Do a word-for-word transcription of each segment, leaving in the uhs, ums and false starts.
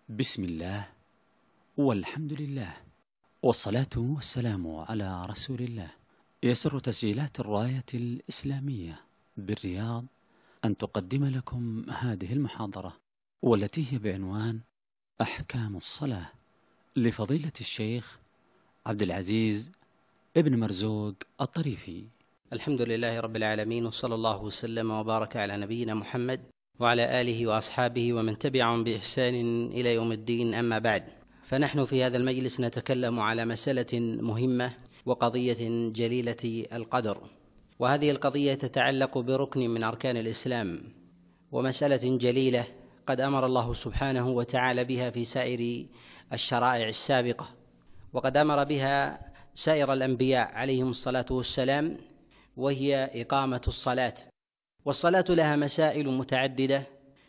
بسم الله والحمد لله والصلاة والسلام على رسول الله. يسر تسجيلات الراية الإسلامية بالرياض أن تقدم لكم هذه المحاضرة، والتي هي بعنوان أحكام الصلاة، لفضيلة الشيخ عبد العزيز ابن مرزوق الطريفي. الحمد لله رب العالمين، وصلى الله وسلم وبارك على نبينا محمد وعلى آله وأصحابه ومن تبعهم بإحسان إلى يوم الدين. أما بعد، فنحن في هذا المجلس نتكلم على مسألة مهمة وقضية جليلة القدر، وهذه القضية تتعلق بركن من أركان الإسلام، ومسألة جليلة قد أمر الله سبحانه وتعالى بها في سائر الشرائع السابقة، وقد أمر بها سائر الأنبياء عليهم الصلاة والسلام، وهي إقامة الصلاة. والصلاة لها مسائل متعددة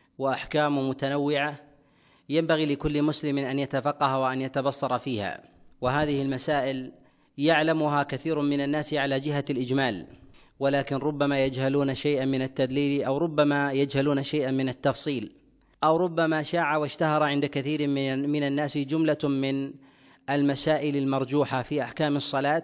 وأحكام متنوعة، ينبغي لكل مسلم أن يتفقه وأن يتبصر فيها، وهذه المسائل يعلمها كثير من الناس على جهة الإجمال، ولكن ربما يجهلون شيئا من التدليل، أو ربما يجهلون شيئا من التفصيل، أو ربما شاع واشتهر عند كثير من الناس جملة من المسائل المرجوحة في أحكام الصلاة،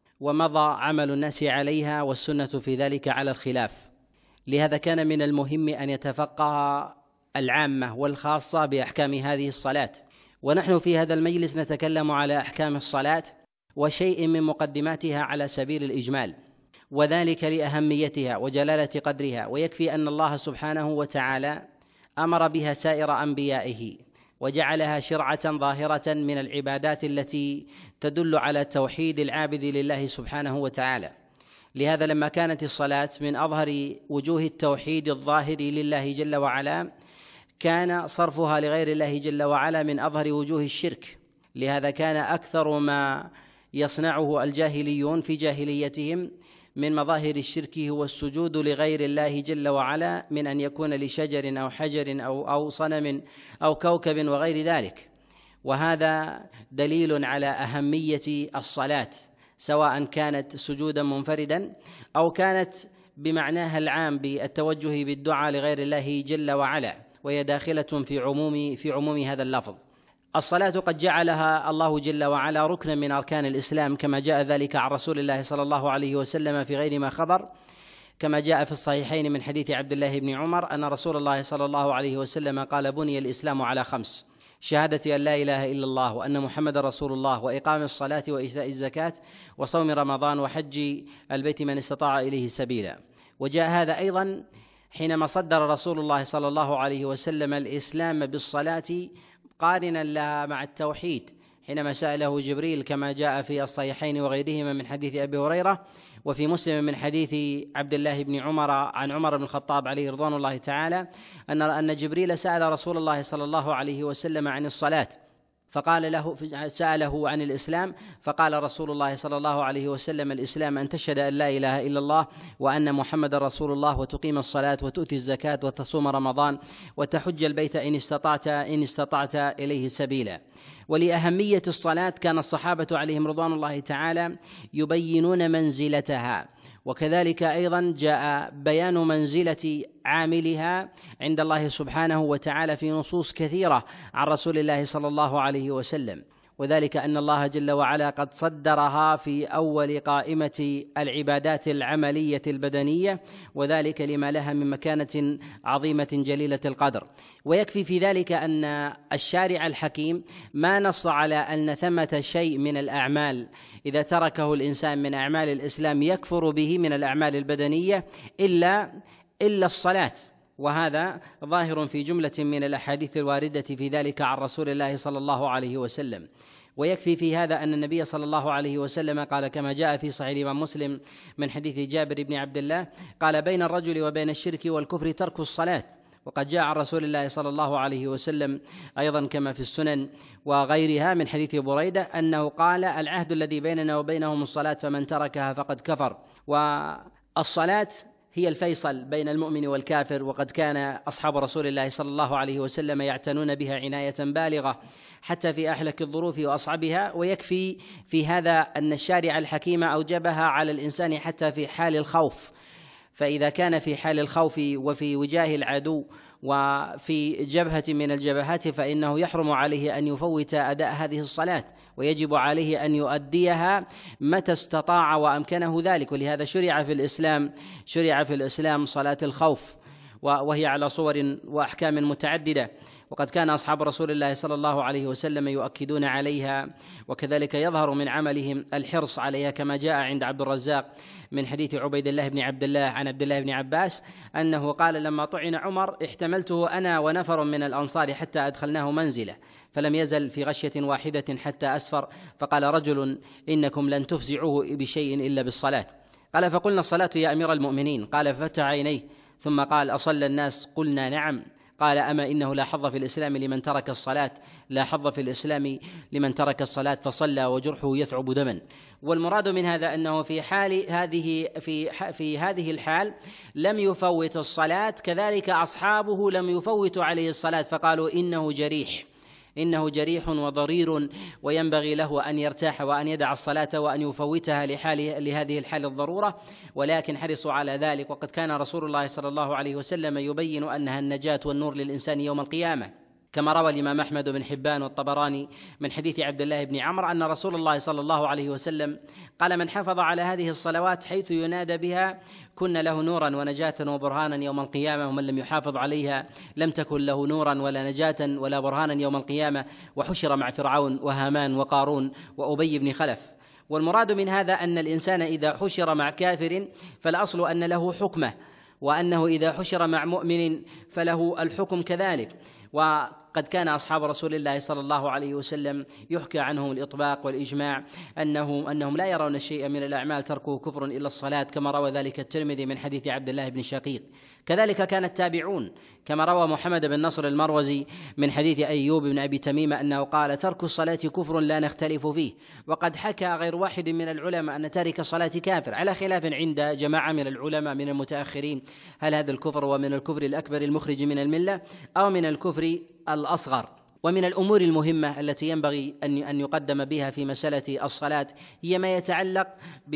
ومضى عمل الناس عليها والسنة في ذلك على الخلاف. لهذا كان من المهم أن يتفقه العامة والخاصة بأحكام هذه الصلاة. ونحن في هذا المجلس نتكلم على أحكام الصلاة وشيء من مقدماتها على سبيل الإجمال، وذلك لأهميتها وجلالة قدرها. ويكفي أن الله سبحانه وتعالى أمر بها سائر أنبيائه، وجعلها شرعة ظاهرة من العبادات التي تدل على توحيد العابد لله سبحانه وتعالى. لهذا لما كانت الصلاة من أظهر وجوه التوحيد الظاهر لله جل وعلا، كان صرفها لغير الله جل وعلا من أظهر وجوه الشرك. لهذا كان أكثر ما يصنعه الجاهليون في جاهليتهم من مظاهر الشرك هو السجود لغير الله جل وعلا، من أن يكون لشجر أو حجر أو أو صنم أو كوكب وغير ذلك. وهذا دليل على أهمية الصلاة، سواء كانت سجودا منفردا أو كانت بمعناها العام بالتوجه بالدعاء لغير الله جل وعلا، وهي داخلة في عموم في عموم هذا اللفظ. الصلاة قد جعلها الله جل وعلا ركنا من أركان الإسلام، كما جاء ذلك عن رسول الله صلى الله عليه وسلم في غير ما خبر، كما جاء في الصحيحين من حديث عبد الله بن عمر أن رسول الله صلى الله عليه وسلم قال: بني الإسلام على خمس: شهادة أن لا إله إلا الله وأن محمد رسول الله، وإقام الصلاة، وإيتاء الزكاة، وصوم رمضان، وحج البيت من استطاع إليه سبيلا. وجاء هذا أيضا حينما صدر رسول الله صلى الله عليه وسلم الإسلام بالصلاة قارنا لها مع التوحيد، حينما سأله جبريل كما جاء في الصحيحين وغيرهما من حديث أبي هريرة، وفي مسلم من حديث عبد الله بن عمر عن عمر بن الخطاب عليه رضوان الله تعالى أن أن جبريل سأل رسول الله صلى الله عليه وسلم عن الصلاة، فقال له سأله عن الإسلام، فقال رسول الله صلى الله عليه وسلم: الإسلام أن تشهد أن لا إله إلا الله وأن محمد رسول الله، وتقيم الصلاة، وتؤتي الزكاة، وتصوم رمضان، وتحج البيت إن استطعت إن استطعت إليه سبيلا. ولأهمية الصلاة كان الصحابة عليهم رضوان الله تعالى يبينون منزلتها، وكذلك أيضا جاء بيان منزلة عاملها عند الله سبحانه وتعالى في نصوص كثيرة عن رسول الله صلى الله عليه وسلم، وذلك أن الله جل وعلا قد صدرها في أول قائمة العبادات العملية البدنية، وذلك لما لها من مكانة عظيمة جليلة القدر. ويكفي في ذلك أن الشارع الحكيم ما نص على أن ثمة شيء من الأعمال إذا تركه الإنسان من أعمال الإسلام يكفر به من الأعمال البدنية إلا إلا الصلاة، وهذا ظاهر في جملة من الأحاديث الواردة في ذلك عن رسول الله صلى الله عليه وسلم. ويكفي في هذا أن النبي صلى الله عليه وسلم قال كما جاء في صحيح الإمام مسلم من حديث جابر بن عبد الله قال: بين الرجل وبين الشرك والكفر ترك الصلاة. وقد جاء عن رسول الله صلى الله عليه وسلم أيضا كما في السنن وغيرها من حديث بريدة أنه قال: العهد الذي بيننا وبينهم الصلاة، فمن تركها فقد كفر. والصلاة هي الفيصل بين المؤمن والكافر، وقد كان أصحاب رسول الله صلى الله عليه وسلم يعتنون بها عناية بالغة حتى في أحلك الظروف وأصعبها. ويكفي في هذا أن الشارع الحكيم أوجبها على الإنسان حتى في حال الخوف، فإذا كان في حال الخوف وفي وجاه العدو وفي جبهة من الجبهات فإنه يحرم عليه أن يفوت أداء هذه الصلاة، ويجب عليه أن يؤديها متى استطاع وأمكنه ذلك. ولهذا شرع في الإسلام شرع في الإسلام صلاة الخوف، وهي على صور وأحكام متعددة، وقد كان أصحاب رسول الله صلى الله عليه وسلم يؤكدون عليها، وكذلك يظهر من عملهم الحرص عليها، كما جاء عند عبد الرزاق من حديث عبيد الله بن عبد الله عن عبد الله بن عباس أنه قال: لما طعن عمر احتملته أنا ونفر من الأنصار حتى أدخلناه منزله، فلم يزل في غشية واحدة حتى أسفر، فقال رجل: إنكم لن تفزعوه بشيء إلا بالصلاة. قال: فقلنا: الصلاة يا أمير المؤمنين. قال: ففتح عينيه ثم قال: أصلى الناس؟ قلنا: نعم. قال: أما إنه لا حظ في الإسلام لمن ترك الصلاة، لا حظ في الإسلام لمن ترك الصلاة فصلى وجرحه يثعب دما. والمراد من هذا أنه في حال هذه في في هذه الحال لم يفوت الصلاة، كذلك أصحابه لم يفوتوا عليه الصلاة، فقالوا: إنه جريح إنه جريح وضرير، وينبغي له أن يرتاح وأن يدع الصلاة وأن يفوتها لحال لهذه الحال الضرورة، ولكن حرصوا على ذلك. وقد كان رسول الله صلى الله عليه وسلم يبين أنها النجاة والنور للإنسان يوم القيامة، كما روى الإمام أحمد بن حبان والطبراني من حديث عبد الله بن عمرو أن رسول الله صلى الله عليه وسلم قال: من حفظ على هذه الصلوات حيث ينادى بها كن له نورا ونجاة وبرهانا يوم القيامة، ومن لم يحافظ عليها لم تكن له نورا ولا نجاة ولا برهانا يوم القيامة، وحشر مع فرعون وهامان وقارون وأبي بن خلف. والمراد من هذا أن الإنسان إذا حشر مع كافر فالأصل أن له حكمه، وأنه إذا حشر مع مؤمن فله الحكم كذلك. وقد كان أصحاب رسول الله صلى الله عليه وسلم يحكى عنهم الإطباق والإجماع أنه أنهم لا يرون الشيء من الأعمال تركه كفر إلا الصلاة، كما روى ذلك الترمذي من حديث عبد الله بن شقيق. كذلك كان التابعون، كما روى محمد بن نصر المروزي من حديث أيوب بن أبي تميمة أنه قال: ترك الصلاة كفر لا نختلف فيه. وقد حكى غير واحد من العلماء أن تارك الصلاة كافر، على خلاف عند جماعة من العلماء من المتأخرين، هل هذا الكفر ومن الكفر الأكبر المخرج من الملة أو من الكفر الأصغر. ومن الأمور المهمة التي ينبغي أن يقدم بها في مسألة الصلاة هي ما يتعلق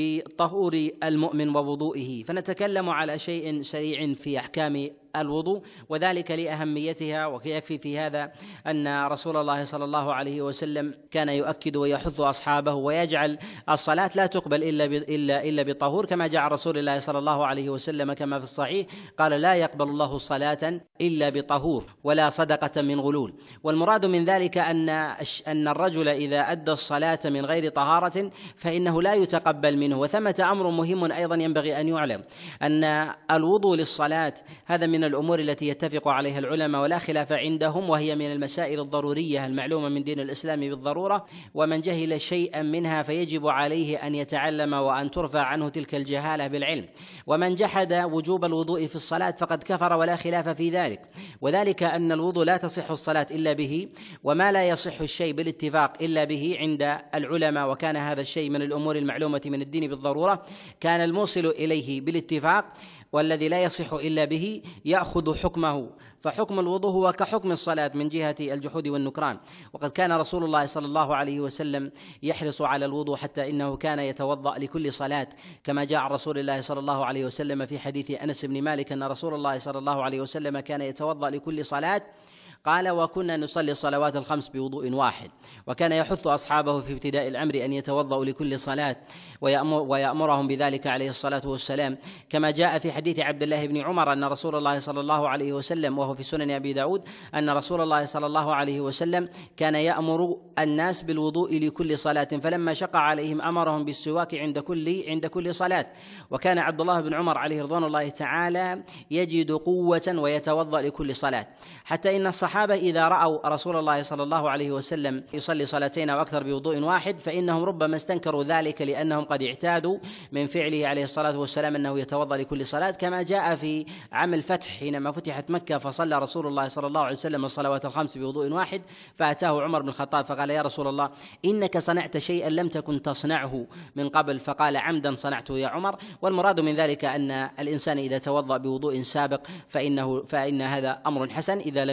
بطهور المؤمن ووضوئه، فنتكلم على شيء سريع في أحكام الوضوء، وذلك لأهميتها. ويكفي في هذا أن رسول الله صلى الله عليه وسلم كان يؤكد ويحث أصحابه ويجعل الصلاة لا تقبل إلا إلا إلا بطهور، كما جاء رسول الله صلى الله عليه وسلم كما في الصحيح قال: لا يقبل الله صلاة إلا بطهور ولا صدقة من غلول. والمراد من ذلك أن أن الرجل إذا أدى الصلاة من غير طهارة فإنه لا يتقبل منه. وثمة أمر مهم أيضا ينبغي أن يعلم، أن الوضوء للصلاة هذا من الأمور التي يتفق عليها العلماء ولا خلاف عندهم، وهي من المسائل الضرورية المعلومة من دين الإسلام بالضرورة، ومن جهل شيئا منها فيجب عليه أن يتعلم وأن ترفع عنه تلك الجهالة بالعلم. ومن جحد وجوب الوضوء في الصلاة فقد كفر ولا خلاف في ذلك، وذلك أن الوضوء لا تصح الصلاة إلا به، وما لا يصح الشيء بالاتفاق إلا به عند العلماء، وكان هذا الشيء من الأمور المعلومة من الدين بالضرورة كان الموصل إليه بالاتفاق، والذي لا يصح إلا به يأخذ حكمه. فحكم الوضوء هو كحكم الصلاة من جهة الجحود والنكران. وقد كان رسول الله صلى الله عليه وسلم يحرص على الوضوء حتى إنه كان يتوضأ لكل صلاة، كما جاء عن رسول الله صلى الله عليه وسلم في حديث أنس بن مالك أن رسول الله صلى الله عليه وسلم كان يتوضأ لكل صلاة. قال: وكنا نصلي الصلوات الخمس بوضوء واحد. وكان يحث أصحابه في ابتداء الأمر أن يتوضأوا لكل صلاة ويأمر ويأمرهم بذلك عليه الصلاة والسلام، كما جاء في حديث عبد الله بن عمر أن رسول الله صلى الله عليه وسلم وهو في سنن أبي داود أن رسول الله صلى الله عليه وسلم كان يأمر الناس بالوضوء لكل صلاة، فلما شق عليهم أمرهم بالسواك عند كل عند كل صلاة. وكان عبد الله بن عمر عليه رضوان الله تعالى يجد قوة ويتوضأ لكل صلاة، حتى إن الصحابة إذا رأوا رسول الله صلى الله عليه وسلم يصلي صلاتين أو أكثر بوضوء واحد فإنهم ربما استنكروا ذلك، لأنهم قد اعتادوا من فعله عليه الصلاة والسلام أنه يتوضأ لكل صلاة، كما جاء في عام الفتح حينما فتحت مكة فصلى رسول الله صلى الله عليه وسلم الصلوات الخمس بوضوء واحد، فأتاه عمر بن الخطاب فقال: يا رسول الله إنك صنعت شيئا لم تكن تصنعه من قبل، فقال: عمدا صنعته يا عمر. والمراد من ذلك أن الإنسان إذا توضأ بوضوء سابق فإنه فإن هذا أمر حسن إذا لم ينقض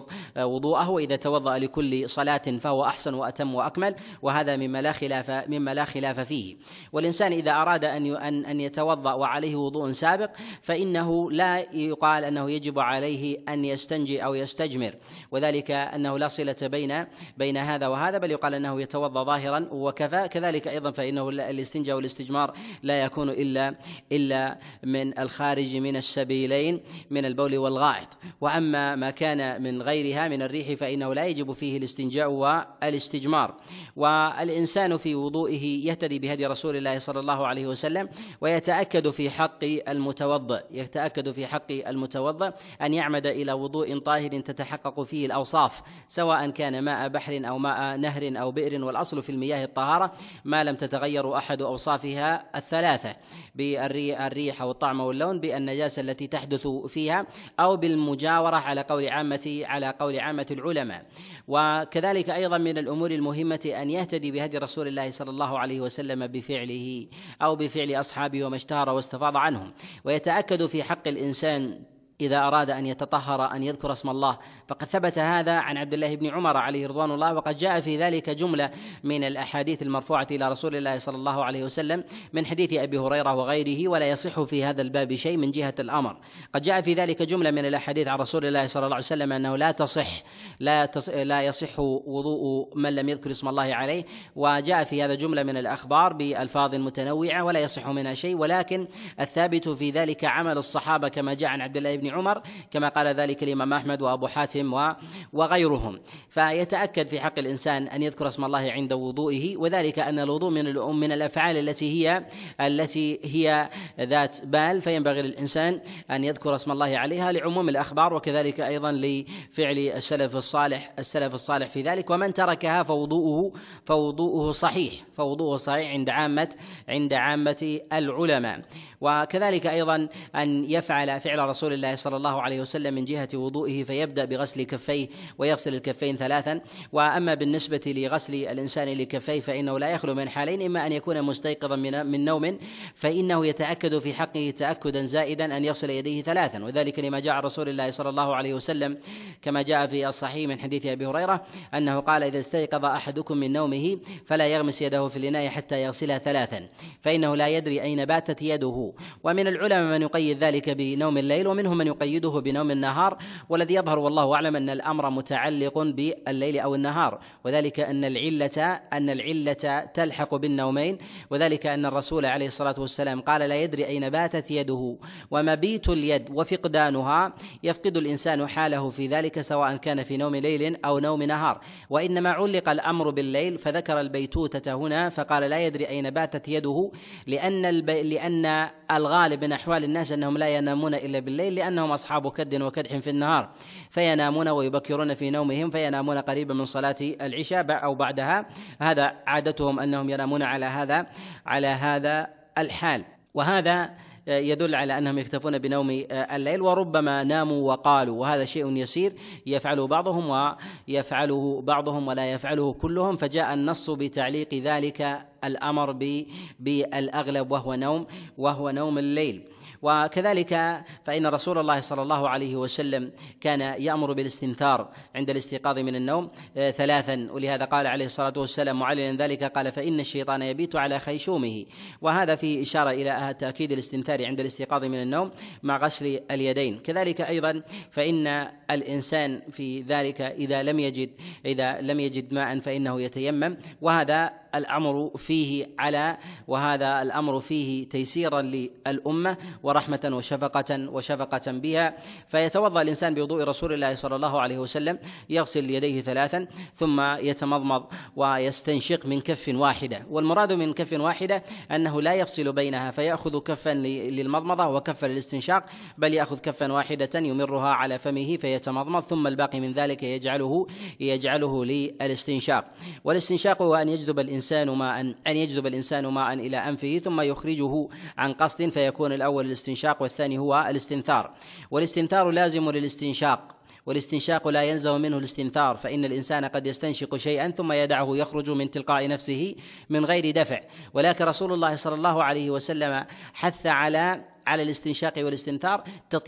وضوءه، وإذا توضأ لكل صلاة فهو أحسن وأتم وأكمل، وهذا مما لا خلاف مما لا خلاف فيه. والإنسان إذا أراد أن أن يتوضأ وعليه وضوء سابق فإنه لا يقال أنه يجب عليه أن يستنجي أو يستجمر، وذلك أنه لا صلة بين بين هذا وهذا، بل يقال أنه يتوضأ ظاهرا وكفى. كذلك أيضا فإنه الاستنجاء والاستجمار لا يكون إلا إلا من الخارج من السبيلين من البول والغائط. وأما ما كان من غيرها من الريح فإنه لا يجب فيه الاستنجاء والاستجمار. والإنسان في وضوئه يهتدي بهدي رسول الله صلى الله عليه وسلم، ويتأكد في حق المتوضئ يتأكد في حق المتوضئ أن يعمد إلى وضوء طاهر تتحقق فيه الأوصاف، سواء كان ماء بحر أو ماء نهر أو بئر، والأصل في المياه الطهارة ما لم تتغير أحد أوصافها الثلاثة بالريح والطعم واللون، بالنجاسة التي تحدث فيها، أو بالمجاورة على قول عامة على قول عامة العلماء. وكذلك أيضا من الأمور المهمة أن يهتدي بهدي رسول الله صلى الله عليه وسلم بفعله أو بفعل أصحابه وما اشتهر واستفاض عنهم، ويتأكد في حق الإنسان إذا أراد أن يتطهر أن يذكر اسم الله، فقد ثبت هذا عن عبد الله بن عمر عليه رضوان الله، وقد جاء في ذلك جملة من الأحاديث المرفوعة إلى رسول الله صلى الله عليه وسلم من حديث أبي هريرة وغيره، ولا يصح في هذا الباب شيء من جهة الأمر. قد جاء في ذلك جملة من الأحاديث عن رسول الله صلى الله عليه وسلم أنه لا تصح لا تصح لا يصح وضوء من لم يذكر اسم الله عليه، وجاء في هذا جملة من الأخبار بألفاظ متنوعة ولا يصح منها شيء، ولكن الثابت في ذلك عمل الصحابة كما جاء عن عبد الله بن عمر، كما قال ذلك الإمام أحمد وأبو حاتم وغيرهم. فيتأكد في حق الإنسان أن يذكر اسم الله عند وضوئه، وذلك أن الوضوء من من الأفعال التي هي التي هي ذات بال، فينبغي للإنسان أن يذكر اسم الله عليها لعموم الأخبار، وكذلك أيضا لفعل السلف الصالح السلف الصالح في ذلك. ومن تركها فوضوءه فوضوءه صحيح فوضوءه صحيح عند عامة عند عامة العلماء. وكذلك أيضا أن يفعل فعل رسول الله صلى الله عليه وسلم من جهة وضوئه، فيبدأ بغسل كفيه ويغسل الكفين ثلاثا. وأما بالنسبة لغسل الإنسان لكفيه فإنه لا يخلو من حالين: إما أن يكون مستيقظا من, من نوم فإنه يتأكد في حقه تأكدا زائدا أن يغسل يديه ثلاثا، وذلك لما جاء رسول الله صلى الله عليه وسلم كما جاء في الصحيح من حديث أبي هريرة أنه قال: إذا استيقظ أحدكم من نومه فلا يغمس يده في الإناء حتى يغسلها ثلاثا، فإنه لا يدري أين باتت يده. ومن العلماء من يقيد ذلك بنوم الليل، ومنهم من يقيده بنوم النهار، والذي يظهر والله أعلم أن الأمر متعلق بالليل أو النهار، وذلك أن العلة أن العلة تلحق بالنومين، وذلك أن الرسول عليه الصلاة والسلام قال: لا يدري أين باتت يده. ومبيت اليد وفقدانها يفقد الإنسان حاله في ذلك، سواء كان في نوم ليل أو نوم نهار، وإنما علق الأمر بالليل فذكر البيتوتة هنا فقال: لا يدري أين باتت يده، لأن البي... لأن الغالب من أحوال الناس أنهم لا ينامون إلا بالليل، لأنهم أصحاب كد وكدح في النهار، فينامون ويبكرون في نومهم، فينامون قريبا من صلاة العشاء أو بعدها. هذا عادتهم أنهم ينامون على هذا على هذا الحال، وهذا يدل على أنهم يكتفون بنوم الليل، وربما ناموا وقالوا، وهذا شيء يسير يفعله بعضهم ويفعله بعضهم ولا يفعله كلهم، فجاء النص بتعليق ذلك الأمر بالأغلب وهو نوم وهو نوم الليل. وكذلك فإن رسول الله صلى الله عليه وسلم كان يأمر بالاستنثار عند الاستيقاظ من النوم ثلاثا، ولهذا قال عليه الصلاة والسلام معلنا ذلك قال: فإن الشيطان يبيت على خيشومه. وهذا في إشارة إلى تأكيد الاستنثار عند الاستيقاظ من النوم مع غسل اليدين. كذلك أيضا فإن الإنسان في ذلك إذا لم يجد إذا لم يجد ماء فإنه يتيمم، وهذا الأمر فيه على وهذا الأمر فيه تيسيرا للأمة ورحمة وشفقة وشفقة بها. فيتوضأ الإنسان بوضوء رسول الله صلى الله عليه وسلم، يغسل يديه ثلاثا ثم يتمضمض ويستنشق من كف واحدة. والمراد من كف واحدة أنه لا يفصل بينها فيأخذ كفا للمضمضة وكفا للاستنشاق، بل يأخذ كفا واحدة يمرها على فمه فيتمضمض، ثم الباقي من ذلك يجعله يجعله للاستنشاق. والاستنشاق هو أن يجذب الإنسان ماء أن يجذب الإنسان ماء إلى أنفه ثم يخرجه عن قصد، فيكون الأول الاستنشاق والثاني هو الاستنثار. والاستنثار لازم للاستنشاق، والاستنشاق لا يلزم منه الاستنثار، فإن الإنسان قد يستنشق شيئا ثم يدعه يخرج من تلقاء نفسه من غير دفع، ولكن رسول الله صلى الله عليه وسلم حث على على الاستنشاق والاستنثار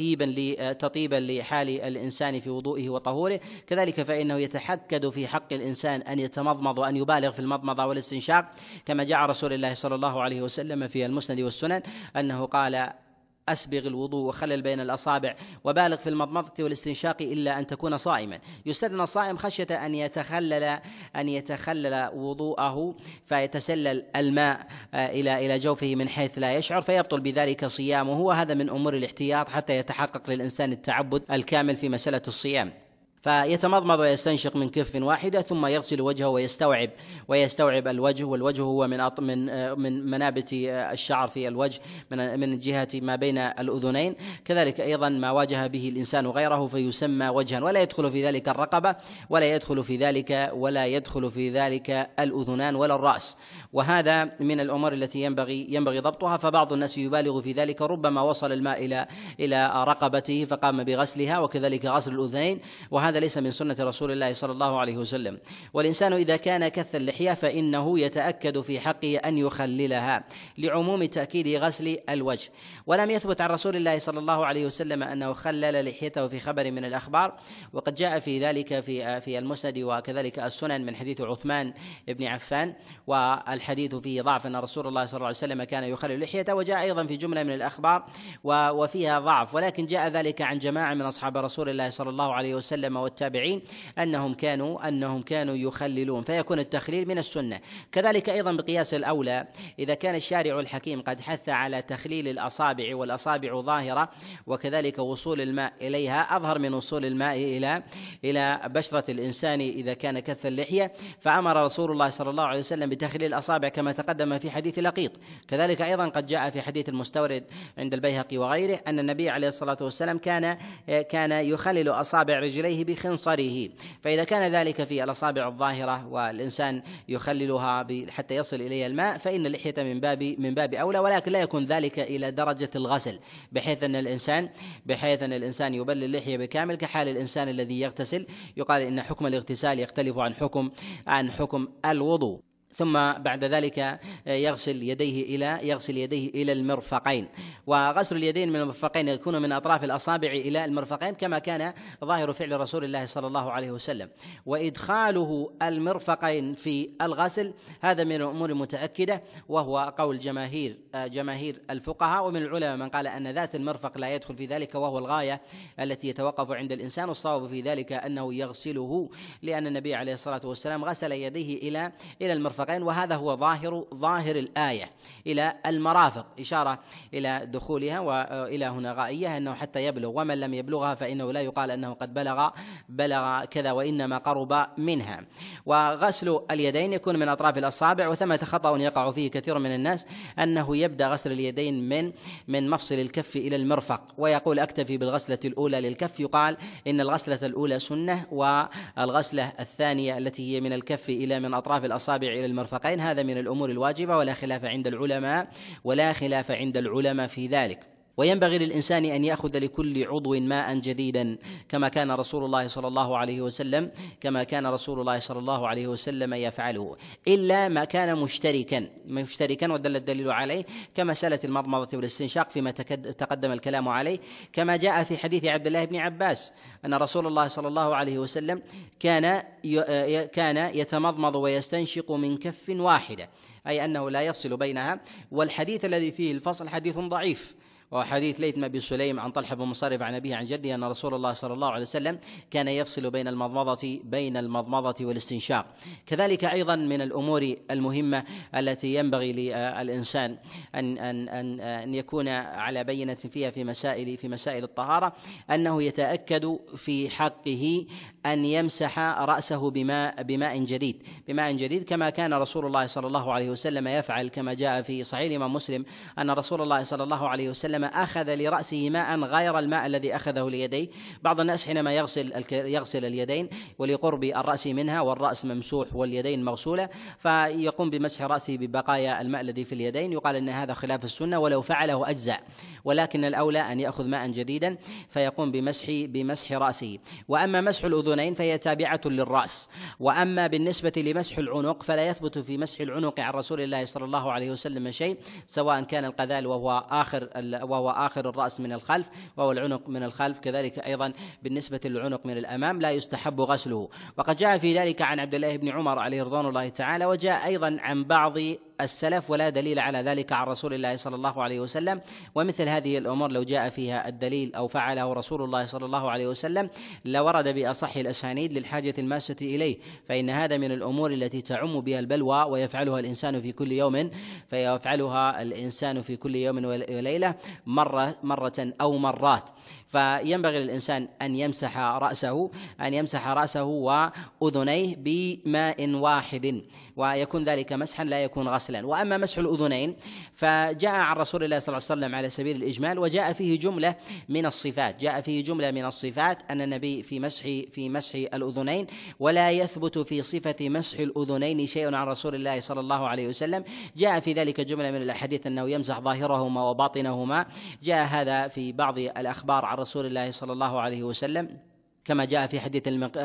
تطيبا تطيبا لحال الإنسان في وضوئه وطهوره. كذلك فإنه يتحكد في حق الإنسان أن يتمضمض وأن يبالغ في المضمضة والاستنشاق، كما جاء رسول الله صلى الله عليه وسلم في المسند والسنن أنه قال: أسبغ الوضوء وخلل بين الأصابع وبالغ في المضمضة والاستنشاق إلا أن تكون صائما. يستثنى الصائم خشية أن يتخلل أن يتخلل وضوءه فيتسلل الماء إلى إلى جوفه من حيث لا يشعر فيبطل بذلك صيامه، وهذا من أمور الاحتياط حتى يتحقق للإنسان التعبد الكامل في مسألة الصيام. فيتمضمض ويستنشق من كف واحدة ثم يغسل وجهه ويستوعب ويستوعب الوجه، والوجه هو من من من منابت الشعر في الوجه من من جهة ما بين الأذنين، كذلك أيضا ما واجه به الإنسان غيره فيسمى وجها، ولا يدخل في ذلك الرقبة ولا يدخل في ذلك ولا يدخل في ذلك الأذنان ولا الرأس، وهذا من الأمور التي ينبغي ينبغي ضبطها. فبعض الناس يبالغ في ذلك، ربما وصل الماء إلى إلى رقبته فقام بغسلها، وكذلك غسل الأذنين، وهذا هذا ليس من سنة رسول الله صلى الله عليه وسلم. والإنسان إذا كان كث اللحية فإنه يتأكد في حقه أن يخللها لعموم تأكيد غسل الوجه، ولم يثبت عن رسول الله صلى الله عليه وسلم أنه خلل لحيته في خبر من الأخبار، وقد جاء في ذلك في في المسند وكذلك السنن من حديث عثمان بن عفان، والحديث فيه ضعف أن رسول الله صلى الله عليه وسلم كان يخلل لحيته، وجاء أيضا في جملة من الأخبار وفيها ضعف، ولكن جاء ذلك عن جماعة من أصحاب رسول الله صلى الله عليه وسلم والتابعين أنهم كانوا أنهم كانوا يخللون، فيكون التخليل من السنة. كذلك أيضا بقياس الأولى إذا كان الشارع الحكيم قد حث على تخليل الأصابع والأصابع ظاهرة وكذلك وصول الماء إليها أظهر من وصول الماء إلى إلى بشرة الإنسان إذا كان كث اللحية، فأمر رسول الله صلى الله عليه وسلم بتخليل الأصابع كما تقدم في حديث لقيط. كذلك أيضا قد جاء في حديث المستورد عند البيهقي وغيره أن النبي عليه الصلاة والسلام كان كان يخلل أصابع رجليه بخنصره، فإذا كان ذلك في الأصابع الظاهرة والإنسان يخللها حتى يصل إليها الماء فإن اللحية من باب من باب أولى، ولكن لا يكون ذلك إلى درجة الغسل بحيث أن الإنسان بحيث أن الإنسان يبل اللحية بكامل كحال الإنسان الذي يغتسل. يقال إن حكم الاغتسال يختلف عن حكم عن حكم الوضوء. ثم بعد ذلك يغسل يديه إلى يغسل يديه إلى المرفقين، وغسل اليدين من المرفقين يكون من أطراف الأصابع إلى المرفقين كما كان ظاهر فعل رسول الله صلى الله عليه وسلم. وإدخاله المرفقين في الغسل هذا من الأمور المتأكدة، وهو قول جماهير جماهير الفقهاء، ومن العلماء من قال أن ذات المرفق لا يدخل في ذلك وهو الغاية التي يتوقف عند الإنسان، والصواب في ذلك أنه يغسله لأن النبي عليه الصلاة والسلام غسل يديه إلى إلى المرفقين، وهذا هو ظاهر ظاهر الآية إلى المرافق، إشارة إلى دخولها وإلى هنا غائية أنه حتى يبلغ، ومن لم يبلغها فإنه لا يقال أنه قد بلغ بلغ كذا وإنما قرب منها. وغسل اليدين يكون من أطراف الأصابع، وثمة خطأ يقع فيه كثير من الناس أنه يبدأ غسل اليدين من من مفصل الكف إلى المرفق ويقول أكتفي بالغسلة الأولى للكف. يقال إن الغسلة الأولى سنة، والغسلة الثانية التي هي من الكف إلى من أطراف الأصابع إلى المرفقين هذا من الأمور الواجبة، ولا خلاف عند العلماء ولا خلاف عند العلماء في ذلك. وينبغي للإنسان أن يأخذ لكل عضو ماء جديدا كما كان رسول الله صلى الله عليه وسلم كما كان رسول الله صلى الله عليه وسلم يفعله، إلا ما كان مشتركا مشتركا ودل الدليل عليه كمسألة المضمضة والاستنشاق فيما تقدم الكلام عليه، كما جاء في حديث عبد الله بن عباس أن رسول الله صلى الله عليه وسلم كان كان يتمضمض ويستنشق من كف واحدة، أي أنه لا يفصل بينها. والحديث الذي فيه الفصل حديث ضعيف، وحديث ليث بن أبي سليم عن طلحة بن مصرف عن أبيه عن جده أن رسول الله صلى الله عليه وسلم كان يفصل بين المضمضة بين المضمضة والاستنشاق. كذلك أيضا من الأمور المهمة التي ينبغي للإنسان أن أن أن أن يكون على بينة فيها في مسائل في مسائل الطهارة أنه يتأكد في حقه أن يمسح رأسه بماء بماء جديد بماء جديد كما كان رسول الله صلى الله عليه وسلم يفعل، كما جاء في صحيح الإمام مسلم أن رسول الله صلى الله عليه وسلم وسلم أخذ لرأسه ماء غير الماء الذي أخذه ليديه. بعض الناس حينما يغسل يغسل اليدين ولقرب الرأس منها والرأس ممسوح واليدين مغسولة فيقوم بمسح رأسه ببقايا الماء الذي في اليدين، يقال أن هذا خلاف السنة ولو فعله أجزأ، ولكن الأولى أن يأخذ ماء جديدا فيقوم بمسح بمسح رأسه. وأما مسح الأذنين فهي تابعة للرأس. وأما بالنسبة لمسح العنق فلا يثبت في مسح العنق عن رسول الله صلى الله عليه وسلم شيء، سواء كان القذال وهو آخر وهو آخر الرأس من الخلف وهو العنق من الخلف، كذلك أيضا بالنسبة للعنق من الأمام لا يستحب غسله. وقد جاء في ذلك عن عبد الله بن عمر عليه رضوان الله تعالى، وجاء أيضا عن بعض السلف، ولا دليل على ذلك عن رسول الله صلى الله عليه وسلم. ومثل هذه الأمور لو جاء فيها الدليل أو فعله رسول الله صلى الله عليه وسلم لورد بأصح الأسانيد للحاجة الماسة إليه، فإن هذا من الأمور التي تعم بها البلوى ويفعلها الإنسان في كل يوم فيفعلها الإنسان في كل يوم وليلة مرة مرة أو مرات. فينبغي للإنسان أن يمسح رأسه أن يمسح رأسه وأذنيه بماء واحد، ويكون ذلك مسحا لا يكون غسلا. وأما مسح الأذنين فجاء عن رسول الله صلى الله عليه وسلم على سبيل الإجمال، وجاء فيه جملة من الصفات جاء فيه جملة من الصفات أن النبي في مسح في مسح الأذنين، ولا يثبت في صفة مسح الأذنين شيء عن رسول الله صلى الله عليه وسلم. جاء في ذلك جملة من الأحاديث أنه يمسح ظاهرهما وباطنهما، جاء هذا في بعض الأخبار عن رسول الله صلى الله عليه وسلم كما جاء في حديث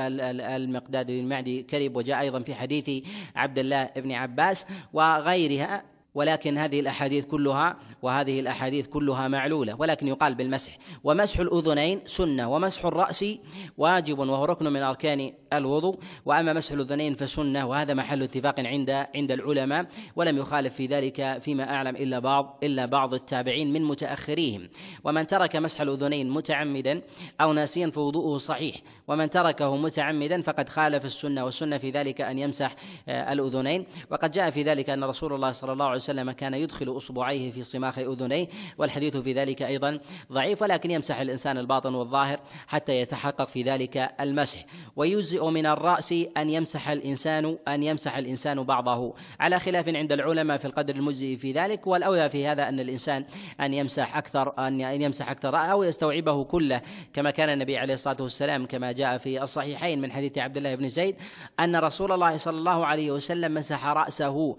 المقداد بن معدي كرب، وجاء أيضا في حديث عبد الله بن عباس وغيرها. ولكن هذه الأحاديث كلها وهذه الأحاديث كلها معلولة، ولكن يقال بالمسح. ومسح الأذنين سنة، ومسح الرأس واجب وهو ركن من أركان الوضوء. وأما مسح الأذنين فسنة، وهذا محل اتفاق عند عند العلماء، ولم يخالف في ذلك فيما أعلم إلا بعض إلا بعض التابعين من متأخريهم. ومن ترك مسح الأذنين متعمدا أو ناسيا فوضوءه صحيح، ومن تركه متعمدا فقد خالف السنة، والسنة في ذلك أن يمسح الأذنين. وقد جاء في ذلك أن رسول الله صلى الله عليه وسلم كان يدخل أصبعيه في صماخ أذنيه، والحديث في ذلك أيضا ضعيف، ولكن يمسح الإنسان الباطن والظاهر حتى يتحقق في ذلك المسح. ويجزئ من الرأس أن يمسح الإنسان أن يمسح الإنسان بعضه، على خلاف عند العلماء في القدر المجزئ في ذلك، والأولى في هذا أن الإنسان أن يمسح أكثر أن يمسح أكثر أو يستوعبه كله، كما كان النبي عليه الصلاة والسلام كما جاء في الصحيحين من حديث عبد الله بن زيد أن رسول الله صلى الله عليه وسلم مسح رأسه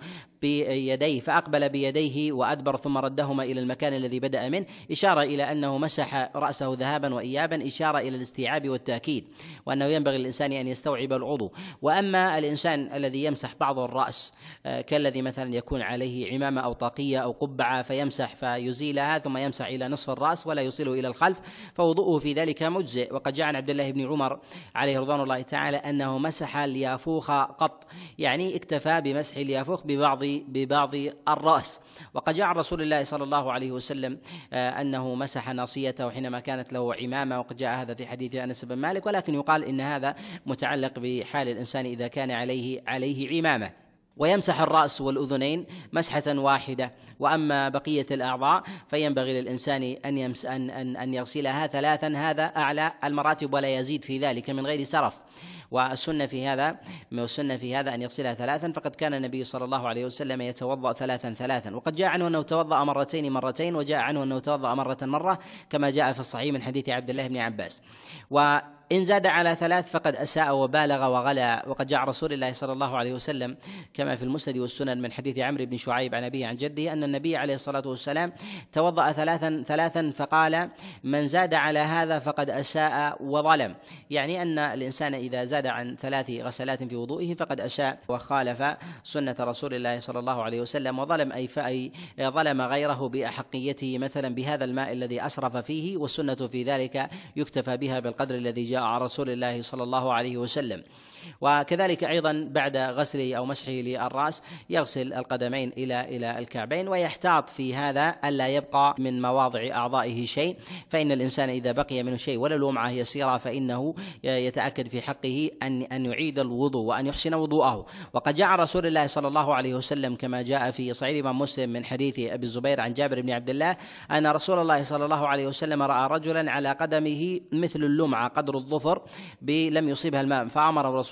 بيديه فأقبل بيديه وأدبر ثم ردهما إلى المكان الذي بدأ منه، إشارة إلى أنه مسح رأسه ذهابا وإيابا، إشارة إلى الاستيعاب والتأكيد، وأنه ينبغي للإنسان أن يستوعب العضو. وأما الإنسان الذي يمسح بعض الرأس كالذي مثلا يكون عليه عمامة أو طاقية أو قبعة فيمسح فيزيلها ثم يمسح إلى نصف الرأس ولا يصله إلى الخلف، فوضوءه في ذلك مجزئ. وقد جاء عن عبد الله بن عمر عليه رضوان الله تعالى أنه مسح اليافوخ قط، يعني اكتفى بمسح اليافوخ ببعض ببعض الرأس. وقد جاء عن رسول الله صلى الله عليه وسلم أنه مسح ناصيته حينما كانت له عمامة، وقد جاء هذا في حديث أنس بن مالك، ولكن يقال إن هذا متعلق بحال الإنسان إذا كان عليه عليه عمامة. ويمسح الرأس والأذنين مسحة واحدة. وأما بقية الأعضاء فينبغي للإنسان أن يمس أن أن أن يغسلها ثلاثا، هذا أعلى المراتب ولا يزيد في ذلك من غير سرف. والسنة في هذا والسنة في هذا أن يغسلها ثلاثا، فقد كان النبي صلى الله عليه وسلم يتوضأ ثلاثا ثلاثا، وقد جاء عنه أنه توضأ مرتين مرتين، وجاء عنه أنه توضأ مرة مرة كما جاء في الصحيح من حديث عبد الله بن عباس. و إن زاد على ثلاث فقد أساء وبالغ وغلا. وقد جاء رسول الله صلى الله عليه وسلم كما في المسند والسنن من حديث عمرو بن شعيب عن أبيه عن جده أن النبي عليه الصلاة والسلام توضأ ثلاثا ثلاثا فقال من زاد على هذا فقد أساء وظلم، يعني أن الإنسان إذا زاد عن ثلاث غسلات في وضوئه فقد أساء وخالف سنة رسول الله صلى الله عليه وسلم، وظلم أي فأي ظلم غيره بأحقيته مثلا بهذا الماء الذي أسرف فيه، والسنة في ذلك يكتفى بها بالقدر الذي جاء عن رسول الله صلى الله عليه وسلم. وكذلك أيضا بعد غسله أو مسحه للرأس يغسل القدمين إلى إلى الكعبين، ويحتاط في هذا ألا يبقى من مواضع أعضائه شيء، فإن الإنسان إذا بقي منه شيء ولو لمعة يسيرة فإنه يتأكد في حقه أن أن يعيد الوضوء وأن يحسن وضوءه. وقد جاء عن رسول الله صلى الله عليه وسلم كما جاء في صحيح الإمام مسلم من حديث أبي الزبير عن جابر بن عبد الله أن رسول الله صلى الله عليه وسلم رأى رجلا على قدمه مثل اللمعة قدر الظفر لم يصيبها الماء، فأمر رسول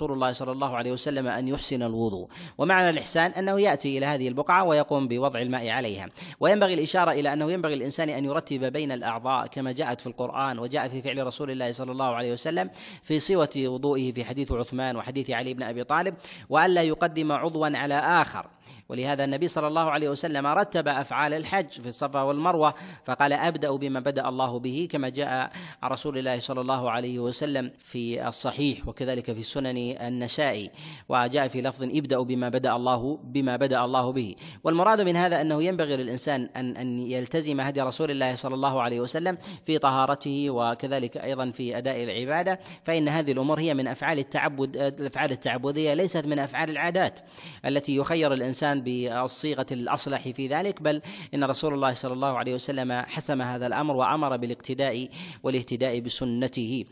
رسول الله صلى الله عليه وسلم أن يحسن الوضوء. ومعنى الإحسان أنه يأتي إلى هذه البقعة ويقوم بوضع الماء عليها. وينبغي الإشارة إلى أنه ينبغي الإنسان أن يرتب بين الأعضاء كما جاءت في القرآن وجاء في فعل رسول الله صلى الله عليه وسلم في صيغة وضوئه في حديث عثمان وحديث علي بن أبي طالب، وألا يقدم عضوا على آخر. ولهذا النبي صلى الله عليه وسلم رتب أفعال الحج في الصفا والمروة فقال أبدأ بما بدأ الله به، كما جاء عن رسول الله صلى الله عليه وسلم في الصحيح وكذلك في سنن النسائي، وجاء في لفظ ابدأ بما بدأ الله بما بدأ الله به. والمراد من هذا أنه ينبغي للإنسان أن أن يلتزم هدي رسول الله صلى الله عليه وسلم في طهارته وكذلك أيضا في أداء العبادة، فإن هذه الأمور هي من أفعال التعبد الأفعال التعبدية ليست من أفعال العادات التي يخير الإنسان بالصيغة الأصلح في ذلك، بل إن رسول الله صلى الله عليه وسلم حسم هذا الأمر وأمر بالاقتداء والاهتداء بسنته.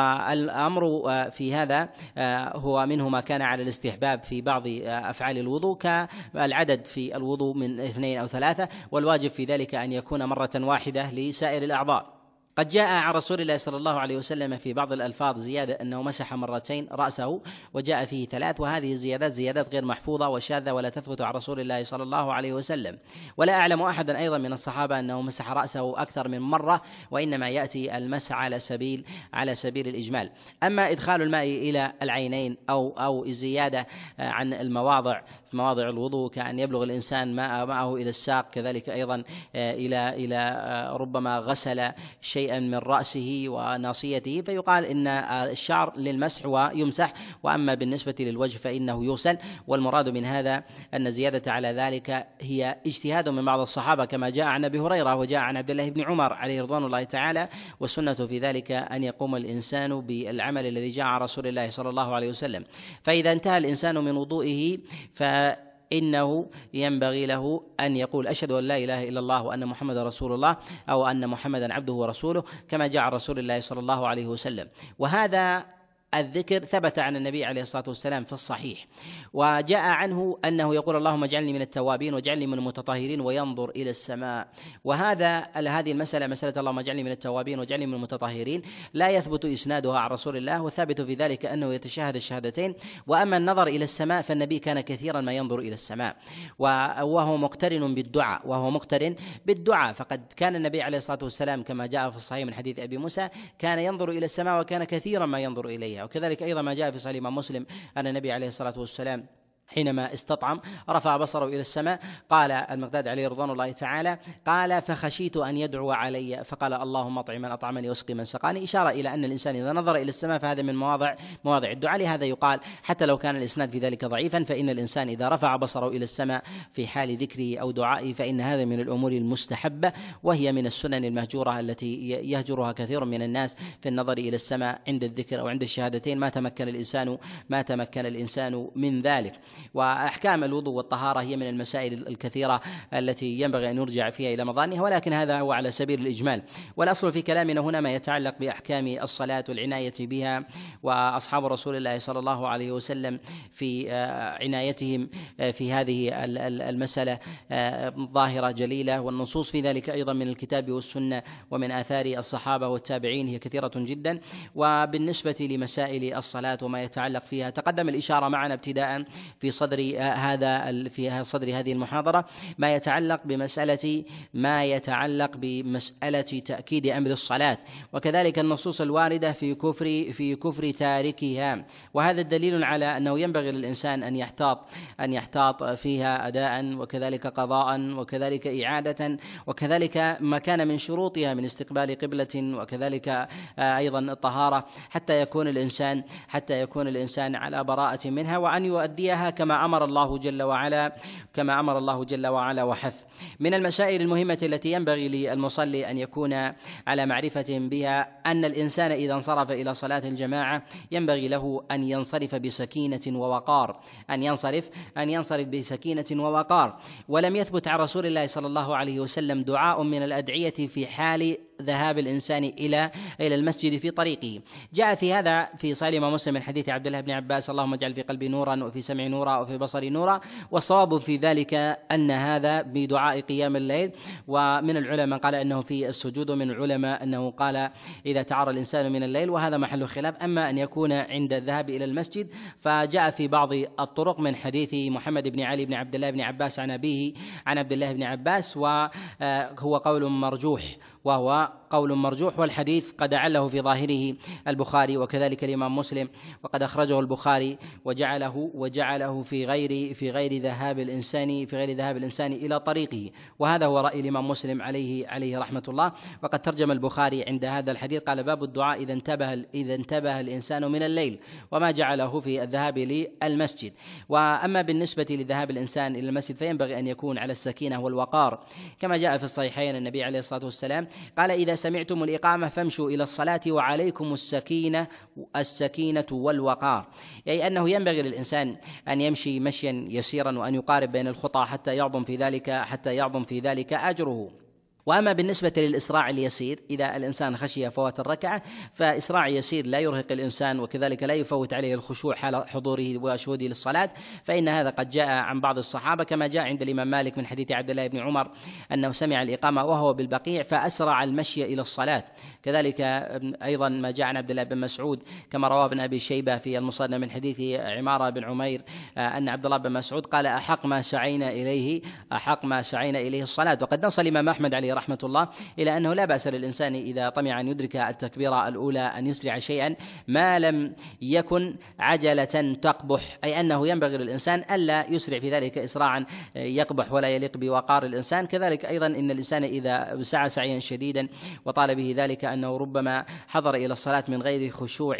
والأمر في هذا هو منه ما كان على الاستحباب في بعض أفعال الوضوء كالعدد في الوضوء من اثنين أو ثلاثة، والواجب في ذلك أن يكون مرة واحدة لسائر الأعضاء. قد جاء عن رسول الله صلى الله عليه وسلم في بعض الألفاظ زيادة أنه مسح مرتين رأسه وجاء فيه ثلاث، وهذه الزيادات زيادات غير محفوظة وشاذة ولا تثبت عن رسول الله صلى الله عليه وسلم. ولا أعلم أحدا أيضا من الصحابة أنه مسح رأسه أكثر من مرة، وإنما يأتي المسح على سبيل على سبيل الإجمال. أما إدخال الماء إلى العينين أو أو الزيادة عن المواضع في مواضع الوضوء كأن يبلغ الإنسان ماء معه إلى الساق، كذلك أيضا إلى إلى ربما غسل شيئا من رأسه وناصيته، فيقال إن الشعر للمسح ويمسح، وأما بالنسبة للوجه فإنه يغسل. والمراد من هذا أن زيادة على ذلك هي اجتهاد من بعض الصحابة كما جاء عن أبي هريرة وجاء عن عبد الله بن عمر عليه رضوان الله تعالى، والسنة في ذلك أن يقوم الإنسان بالعمل الذي جاء عن رسول الله صلى الله عليه وسلم. فإذا انتهى الإنسان من وضوئه فإنه ينبغي له أن يقول أشهد أن لا إله إلا الله وأن محمد رسول الله، أو أن محمدا عبده ورسوله كما جاء عن رسول الله صلى الله عليه وسلم. وهذا الذكر ثبت عن النبي عليه الصلاة والسلام في الصحيح، وجاء عنه أنه يقول اللهم اجعلني من التوابين واجعلني من المتطهرين وينظر إلى السماء. وهذا هذه المسألة مسألة اللهم اجعلني من التوابين واجعلني من المتطهرين لا يثبت إسنادها عن رسول الله، وثابت في ذلك أنه يتشهد الشهادتين. وأما النظر إلى السماء فالنبي كان كثيرا ما ينظر إلى السماء وهو مقترن بالدعاء وهو مقترن بالدعاء فقد كان النبي عليه الصلاة والسلام كما جاء في الصحيح من حديث أبي موسى كان ينظر إلى السماء وكان كثيرا ما ينظر إليها. وكذلك أيضا ما جاء في صحيح مسلم أن النبي عليه الصلاة والسلام حينما استطعم رفع بصره إلى السماء، قال المقداد عليه رضوان الله تعالى قال فخشيت أن يدعو علي فقال اللهم اطعم من أطعمني واسقي من سقاني، إشارة إلى أن الإنسان إذا نظر إلى السماء فهذا من مواضع مواضع الدعاء. لهذا يقال حتى لو كان الإسناد في ذلك ضعيفا فإن الإنسان إذا رفع بصره إلى السماء في حال ذكره أو دعائه فإن هذا من الأمور المستحبة، وهي من السنن المهجورة التي يهجرها كثير من الناس في النظر إلى السماء عند الذكر أو عند الشهادتين ما تمكن الإنسان ما تمكن الإنسان من ذلك. وأحكام الوضوء والطهارة هي من المسائل الكثيرة التي ينبغي أن يرجع فيها إلى مظانها، ولكن هذا هو على سبيل الإجمال. والأصل في كلامنا هنا ما يتعلق بأحكام الصلاة والعناية بها، وأصحاب رسول الله صلى الله عليه وسلم في عنايتهم في هذه المسألة ظاهرة جليلة، والنصوص في ذلك أيضا من الكتاب والسنة ومن آثار الصحابة والتابعين هي كثيرة جدا. وبالنسبة لمسائل الصلاة وما يتعلق فيها تقدم الإشارة معنا ابتداء في صدر هذا في صدر هذه المحاضرة ما يتعلق بمسألة ما يتعلق بمسألة تأكيد أمر الصلاة، وكذلك النصوص الواردة في كفر في كفر تاركها. وهذا الدليل على أنه ينبغي للإنسان أن يحتاط أن يحتاط فيها أداء وكذلك قضاء وكذلك إعادة، وكذلك ما كان من شروطها من استقبال قبلة وكذلك أيضا الطهارة حتى يكون الإنسان حتى يكون الإنسان على براءة منها، وأن يؤديها كما أمر الله جل وعلا كما أمر الله جل وعلا وحث. من المسائل المهمة التي ينبغي للمصلي أن يكون على معرفة بها أن الإنسان إذا انصرف إلى صلاة الجماعة ينبغي له أن ينصرف بسكينة ووقار أن ينصرف أن ينصرف بسكينة ووقار. ولم يثبت عن رسول الله صلى الله عليه وسلم دعاء من الأدعية في حال ذهاب الإنسان إلى إلى المسجد في طريقه. جاء في هذا في صحيح الإمام مسلم من حديث عبد الله بن عباس: اللهم اجعل في قلبي نورا وفي سمعي نورا وفي بصري نورا. والصواب في ذلك أن هذا بدعاء قيام الليل، ومن العلماء قال أنه في السجود، ومن العلماء أنه قال إذا تعار الإنسان من الليل، وهذا محل خلاف. أما أن يكون عند الذهاب إلى المسجد فجاء في بعض الطرق من حديث محمد بن علي بن عبد الله بن عباس عن أبيه عن عبد الله بن عباس، وهو قول مرجوح وهو قول مرجوح والحديث قد عله في ظاهره البخاري وكذلك الإمام مسلم، وقد أخرجه البخاري وجعله وجعله في غير في غير ذهاب الإنسان في غير ذهاب الإنسان إلى طريقه، وهذا هو رأي الإمام مسلم عليه عليه رحمة الله. وقد ترجم البخاري عند هذا الحديث قال: باب الدعاء إذا انتبه إذا انتبه الإنسان من الليل، وما جعله في الذهاب للمسجد. وأما بالنسبة لذهاب الإنسان إلى المسجد فينبغي أن يكون على السكينة والوقار، كما جاء في الصحيحين النبي عليه الصلاة والسلام قال: إذا سمعتم الإقامة فامشوا إلى الصلاة وعليكم السكينة السكينة والوقار، أي أنه ينبغي للإنسان أن يمشي مشيا يسيرا وأن يقارب بين الخطى حتى يعظم في ذلك حتى يعظم في ذلك أجره. وأما بالنسبة للإسراع اليسير، إذا الإنسان خشي فوات الركعة فإسراع يسير لا يرهق الإنسان وكذلك لا يفوت عليه الخشوع حال حضوره وشهوده للصلاة، فإن هذا قد جاء عن بعض الصحابة، كما جاء عند الإمام مالك من حديث عبد الله بن عمر أنه سمع الإقامة وهو بالبقيع فأسرع المشي إلى الصلاة. كذلك أيضا ما جاء عن عبد الله بن مسعود كما رواه ابن أبي شيبة في المصنف من حديث عمارة بن عمير أن عبد الله بن مسعود قال: أحق ما سعينا إليه أحق ما سعينا إليه الصلاة. وقد نص الإمام أحمد عليه رحمة الله إلى أنه لا بأس للإنسان إذا طمع أن يدرك التكبيرة الأولى أن يسرع شيئا ما لم يكن عجلة تقبح، أي أنه ينبغي للإنسان ألا يسرع في ذلك إسراعا يقبح ولا يليق بوقار الإنسان. كذلك أيضا إن الإنسان إذا سعى سعيا شديدا وطال به ذلك أنه ربما حضر إلى الصلاة من غير خشوع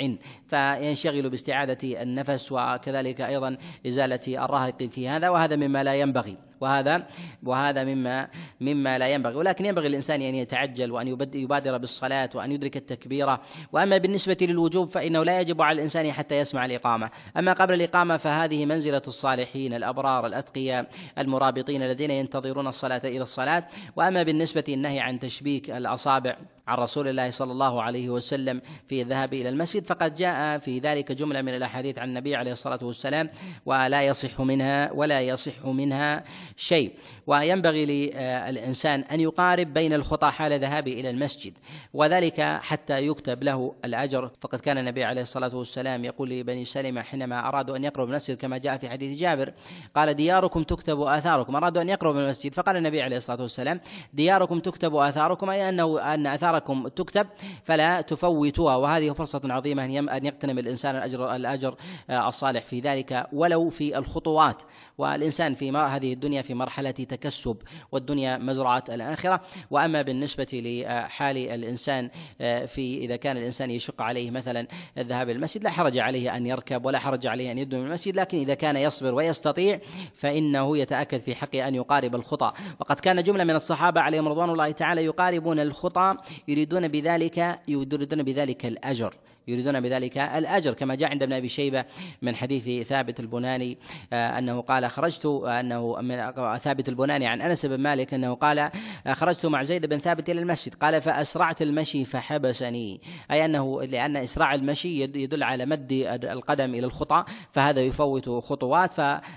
فينشغل باستعادة النفس وكذلك أيضا إزالة الرهق في هذا، وهذا مما لا ينبغي وهذا وهذا مما مما لا ينبغي. ولكن ينبغي الإنسان أن يتعجل وأن يبادر بالصلاة وأن يدرك التكبيرة. وأما بالنسبة للوجوب فإنه لا يجب على الإنسان حتى يسمع الإقامة، أما قبل الإقامة فهذه منزلة الصالحين الأبرار الأتقياء المرابطين الذين ينتظرون الصلاة إلى الصلاة. وأما بالنسبة للنهي عن تشبيك الأصابع عن رسول الله صلى الله عليه وسلم في الذهاب إلى المسجد فقد جاء في ذلك جملة من الأحاديث عن النبي عليه الصلاة والسلام ولا يصح منها ولا يصح منها شيء. وينبغي للإنسان أن يقارب بين الخطى حال ذهابه إلى المسجد، وذلك حتى يكتب له الأجر. فقد كان النبي عليه الصلاة والسلام يقول لبني سلمة حينما أرادوا أن يقربوا المسجد كما جاء في حديث جابر قال: دياركم تكتب آثاركم. أرادوا أن يقربوا المسجد فقال النبي عليه الصلاة والسلام: دياركم تكتب آثاركم، أي أنه أن آثاركم تكتب فلا تفوتوها، وهذه فرصة عظيمة أن يغتنم الإنسان الأجر الأجر الصالح في ذلك ولو في الخطوات. والإنسان في هذه الدنيا في مرحلة تكسب، والدنيا مزرعة الآخرة. وأما بالنسبة لحال الإنسان في إذا كان الإنسان يشق عليه مثلا الذهاب إلى المسجد لا حرج عليه أن يركب ولا حرج عليه أن يدنو من المسجد، لكن إذا كان يصبر ويستطيع فإنه يتأكد في حقه أن يقارب الخطى. وقد كان جملة من الصحابة عليهم رضوان الله تعالى يقاربون الخطى يريدون بذلك يريدون بذلك الأجر يريدون بذلك الأجر كما جاء عند ابن أبي شيبة من حديث ثابت البناني أنه قال خرجت أنه من ثابت البناني عن أنس بن مالك أنه قال: خرجت مع زيد بن ثابت إلى المسجد قال فأسرعت المشي فحبسني، أي أنه لأن إسراع المشي يدل على مد القدم إلى الخطى، فهذا يفوت خطوات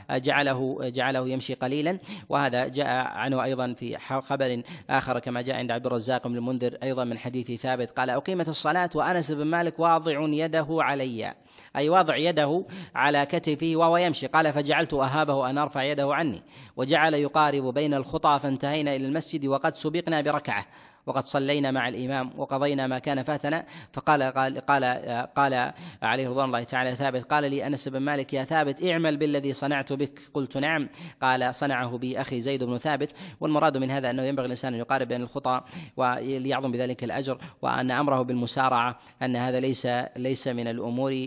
فجعله جعله يمشي قليلا. وهذا جاء عنه أيضا في خبر آخر كما جاء عند عبد الرزاق بن المنذر أيضا من حديث ثابت قال: أقيمت الصلاة وأنس بن مالك واضع يده علي، أي واضع يده على كتفه وهو يمشي. قال: فجعلت أهابه أن أرفع يده عني، وجعل يقارب بين الخطى فانتهينا إلى المسجد وقد سبقنا بركعة وقد صلينا مع الإمام وقضينا ما كان فاتنا. فقال قال قال قال عليه رضوان الله تعالى ثابت قال لي أنس بن مالك: يا ثابت اعمل بالذي صنعت بك. قلت: نعم. قال: صنعه بي أخي زيد بن ثابت. والمراد من هذا أنه ينبغي الإنسان أن يقارب بين الخطى وليعظم بذلك الأجر، وأن أمره بالمسارعة أن هذا ليس ليس من الأمور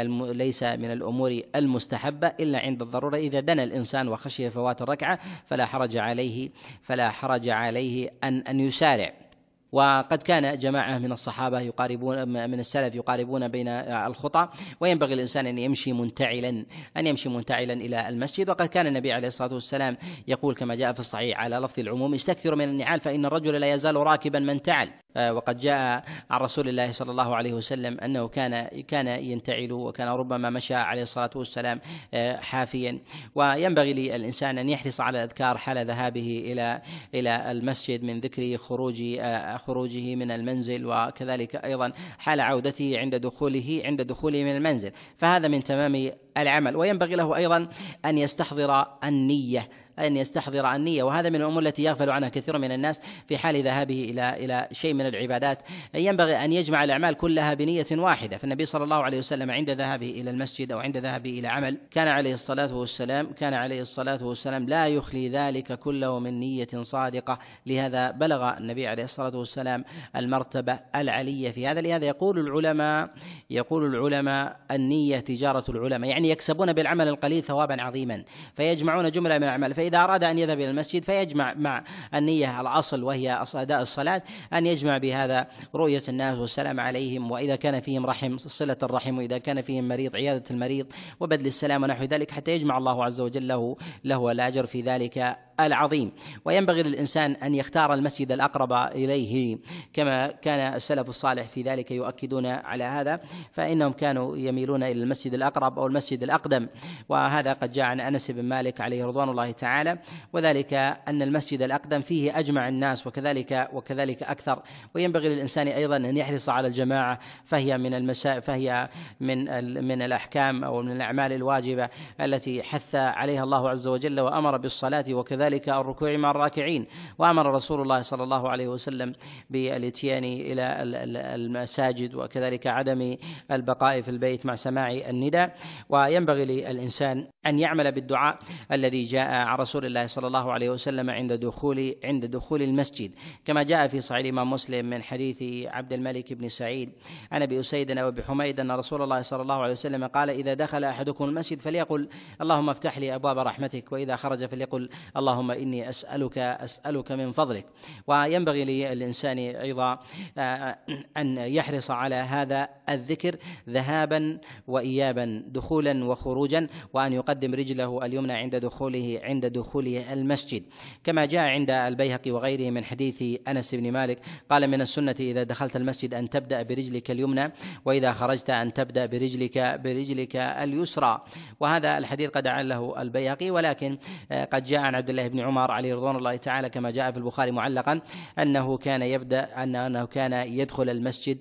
ليس من الأمور المستحبة إلا عند الضرورة. إذا دنا الإنسان وخشي فوات الركعة فلا حرج عليه فلا حرج عليه أن أن يسارع. وقد كان جماعة من الصحابة يقاربون من السلف يقاربون بين الخطى، وينبغي الإنسان أن يمشي منتعلا أن يمشي منتعلا إلى المسجد. وقد كان النبي عليه الصلاة والسلام يقول كما جاء في الصحيح على لفظ العموم: استكثروا من النعال فإن الرجل لا يزال راكبا من تعل. وقد جاء عن رسول الله صلى الله عليه وسلم أنه كان كان ينتعل، وكان ربما مشى عليه الصلاة والسلام حافيا. وينبغي للإنسان أن يحرص على الأذكار حال ذهابه إلى إلى المسجد من ذكر خروج خروجه من المنزل، وكذلك أيضا حال عودته عند دخوله عند دخوله من المنزل، فهذا من تمام العمل. وينبغي له أيضا أن يستحضر النية أن يستحضر النية وهذا من الأمور التي يغفل عنها كثير من الناس في حال ذهابه إلى إلى شيء من العبادات. ينبغي أن يجمع الأعمال كلها بنية واحدة. فالنبي صلى الله عليه وسلم عند ذهابه إلى المسجد أو عند ذهابه إلى عمل كان عليه الصلاة والسلام كان عليه الصلاة والسلام لا يخلي ذلك كله من نية صادقة. لهذا بلغ النبي عليه الصلاة والسلام المرتبة العلية في هذا. لهذا يقول العلماء يقول العلماء النية تجارة العلماء، يعني يكسبون بالعمل القليل ثوابا عظيما، فيجمعون جملة من الأعمال. فإذا أراد أن يذهب إلى المسجد فيجمع مع النية الأصل وهي أداء الصلاة، أن يجمع بهذا رؤية الناس والسلام عليهم، وإذا كان فيهم رحم صلة الرحم، وإذا كان فيهم مريض عيادة المريض وبذل السلام ونحو ذلك، حتى يجمع الله عز وجل له, له الأجر في ذلك العظيم. وينبغي للإنسان أن يختار المسجد الأقرب إليه كما كان السلف الصالح في ذلك يؤكدون على هذا، فإنهم كانوا يميلون إلى المسجد الأقرب أو المسجد الأقدم. وهذا قد جاء عن أنس بن مالك عليه رضوان الله تعالى، وذلك أن المسجد الأقدم فيه أجمع الناس وكذلك وكذلك أكثر. وينبغي للإنسان أيضا أن يحرص على الجماعة، فهي من المسا فهي من من الأحكام أو من الأعمال الواجبة التي حث عليها الله عز وجل وأمر بالصلاة وكذلك الركوع مع الراكعين. وأمر رسول الله صلى الله عليه وسلم بالاتيان إلى المساجد وكذلك عدم البقاء في البيت مع سماع النداء. وينبغي للإنسان أن يعمل بالدعاء الذي جاء عن رسول الله صلى الله عليه وسلم عند دخول عند دخول المسجد، كما جاء في صحيح الإمام مسلم من حديث عبد الملك بن سعيد عن أبي أسيد وأبي حميد أن رسول الله صلى الله عليه وسلم قال: إذا دخل أحدكم المسجد فليقل اللهم افتح لي أبواب رحمتك، وإذا خرج فليقل اللهم إني أسألك أسألك من فضلك. وينبغي للإنسان أيضا أن يحرص على هذا الذكر ذهابا وإيابا، دخولا وخروجا، وأن يقدم رجله اليمنى عند دخوله عند دخوله المسجد، كما جاء عند البيهقي وغيره من حديث أنس بن مالك قال: من السنة إذا دخلت المسجد أن تبدأ برجلك اليمنى، وإذا خرجت أن تبدأ برجلك برجلك اليسرى. وهذا الحديث قد عله البيهقي، ولكن قد جاء عن عبد الله بن عمر عليه رضوان الله تعالى كما جاء في البخاري معلقا أنه كان يبدأ أنه كان يدخل المسجد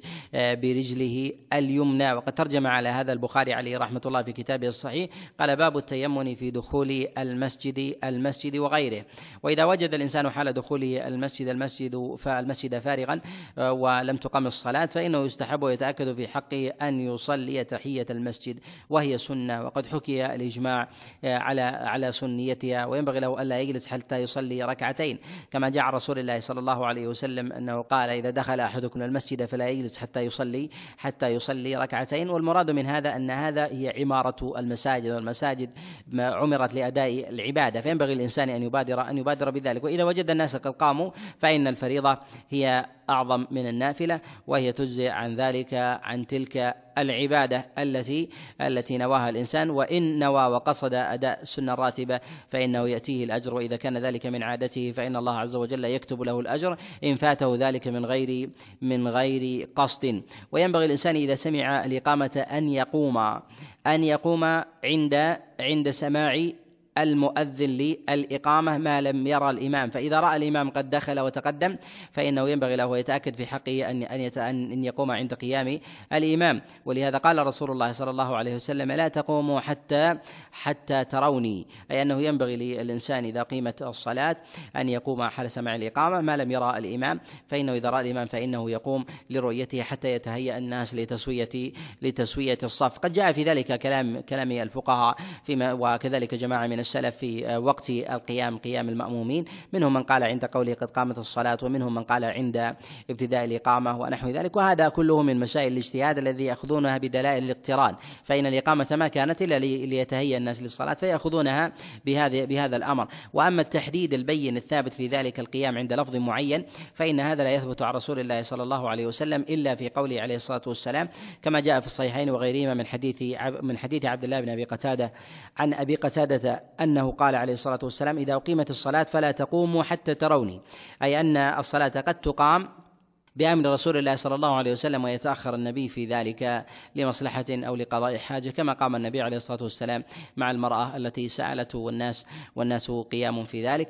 برجله اليمنى. وقد ترجم على هذا البخاري عليه رحمة الله في كتابه الصحيح، قال: باب التيمن في دخول المسجد المسجد وغيره. وإذا وجد الإنسان حال دخوله المسجد المسجد فالمسجد فارغا ولم تقم الصلاة فإنه يستحب ويتأكد في حقه أن يصلي تحية المسجد، وهي سنة، وقد حكي الإجماع على على سنيتها. وينبغي له ألا يجلس حتى يصلي ركعتين، كما جاء عن رسول الله صلى الله عليه وسلم أنه قال: إذا دخل أحدكم المسجد فلا يجلس حتى يصلي حتى يصلي ركعتين. والمراد من هذا أن هذا هي عمارة المساجد، والمساجد عمرت لأداء العبادة، فينبغي الإنسان أن يبادر أن يبادر بذلك. وإذا وجد الناس قد قاموا فإن الفريضة هي أعظم من النافلة، وهي تجزي عن ذلك عن تلك العبادة التي التي نواها الإنسان. وإن نوى وقصد أداء السنة الراتبة فإنه يأتيه الأجر، وإذا كان ذلك من عادته فإن الله عز وجل يكتب له الأجر إن فاته ذلك من غير من غير قصد. وينبغي الإنسان إذا سمع الإقامة أن يقوم أن يقوم عند عند سماع المؤذن للإقامة ما لم يرى الإمام، فإذا رأى الإمام قد دخل وتقدم فإنه ينبغي له ويتأكد في حقه أن أن يقوم عند قيام الإمام. ولهذا قال رسول الله صلى الله عليه وسلم: لا تقوموا حتى حتى تروني، أي أنه ينبغي للإنسان إذا قيمت الصلاة أن يقوم حال سماع الإقامة ما لم يرى الإمام، فإنه إذا رأى الإمام فإنه يقوم لرؤيته حتى يتهيأ الناس لتسوية لتسوية الصف. قد جاء في ذلك كلام كلام الفقهاء فيما وكذلك جماعة من السلف في وقت القيام قيام المأمومين، منهم من قال عند قوله قد قامت الصلاة، ومنهم من قال عند ابتداء الإقامة ونحو ذلك، وهذا كله من مسائل الاجتهاد الذي يأخذونها بدلائل الاقتران، فإن الإقامة ما كانت إلا ليتهيأ الناس للصلاة فيأخذونها بهذا بهذا الأمر. وأما التحديد البين الثابت في ذلك القيام عند لفظ معين فإن هذا لا يثبت عن رسول الله صلى الله عليه وسلم إلا في قوله عليه الصلاة والسلام كما جاء في الصحيحين وغيرهما من حديث من حديث عبد الله بن أبي قتادة عن أبي قتادة أنه قال عليه الصلاة والسلام إذا أقيمت الصلاة فلا تقوموا حتى تروني، أي أن الصلاة قد تقام بأمر رسول الله صلى الله عليه وسلم ويتأخر النبي في ذلك لمصلحة أو لقضاء حاجة، كما قام النبي عليه الصلاة والسلام مع المرأة التي سألته والناس والناس قيام في ذلك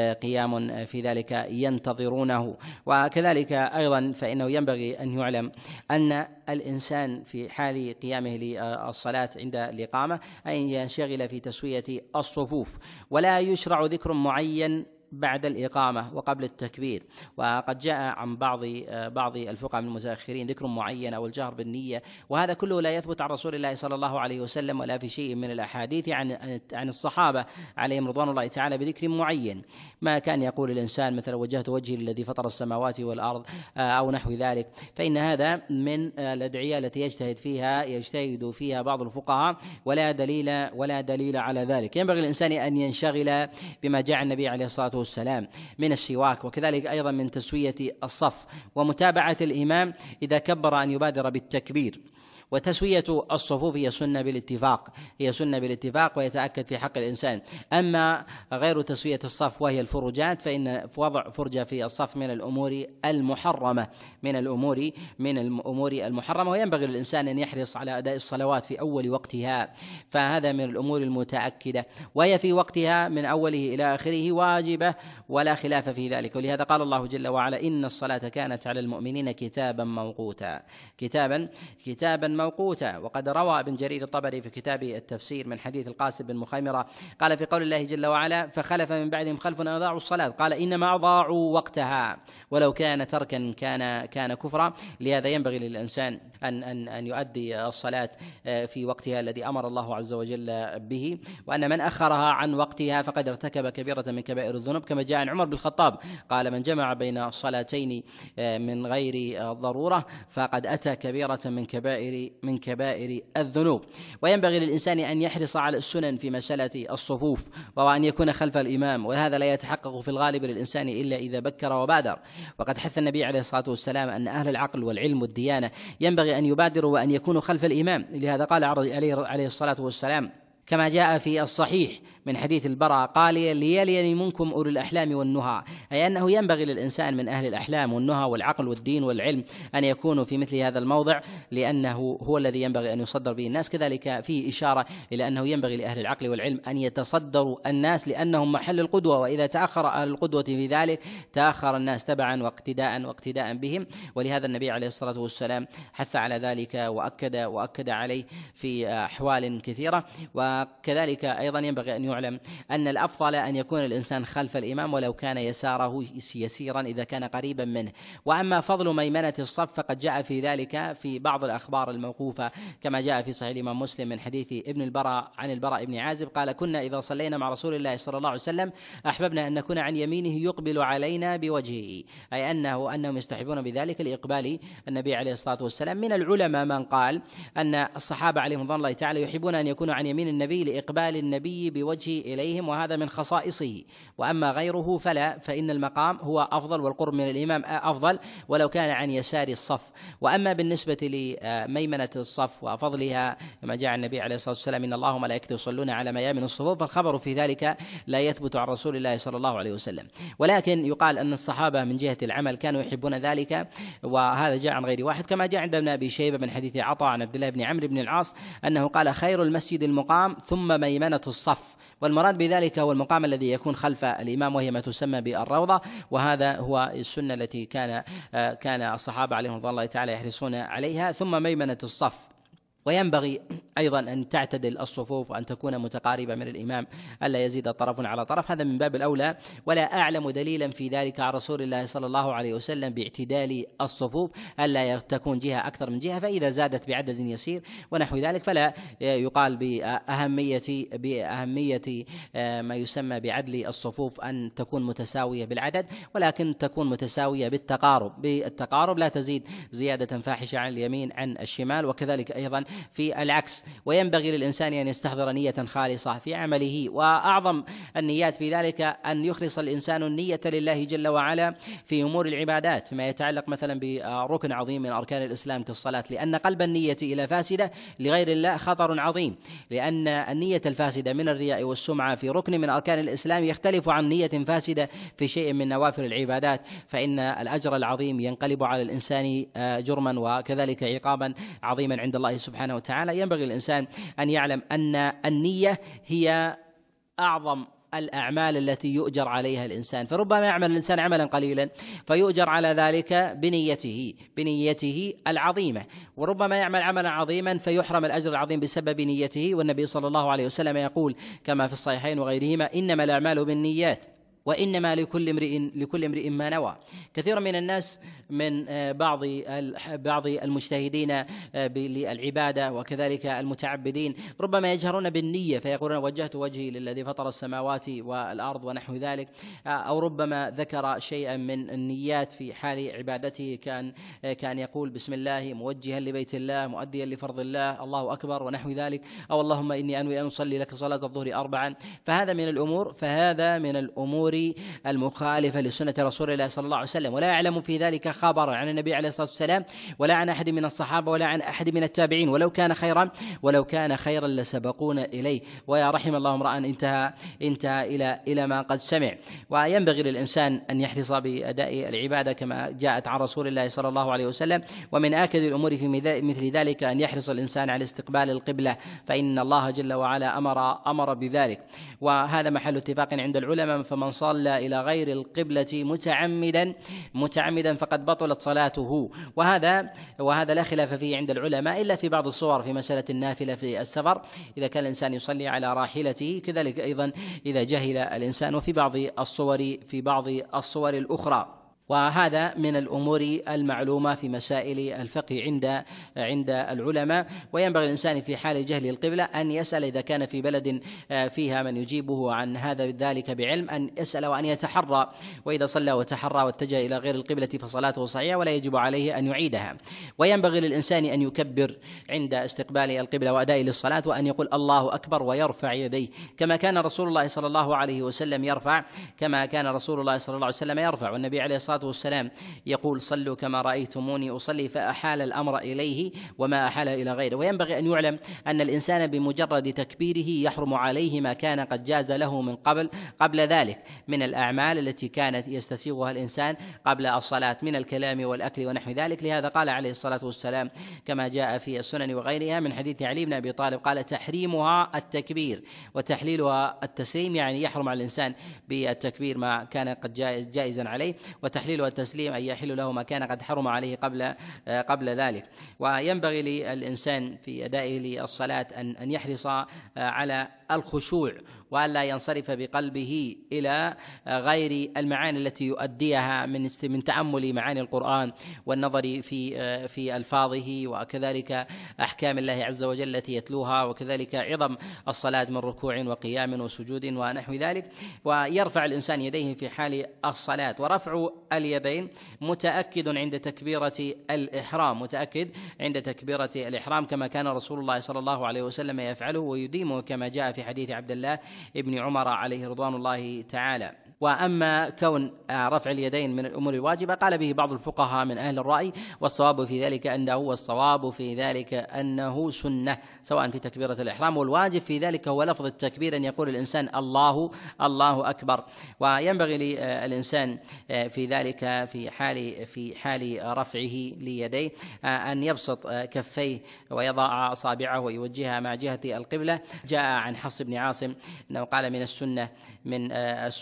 قيام في ذلك ينتظرونه. وكذلك أيضا فإنه ينبغي أن يعلم أن الإنسان في حال قيامه للصلاة عند الإقامة أن ينشغل في تسوية الصفوف، ولا يشرع ذكر معين بعد الإقامة وقبل التكبير. وقد جاء عن بعض بعض الفقهاء من المتأخرين ذكر معين أو الجهر بالنية، وهذا كله لا يثبت عن رسول الله صلى الله عليه وسلم ولا في شيء من الأحاديث عن عن الصحابة عليهم رضوان الله تعالى بذكر معين، ما كان يقول الإنسان مثلا وجهت وجهي للذي فطر السماوات والأرض أو نحو ذلك، فإن هذا من الأدعية التي يجتهد فيها يجتهد فيها بعض الفقهاء ولا دليل ولا دليل على ذلك. ينبغي الإنسان أن ينشغل بما جاء النبي عليه الصلاة والسلام من السواك، وكذلك أيضا من تسوية الصف ومتابعة الإمام إذا كبر أن يبادر بالتكبير. وتسوية الصفوف هي سنة بالاتفاق هي سنة بالاتفاق ويتأكد في حق الإنسان. أما غير تسوية الصف وهي الفرجات فإن وضع فرجة في الصف من الأمور المحرمة من الأمور من الأمور المحرمة وينبغي للإنسان أن يحرص على أداء الصلوات في أول وقتها، فهذا من الأمور المتأكدة وهي في وقتها من أوله إلى آخره واجبة ولا خلاف في ذلك. ولهذا قال الله جل وعلا إن الصلاة كانت على المؤمنين كتابا موقوتا كتابا كتابا موقوتا. وقد روى ابن جرير الطبري في كتاب التفسير من حديث القاسم بن مخيمرة قال في قول الله جل وعلا فخلف من بعدهم خلف أضاعوا الصلاة قال إنما أضاعوا وقتها ولو كان تركا كان كان كفرا. لهذا ينبغي للإنسان أن أن أن يؤدي الصلاة في وقتها الذي أمر الله عز وجل به، وأن من أخرها عن وقتها فقد ارتكب كبيرة من كبائر الذنوب، كما جاء عن عمر بن الخطاب قال من جمع بين صلاتين من غير ضرورة فقد أتى كبيرة من كبائر من كبائر الذنوب. وينبغي للإنسان أن يحرص على السنن في مسألة الصفوف وأن يكون خلف الإمام، وهذا لا يتحقق في الغالب للإنسان إلا إذا بكر وبادر. وقد حث النبي عليه الصلاة والسلام أن أهل العقل والعلم والديانة ينبغي أن يبادروا وأن يكونوا خلف الإمام. لهذا قال عليه الصلاة والسلام كما جاء في الصحيح من حديث البراء قال ليلي منكم أولو الأحلام والنهى، أي أنه ينبغي للإنسان من أهل الأحلام والنهى والعقل والدين والعلم أن يكونوا في مثل هذا الموضع، لأنه هو الذي ينبغي أن يصدر به الناس. كذلك فيه إشارة إلى أنه ينبغي لأهل العقل والعلم أن يتصدروا الناس لأنهم محل القدوة، وإذا تأخر أهل القدوة في ذلك تأخر الناس تبعا واقتداء واقتداء بهم. ولهذا النبي عليه الصلاة والسلام حث على ذلك وأكد وأكد عليه في أحوال كثيرة. وكذلك أيضا ينبغي أن يعلم أن الأفضل أن يكون الإنسان خلف الإمام ولو كان يساره يسيرا إذا كان قريبا منه. وأما فضل ميمنة الصف فقد جاء في ذلك في بعض الأخبار الموقوفة كما جاء في صحيح الإمام مسلم من حديث ابن البراء عن البراء بن عازب قال كنا إذا صلينا مع رسول الله صلى الله عليه وسلم أحببنا أن نكون عن يمينه يقبل علينا بوجهه، أي أنه أنهم يستحبون بذلك لإقبال النبي عليه الصلاة والسلام. من العلماء من قال أن الصحابة عليهم رضوان الله تعالى يحبون أن يكونوا عن يمين النبي لإقبال النبي بوجهه إليهم، وهذا من خصائصه. وأما غيره فلا، فإن المقام هو أفضل والقرب من الإمام أفضل ولو كان عن يسار الصف. وأما بالنسبة لميمنة الصف وفضلها كما جاء النبي عليه الصلاة والسلام إن الله وملائكته يصلون على ميامن الصفوف، فالخبر في ذلك لا يثبت عن رسول الله صلى الله عليه وسلم. ولكن يقال أن الصحابة من جهة العمل كانوا يحبون ذلك، وهذا جاء عن غير واحد كما جاء عند ابن أبي شيبة من حديث عطاء عن عبد الله بن عمرو بن العاص أنه قال خير المسجد المقام ثم ميمنة الصف، والمراد بذلك هو المقام الذي يكون خلف الإمام وهي ما تسمى بالروضة، وهذا هو السنة التي كان كان الصحابة عليهم رضوان الله تعالى يحرصون عليها. ثم ميمنة الصف وينبغي أيضا أن تعتدل الصفوف وأن تكون متقاربة من الإمام، ألا يزيد طرف على طرف، هذا من باب الأولى. ولا أعلم دليلا في ذلك عن رسول الله صلى الله عليه وسلم باعتدال الصفوف، ألا تكون جهة أكثر من جهة، فإذا زادت بعدد يسير ونحو ذلك فلا يقال بأهمية بأهمية ما يسمى بعدل الصفوف أن تكون متساوية بالعدد، ولكن تكون متساوية بالتقارب بالتقارب لا تزيد زيادة فاحشة عن اليمين عن الشمال، وكذلك أيضا في العكس. وينبغي للإنسان أن يستحضر نية خالصة في عمله، وأعظم النيات في ذلك أن يخلص الإنسان النية لله جل وعلا في أمور العبادات، ما يتعلق مثلا بركن عظيم من أركان الإسلام كالصلاة، لأن قلب النية إلى فاسدة لغير الله خطر عظيم، لأن النية الفاسدة من الرياء والسمعة في ركن من أركان الإسلام يختلف عن نية فاسدة في شيء من نوافل العبادات، فإن الأجر العظيم ينقلب على الإنسان جرما وكذلك عقابا عظيما عند الله سبحانه وتعالى. ينبغي الإنسان أن يعلم أن النية هي أعظم الأعمال التي يؤجر عليها الإنسان، فربما يعمل الإنسان عملا قليلا فيؤجر على ذلك بنيته بنيته العظيمة، وربما يعمل عملا عظيما فيحرم الأجر العظيم بسبب نيته. والنبي صلى الله عليه وسلم يقول كما في الصحيحين وغيرهما: إنما الأعمال بالنيات وإنما لكل امرئ لكل امرئ ما نوى. كثير من الناس من بعض بعض المجتهدين للعبادة وكذلك المتعبدين ربما يجهرون بالنية فيقولون: وجهت وجهي للذي فطر السماوات والأرض ونحو ذلك، أو ربما ذكر شيئا من النيات في حال عبادته، كان كان يقول: بسم الله موجها لبيت الله مؤديا لفرض الله، الله أكبر ونحو ذلك، أو اللهم إني أنوي أن أصلي لك صلاة الظهر أربعا. فهذا من الأمور فهذا من الأمور المخالفة لسنة رسول الله صلى الله عليه وسلم، ولا يعلم في ذلك خبرا عن النبي عليه الصلاة والسلام ولا عن أحد من الصحابة ولا عن أحد من التابعين، ولو كان خيرا ولو كان خيرا لسبقونا إليه. ويا رحم الله امرأ انتهى انتهى إلى إلى ما قد سمع. وينبغي للإنسان أن يحرص بأداء العبادة كما جاءت عن رسول الله صلى الله عليه وسلم. ومن آكد الأمور في مثل ذلك أن يحرص الإنسان على استقبال القبلة، فإن الله جل وعلا أمر أمر بذلك، وهذا محل اتفاق عند العلماء. فمن صلى إلى غير القبلة متعمدا متعمدا فقد بطلت صلاته، وهذا وهذا لا خلاف فيه عند العلماء إلا في بعض الصور في مسألة النافلة في السفر، إذا كان الإنسان يصلي على راحلته، كذلك أيضا إذا جهل الإنسان، وفي بعض الصور في بعض الصور الأخرى. وهذا من الأمور المعلومة في مسائل الفقه عند عند العلماء. وينبغي الإنسان في حال جهل القبلة أن يسأل إذا كان في بلد فيها من يجيبه عن هذا ذلك بعلم، أن يسأل وأن يتحرى، وإذا صلى وتحرى واتجه إلى غير القبلة فصلاته صحيحة ولا يجب عليه أن يعيدها. وينبغي للإنسان أن يكبر عند استقبال القبلة وأداء للصلاة، وأن يقول الله أكبر ويرفع يديه كما كان رسول الله صلى الله عليه وسلم يرفع كما كان رسول الله صلى الله عليه وسلم يرفع. والنبي عليه الصلاة والسلام يقول: صلوا كما رأيتموني أصلي، فأحال الأمر إليه وما أحال إلى غيره. وينبغي أن يعلم أن الإنسان بمجرد تكبيره يحرم عليه ما كان قد جاز له من قبل قبل ذلك من الأعمال التي كانت يستسيغها الإنسان قبل الصلاة من الكلام والأكل ونحو ذلك. لهذا قال عليه الصلاة والسلام كما جاء في السنن وغيرها من حديث علي بن أبي طالب قال: تحريمها التكبير وتحليلها التسليم، يعني يحرم على الإنسان بالتكبير ما كان قد جائزا عليه، وتحليل والتسليم أن يحل له ما كان قد حرم عليه قبل قبل ذلك. وينبغي للإنسان في أدائه للصلاة أن أن يحرص على الخشوع، وألا ينصرف بقلبه إلى غير المعاني التي يؤديها من من تأمل معاني القرآن والنظر في في ألفاظه، وكذلك أحكام الله عز وجل التي يتلوها، وكذلك عظم الصلاة من ركوع وقيام وسجود ونحو ذلك. ويرفع الإنسان يديه في حال الصلاة، ورفع اليدين متأكد عند تكبيرة الإحرام متأكد عند تكبيرة الإحرام كما كان رسول الله صلى الله عليه وسلم يفعله ويديمه كما جاء في حديث عبد الله ابن عمر عليه رضوان الله تعالى. وأما كون رفع اليدين من الأمور الواجبة قال به بعض الفقهاء من أهل الرأي، والصواب في ذلك أنه والصواب في ذلك أنه سنة سواء في تكبيرة الإحرام، والواجب في ذلك هو لفظ التكبير أن يقول الإنسان الله الله أكبر. وينبغي للإنسان في ذلك في حال في حال رفعه ليديه أن يبسط كفيه ويضع أصابعه ويوجهها مع جهة القبلة. جاء عن حفص بن عاصم أنه قال: من السنة من السنة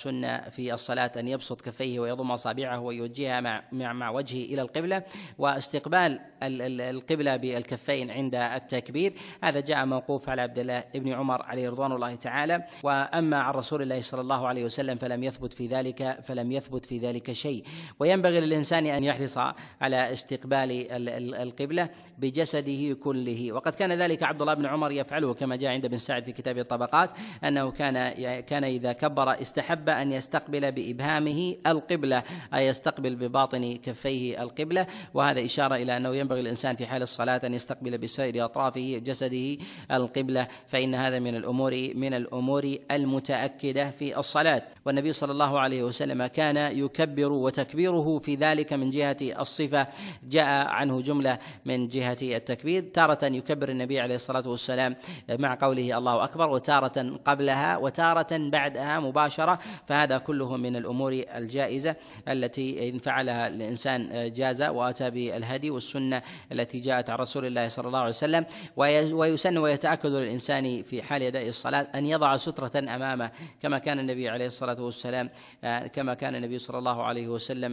في الصلاة أن يبسط كفيه ويضم أصابعه ويوجهها مع, مع وجهه إلى القبلة، واستقبال القبلة بالكفين عند التكبير، هذا جاء موقوف على عبد الله بن عمر عليه رضوان الله تعالى. وأما عن رسول الله صلى الله عليه وسلم فلم يثبت في ذلك فلم يثبت في ذلك شيء. وينبغي للإنسان أن يحرص على استقبال القبلة بجسده كله، وقد كان ذلك عبد الله بن عمر يفعله كما جاء عند ابن سعد في كتاب الطبقات، أنه كان كان إذا كبر استحب أن يستقبل بإبهامه القبلة، أي يستقبل بباطن كفيه القبلة، وهذا إشارة إلى أنه ينبغي الإنسان في حال الصلاة أن يستقبل بسائر أطرافه جسده القبلة، فإن هذا من الأمور من الأمور المتأكدة في الصلاة. والنبي صلى الله عليه وسلم كان يكبر، وتكبيره في ذلك من جهة الصفة جاء عنه جملة من جهة التكبير، تارة يكبر النبي عليه الصلاة والسلام مع قوله الله أكبر، وتارة قبلها وتارة بعدها مباشرة، فهذا كله من الأمور الجائزة التي إن فعلها الإنسان جاز، وأتى بالهدي والسنة التي جاءت عن رسول الله صلى الله عليه وسلم. ويسن ويتأكد للإنسان في حال أداء الصلاة أن يضع سترة أمامه كما كان النبي عليه الصلاة والسلام كما كان النبي صلى الله عليه وسلم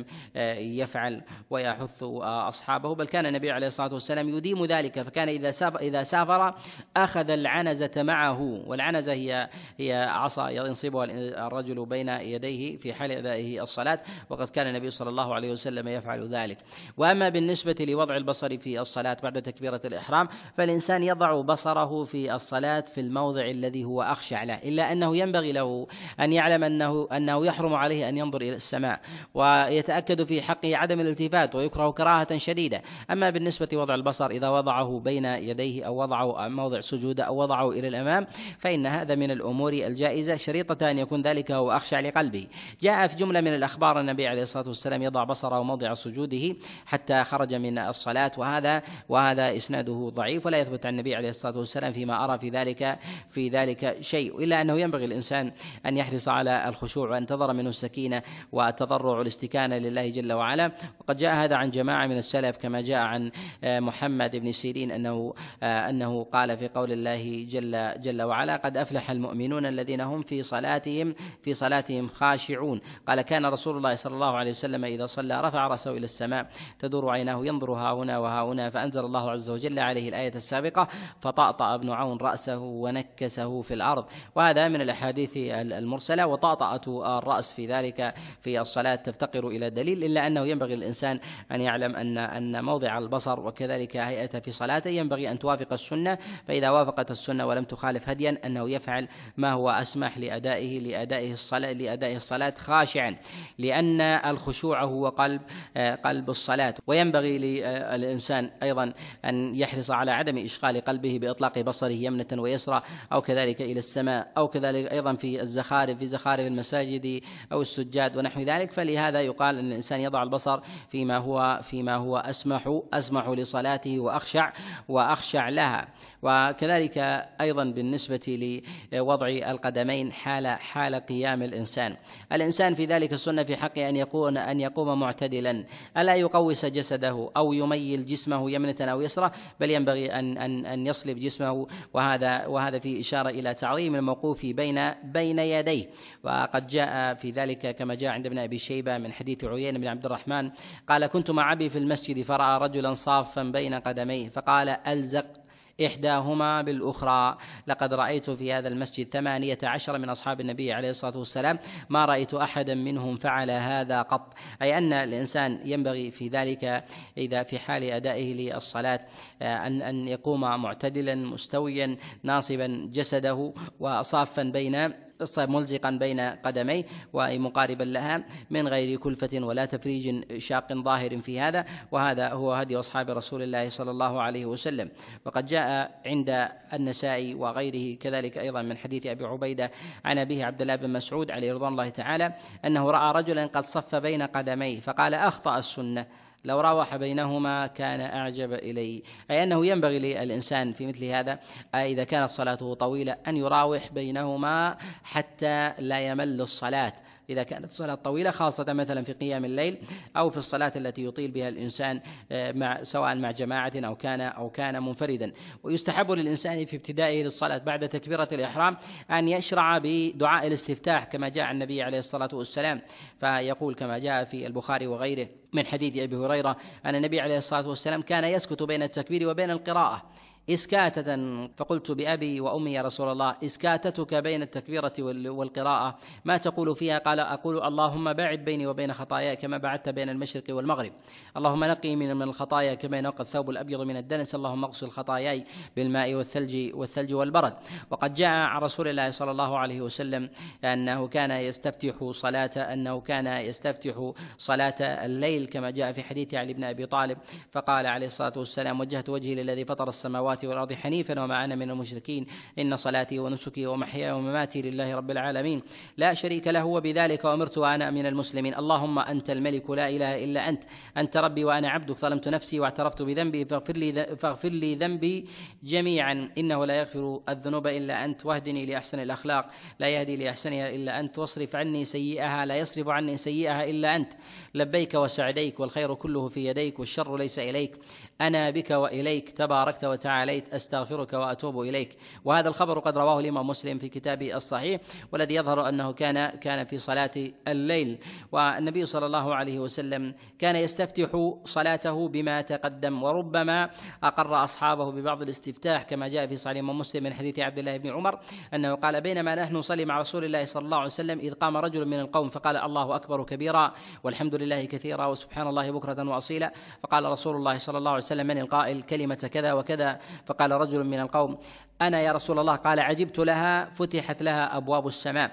يفعل ويحث أصحابه، بل كان النبي عليه الصلاة والسلام يديم ذلك، فكان إذا سافر أخذ العنزة معه، والعنزة هي هي عصا ينصبها الرجل بين يديه في حال أدائه الصلاة، وقد كان النبي صلى الله عليه وسلم يفعل ذلك. وأما بالنسبة لوضع البصر في الصلاة بعد تكبيرة الإحرام، فالإنسان يضع بصره في الصلاة في الموضع الذي هو أخشع له، إلا أنه ينبغي له أن يعلم أنه أنه يحرم عليه أن ينظر إلى السماء، ويتأكد في حقه عدم الالتفات، ويكره كراهة شديدة. أما بالنسبة لوضع البصر إذا وضعه بين يديه أو وضعه موضع سجوده أو وضعه إلى الأمام، فإن هذا من الأمور الجائزة، شريطة أن يكون ذلك هو أخشع لقلبه. جاء في جملة من الأخبار النبي عليه الصلاة والسلام يضع بصره موضع سجوده حتى خرج من الصلاة، وهذا وهذا إسناده ضعيف، ولا يثبت عن النبي عليه الصلاة والسلام فيما أرى في ذلك في ذلك شيء، إلا أنه ينبغي الإنسان أن يحرص على الخشوع وأن تظهر منه السكينة والتضرع والاستكانة لله جل وعلا. وقد جاء هذا عن جماعة من السلف كما جاء عن محمد بن سيرين أنه أنه قال في قول الله جل جل وعلا: قد أفلح المؤمنون الذين هم في صلاتهم في صلاتهم خاشعون. قال: كان رسول الله صلى الله عليه وسلم إذا صلى رفع رأسه إلى السماء تدور عيناه ينظر ها هنا وها هنا، فأنزل الله عز وجل عليه الآية السابقة: فطأطأ ابن عون رأسه ونكسه في الأرض. وهذا من الأحاديث المرسلة، وطأطأة الرأس في ذلك في الصلاة تفتقر إلى دليل، إلا أنه ينبغي الإنسان أن يعلم أن أن موضع البصر وكذلك هيئته في صلاته ينبغي أن توافق السنة، فإذا وافقت السنة ولم تخالف هديا أنه يفعل ما هو أسمح لأدائه لأدائه الصلاة لأدائه الصلاة خاشعا، لأن الخشوع هو قلب قلب الصلاة. وينبغي للإنسان أيضا أن يحرص على عدم إشغال قلبه بإطلاق بصره يمنة ويسرى أو كذلك إلى السماء، أو كذلك أيضا في الزخارف في زخارف المساجد أو السجاد ونحو ذلك. فلهذا يقال أن الإنسان يضع البصر فيما هو فيما هو أسمح أسمح لصلاته وأخشع وأخشع لها. وكذلك أيضا بالنسبة لوضع القدمين حال حال قيام الإنسان، الإنسان في ذلك السنة في حقه أن يكون أن يقوم معتدلا، ألا يقوس جسده أو يميل جسمه يمنة أو يسرى، بل ينبغي أن أن أن يصلب جسمه، وهذا وهذا في إشارة إلى تعظيم الموقوف بين بين يديه. وقد جاء في ذلك كما جاء عند ابن أبي شيبة من حديث عيينة بن عبد الرحمن قال: كنت مع أبي في المسجد فرأى رجلا صافا بين قدميه فقال: ألزق إحداهما بالأخرى. لقد رأيت في هذا المسجد ثمانية عشر من أصحاب النبي عليه الصلاة والسلام، ما رأيت أحدا منهم فعل هذا قط. أي أن الإنسان ينبغي في ذلك إذا في حال أدائه للصلاة أن أن يقوم معتدلا مستويا ناصبا جسده وصافا بين ملزقا بين قدميه ومقاربا لها من غير كلفة ولا تفريج شاق ظاهر في هذا، وهذا هو هدي أصحاب رسول الله صلى الله عليه وسلم. وقد جاء عند النسائي وغيره كذلك أيضا من حديث أبي عبيدة عن أبيه عبد الله بن مسعود عليه رضوان الله تعالى أنه رأى رجلا قد صف بين قدميه فقال: أخطأ السنة، لو راوح بينهما كان أعجب إلي. أي أنه ينبغي للإنسان في مثل هذا إذا كانت صلاته طويلة أن يراوح بينهما حتى لا يمل الصلاة، إذا كانت الصلاة طويلة، خاصة مثلا في قيام الليل أو في الصلاة التي يطيل بها الإنسان مع سواء مع جماعة أو كان أو كان منفردا. ويستحب للإنسان في ابتدائه للصلاة بعد تكبيرة الإحرام أن يشرع بدعاء الاستفتاح كما جاء عن النبي عليه الصلاة والسلام، فيقول كما جاء في البخاري وغيره من حديث أبي هريرة أن النبي عليه الصلاة والسلام كان يسكت بين التكبير وبين القراءة إسكاتة، فقلت بأبي وأمي يا رسول الله إسكاتتك بين التكبيرة والقراءة ما تقول فيها؟ قال أقول اللهم باعد بيني وبين خطاياي كما بعدت بين المشرق والمغرب، اللهم نقي من الخطايا كما ينقى الثوب الأبيض من الدنس، اللهم اغسل خطاياي بالماء والثلج والثلج والبرد. وقد جاء عن رسول الله صلى الله عليه وسلم أنه كان يستفتح صلاة أنه كان يستفتح صلاة الليل كما جاء في حديث علي بن أبي طالب، فقال عليه الصلاة والسلام وجهت وجهي للذي فطر السماوات والأرض حنيفا وما أنا من المشركين، إن صلاتي ونسكي ومحياي ومماتي لله رب العالمين لا شريك له وبذلك أمرت وأنا من المسلمين، اللهم أنت الملك لا إله إلا أنت، أنت ربي وأنا عبدك، ظلمت نفسي واعترفت بذنبي فاغفر لي, فاغفر لي ذنبي جميعا إنه لا يغفر الذنوب إلا أنت، واهدني لأحسن الأخلاق لا يهدي لأحسنها إلا أنت، واصرف عني سيئها لا يصرف عني سيئها إلا أنت، لبيك وسعديك والخير كله في يديك والشر ليس إليك، أنا بك وإليك تباركت وتعاليت، أستغفرك وأتوب إليك. وهذا الخبر قد رواه الإمام مسلم في كتابه الصحيح، والذي يظهر أنه كان كان في صلاة الليل. والنبي صلى الله عليه وسلم كان يستفتح صلاته بما تقدم، وربما أقر أصحابه ببعض الاستفتاح كما جاء في صحيح الإمام مسلم من حديث عبد الله بن عمر أنه قال بينما نحن نصلي مع رسول الله صلى الله عليه وسلم إذ قام رجل من القوم فقال الله أكبر كبيرا والحمد لله كثيرا وسبحان الله بكرة وأصيلا، فقال رسول الله صلى الله عليه وسلم من القائل كلمة كذا وكذا؟ فقال رجل من القوم أنا يا رسول الله، قال عجبت لها فتحت لها أبواب السماء.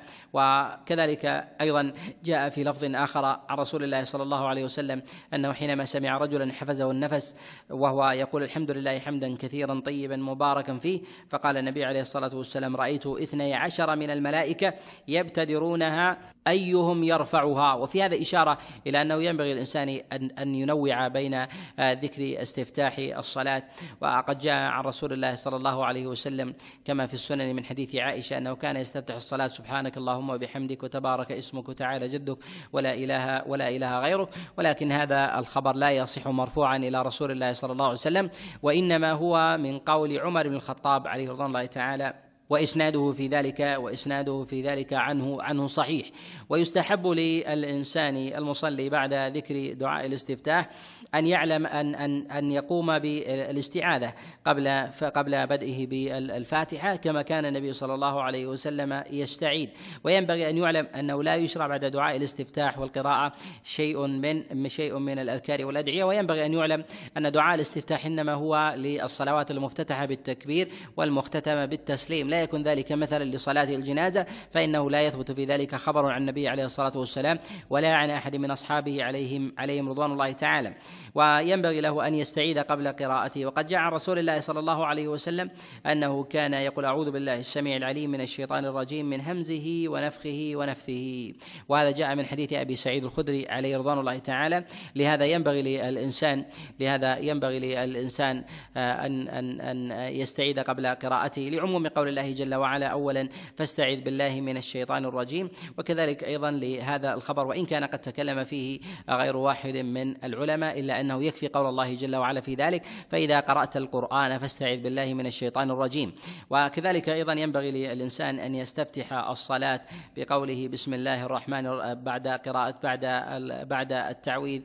وكذلك أيضا جاء في لفظ آخر عن رسول الله صلى الله عليه وسلم أنه حينما سمع رجلا حفزه النفس وهو يقول الحمد لله حمدا كثيرا طيبا مباركا فيه، فقال النبي عليه الصلاة والسلام رأيت اثني عشر من الملائكة يبتدرونها أيهم يرفعها. وفي هذا إشارة إلى أنه ينبغي الإنسان أن ينوع بين ذكر استفتاح الصلاة. وقد جاء عن رسول الله صلى الله عليه وسلم كما في السنن من حديث عائشة أنه كان يستفتح الصلاة سبحانك اللهم وبحمدك وتبارك اسمك وتعالى جدك ولا إله ولا إله غيرك، ولكن هذا الخبر لا يصح مرفوعا إلى رسول الله صلى الله عليه وسلم، وإنما هو من قول عمر بن الخطاب عليه رضوان الله تعالى، وإسناده في ذلك وإسناده في ذلك عنه عنه صحيح. ويستحب للإنسان المصلي بعد ذكر دعاء الاستفتاح أن يعلم أن أن أن يقوم بالاستعاذة قبل قبل بدئه بالفاتحة كما كان النبي صلى الله عليه وسلم يستعيذ. وينبغي أن يعلم أنه لا يشرع بعد دعاء الاستفتاح والقراءة شيء من شيء من الأذكار والأدعية. وينبغي أن يعلم أن دعاء الاستفتاح إنما هو للصلوات المفتتحة بالتكبير والمختتمة بالتسليم، لا يكون ذلك مثلا لصلاة الجنازة فإنه لا يثبت في ذلك خبر عن النبي عليه الصلاة والسلام ولا عن أحد من أصحابه عليهم عليهم رضوان الله تعالى. وينبغي له أن يستعيذ قبل قراءته. وقد جاء عن رسول الله صلى الله عليه وسلم أنه كان يقول أعوذ بالله السميع العليم من الشيطان الرجيم من همزه ونفخه ونفثه، وهذا جاء من حديث أبي سعيد الخدري عليه رضوان الله تعالى. لهذا ينبغي للإنسان لهذا ينبغي للإنسان أن أن أن يستعيذ قبل قراءته لعموم قول الله جل وعلا أولا فاستعذ بالله من الشيطان الرجيم. وكذلك أيضا لهذا الخبر وإن كان قد تكلم فيه غير واحد من العلماء إلا أنه يكفي قول الله جل وعلا في ذلك فإذا قرأت القرآن فاستعذ بالله من الشيطان الرجيم. وكذلك أيضا ينبغي للإنسان أن يستفتح الصلاة بقوله بسم الله الرحمن بعد قراءة بعد بعد التعويذ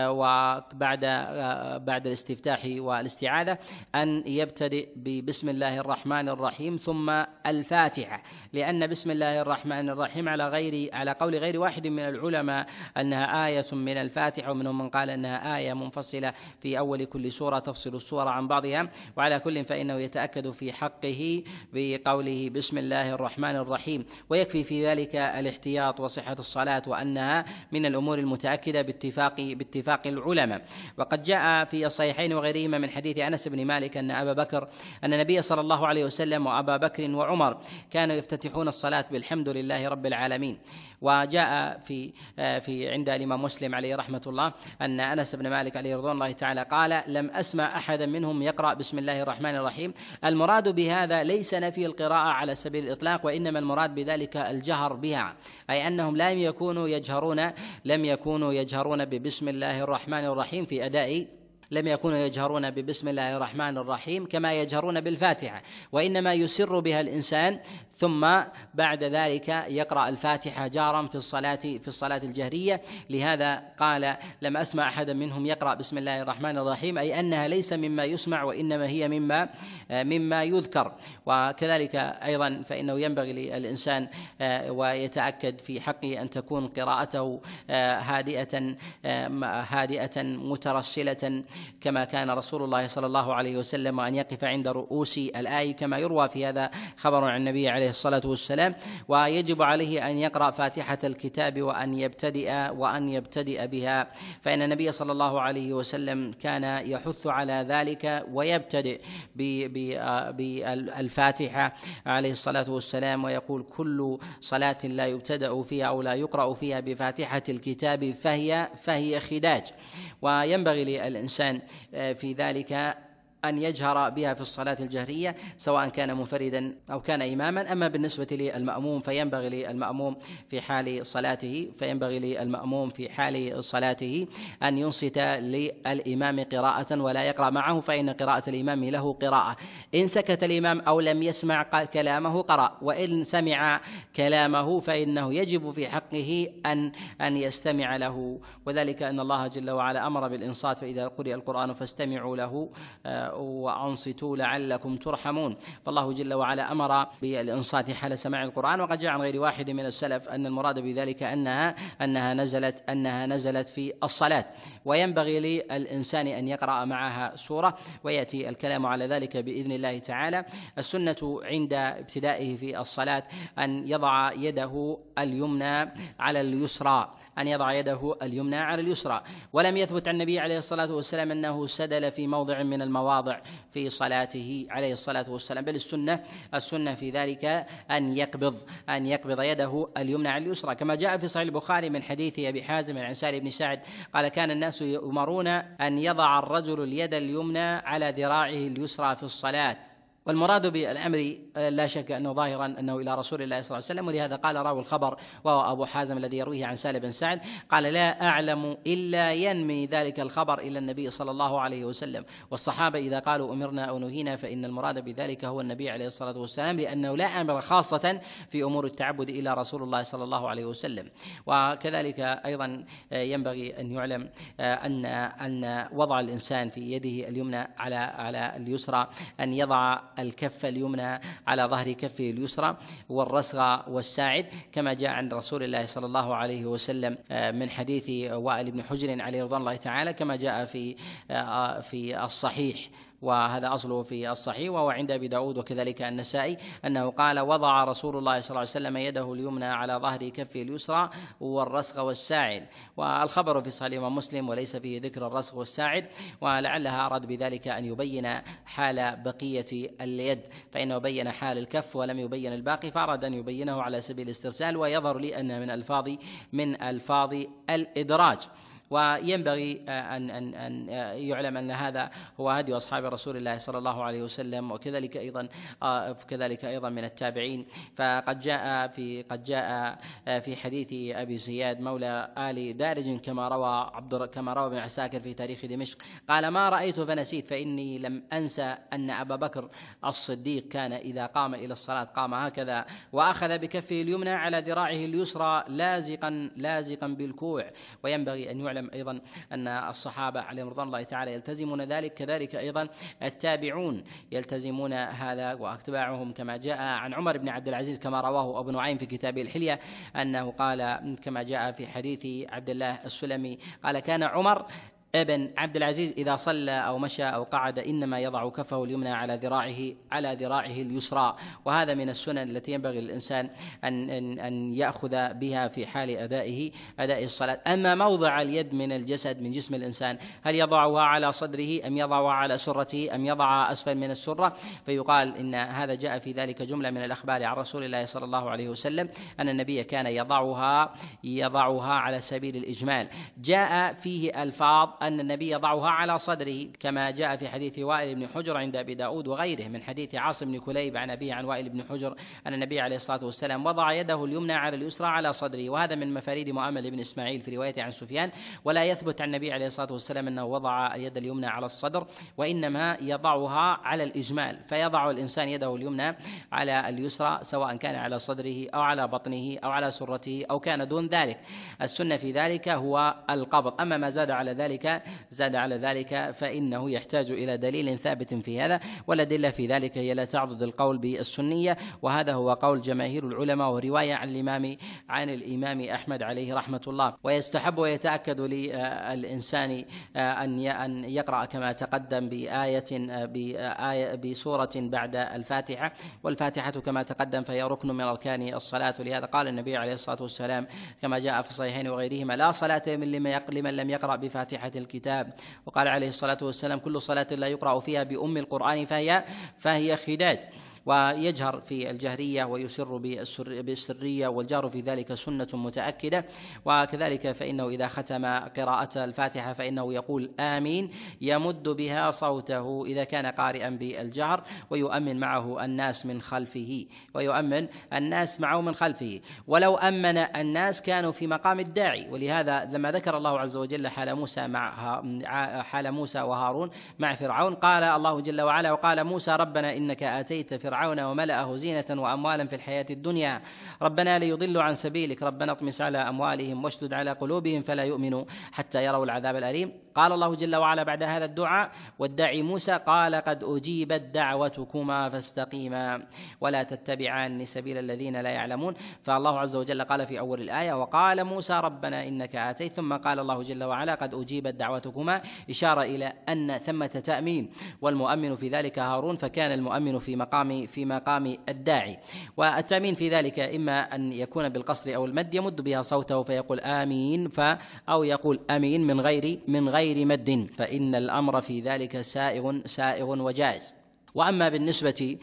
وبعد بعد الاستفتاح والاستعاذة أن يبتدئ ببسم الله الرحمن الرحيم ثم الفاتحة، لأن بسم الله الرحمن الرحيم على غير على قول غير واحد من العلماء أنها آية من الفاتحة، ومنهم من قال أنها آية منفصلة في أول كل سورة تفصل السورة عن بعضها. وعلى كل فإنه يتأكد في حقه بقوله بسم الله الرحمن الرحيم، ويكفي في ذلك الاحتياط وصحة الصلاة وأنها من الأمور المتأكدة باتفاق باتفاق العلماء. وقد جاء في الصحيحين وغيرهما من حديث أنس بن مالك أن أبا بكر أن النبي صلى الله عليه وسلم وأبا بكر بكر وعمر كانوا يفتتحون الصلاة بالحمد لله رب العالمين. وجاء في في عند الإمام مسلم عليه رحمة الله أن أنس بن مالك عليه رضوان الله تعالى قال: لم أسمع أحدا منهم يقرأ بسم الله الرحمن الرحيم. المراد بهذا ليس نفي القراءة على سبيل الإطلاق، وإنما المراد بذلك الجهر بها، أي أنهم لم يكونوا يجهرون لم يكونوا يجهرون ببسم الله الرحمن الرحيم في أداء لم يكونوا يجهرون ببسم الله الرحمن الرحيم كما يجهرون بالفاتحة، وإنما يسر بها الإنسان ثم بعد ذلك يقرأ الفاتحة جارا في الصلاة في الصلاة الجهرية. لهذا قال: لم أسمع أحدا منهم يقرأ بسم الله الرحمن الرحيم، أي أنها ليس مما يسمع وإنما هي مما مما يذكر. وكذلك أيضا فإنه ينبغي للإنسان ويتأكد في حقه أن تكون قراءته هادئة هادئة مترسلة كما كان رسول الله صلى الله عليه وسلم، وأن يقف عند رؤوس الآية كما يروى في هذا خبر عن النبي عليه الصلاة والسلام. ويجب عليه أن يقرأ فاتحة الكتاب وأن يبتدئ وأن يبتدئ بها، فإن النبي صلى الله عليه وسلم كان يحث على ذلك ويبتدئ بالفاتحة عليه الصلاة والسلام، ويقول: كل صلاة لا يبتدأ فيها أو لا يقرأ فيها بفاتحة الكتاب فهي فهي خداج. وينبغي للإنسان في ذلك أن يجهر بها في الصلاة الجهرية سواء كان منفردا أو كان إماما. أما بالنسبة للمأموم فينبغي للمأموم في حال صلاته فينبغي للمأموم في حال صلاته أن ينصت للإمام قراءة ولا يقرأ معه، فإن قراءة الإمام له قراءة. إن سكت الإمام أو لم يسمع كلامه قرأ، وإن سمع كلامه فإنه يجب في حقه أن أن يستمع له، وذلك أن الله جل وعلا أمر بالإنصات: فإذا قرئ القرآن فاستمعوا له وأنصتوا لعلكم ترحمون. فالله جل وعلا أمر بالإنصات حال سماع القرآن. وقد جاء عن غير واحد من السلف أن المراد بذلك أنها أنها نزلت أنها نزلت في الصلاة. وينبغي للإنسان أن يقرأ معها سورة، ويأتي الكلام على ذلك بإذن الله تعالى. السنة عند ابتدائه في الصلاة أن يضع يده اليمنى على اليسرى أن يضع يده اليمنى على اليسرى. ولم يثبت عن النبي عليه الصلاة والسلام أنه سدل في موضع من المواضع في صلاته عليه الصلاة والسلام، بل السنة السنة في ذلك أن يقبض أن يقبض يده اليمنى على اليسرى، كما جاء في صحيح البخاري من حديث أبي حازم عن سالم بن سعد قال: كان الناس يؤمرون أن يضع الرجل اليد اليمنى على ذراعه اليسرى في الصلاة. والمراد بالأمر لا شك أنه ظاهرا أنه إلى رسول الله صلى الله عليه وسلم، ولهذا قال راوي الخبر وهو أبو حازم الذي يرويه عن سالم بن سعد قال: لا أعلم إلا ينمي ذلك الخبر إلى النبي صلى الله عليه وسلم. والصحابة إذا قالوا أمرنا أو نهينا فإن المراد بذلك هو النبي عليه الصلاة والسلام، لأنه لا أمر خاصة في أمور التعبد إلا رسول الله صلى الله عليه وسلم. وكذلك أيضا ينبغي أن يعلم أن أن وضع الإنسان في يده اليمنى على على اليسرى أن يضع الكف اليمنى على ظهر كفه اليسرى والرسغ والساعد، كما جاء عن رسول الله صلى الله عليه وسلم من حديث وائل بن حجر عليه رضوان الله تعالى، كما جاء في في الصحيح، وهذا أصله في الصحيح وهو عند أبي داود وكذلك النسائي، أنه قال: وضع رسول الله صلى الله عليه وسلم يده اليمنى على ظهر كفه اليسرى والرسغ والساعد. والخبر في صحيح الإمام مسلم وليس فيه ذكر الرسغ والساعد، ولعلها أراد بذلك أن يبين حال بقية اليد، فإنه بين حال الكف ولم يبين الباقي، فأراد أن يبينه على سبيل الاسترسال. ويظهر لي أن من ألفاظ من ألفاظ الإدراج. وينبغي أن أن أن يعلم أن هذا هو هدي أصحاب رسول الله صلى الله عليه وسلم، وكذلك أيضا كذلك أيضا من التابعين. فقد جاء في قد جاء في حديث أبي زياد مولى آل دارج كما روى عبد كما روى ابن عساكر في تاريخ دمشق قال: ما رأيت فنسيت، فإني لم أنسى أن أبا بكر الصديق كان إذا قام إلى الصلاة قام هكذا، وأخذ بكفه اليمنى على ذراعه اليسرى لازقا لازقا بالكوع. وينبغي أن يعلم أيضا أن الصحابة عليهم رضوان الله تعالى يلتزمون ذلك، كذلك أيضا التابعون يلتزمون هذا وأتباعهم، كما جاء عن عمر بن عبد العزيز كما رواه أبو نعيم في كتابه الحلية أنه قال كما جاء في حديث عبد الله السلمي قال: كان عمر ابن عبد العزيز إذا صلى أو مشى أو قعد إنما يضع كفه اليمنى على ذراعه على ذراعه اليسرى، وهذا من السنن التي ينبغي للإنسان أن أن أن يأخذ بها في حال أدائه أداء الصلاة. أما موضع اليد من الجسد من جسم الإنسان، هل يضعها على صدره أم يضعها على سرته أم يضعها أسفل من السرة؟ فيقال إن هذا جاء في ذلك جملة من الأخبار عن رسول الله صلى الله عليه وسلم أن النبي كان يضعها يضعها على سبيل الإجمال. جاء فيه ألفاظ أن النبي يضعها على صدره كما جاء في حديث وائل بن حجر عند أبي داود وغيره من حديث عاصم بن كليب عن أبيه عن وائل بن حجر أن النبي عليه الصلاة والسلام وضع يده اليمنى على اليسرى على صدره، وهذا من مفاريد مؤمل بن إسماعيل في روايته عن سفيان، ولا يثبت عن النبي عليه الصلاة والسلام أنه وضع اليد اليمنى على الصدر، وإنما يضعها على الإجمال، فيضع الإنسان يده اليمنى على اليسرى سواء كان على صدره أو على بطنه أو على سرته أو كان دون ذلك. السنة في ذلك هو القبض، أما ما زاد على ذلك زاد على ذلك فإنه يحتاج إلى دليل ثابت في هذا، والأدلة في ذلك هي لا تعضد القول بالسنية، وهذا هو قول جماهير العلماء ورواية عن الإمام عن الإمام أحمد عليه رحمة الله. ويستحب ويتأكد للإنسان أن يقرأ كما تقدم بآية بآية بسورة بعد الفاتحة، والفاتحة كما تقدم فهي ركن من أركان الصلاة، ولهذا قال النبي عليه الصلاة والسلام كما جاء في الصحيحين وغيرهما: لا صلاة لمن لم يقرأ بفاتحة الكتاب. وقال عليه الصلاة والسلام: كل صلاة لا يقرأ فيها بأم القرآن فهي فهي خداج. ويجهر في الجهرية ويسر بالسرية، والجهر في ذلك سنة متأكدة. وكذلك فإنه إذا ختم قراءة الفاتحة فإنه يقول آمين، يمد بها صوته إذا كان قارئا بالجهر، ويؤمن معه الناس من خلفه ويؤمن الناس معه من خلفه ولو أمن الناس كانوا في مقام الداعي. ولهذا لما ذكر الله عز وجل حال موسى مع حال موسى وهارون مع فرعون، قال الله جل وعلا: وقال موسى ربنا إنك آتيت فرعون وملأه زينة وأموالا في الحياة الدنيا ربنا ليضلوا عن سبيلك ربنا اطمس على أموالهم واشدد على قلوبهم فلا يؤمنوا حتى يروا العذاب الأليم. قال الله جل وعلا بعد هذا الدعاء والداعي موسى: قال قد أجيبت دعوتكما فاستقيما ولا تتبعان سبيل الذين لا يعلمون. فالله عز وجل قال في أول الآية: وقال موسى ربنا إنك آتيت، ثم قال الله جل وعلا: قد أجيبت دعوتكما، إشارة إلى أن ثمة تأمين، والمؤمن في ذلك هارون، فكان المؤمن في مقام في مقام الداعي. والتأمين في ذلك إما أن يكون بالقصر أو المد، يمد بها صوته فيقول آمين ف أو يقول أمين من غير من غير مد، فإن الأمر في ذلك سائغ سائغ وجائز. وأما بالنسبة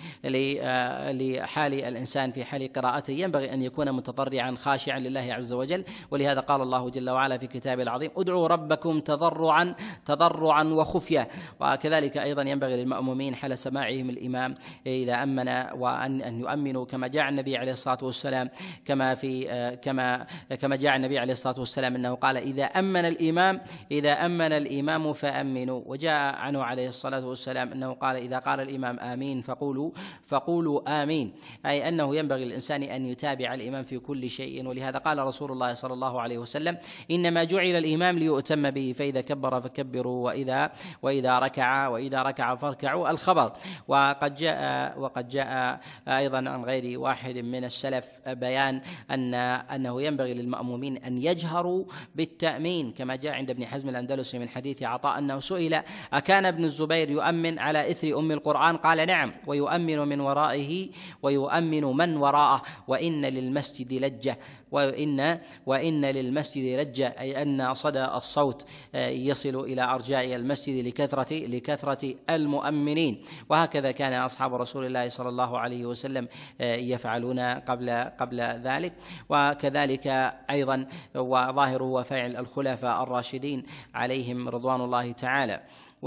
لحال الإنسان في حال قراءته ينبغي أن يكون متضرعا خاشعا لله عز وجل، ولهذا قال الله جل وعلا في كتابه العظيم: ادعوا ربكم تضرعا تضرعا وخفية. وكذلك أيضا ينبغي للمأمومين حال سماعهم الإمام إذا أمن وأن أن يؤمنوا كما جاء النبي عليه الصلاة والسلام كما في كما كما جاء النبي عليه الصلاة والسلام أنه قال: إذا أمن الإمام إذا أمن الإمام فأمنوا. وجاء عنه عليه الصلاة والسلام أنه قال: إذا قال الإمام آمين فقولوا فقولوا آمين، أي أنه ينبغي للإنسان أن يتابع الإمام في كل شيء. ولهذا قال رسول الله صلى الله عليه وسلم: إنما جعل الإمام ليؤتم به، فإذا كبر فكبروا وإذا وإذا ركع وإذا ركع فاركعوا الخبر. وقد جاء وقد جاء أيضا عن غير واحد من السلف بيان أن أنه ينبغي للمأمومين أن يجهروا بالتأمين، كما جاء عند ابن حزم الأندلسي من حديث عطاء أنه سئل: أكان ابن الزبير يؤمن على إثر أم القرآن؟ قال: نعم، ويؤمن من ورائه ويؤمن من وراءه، وإن للمسجد لجة وإن وإن للمسجد لجة، أي أن صدى الصوت يصل إلى أرجاء المسجد لكثرة لكثرة المؤمنين. وهكذا كان أصحاب رسول الله صلى الله عليه وسلم يفعلون قبل قبل ذلك. وكذلك أيضا وظاهره وفعل الخلفاء الراشدين عليهم رضوان الله تعالى.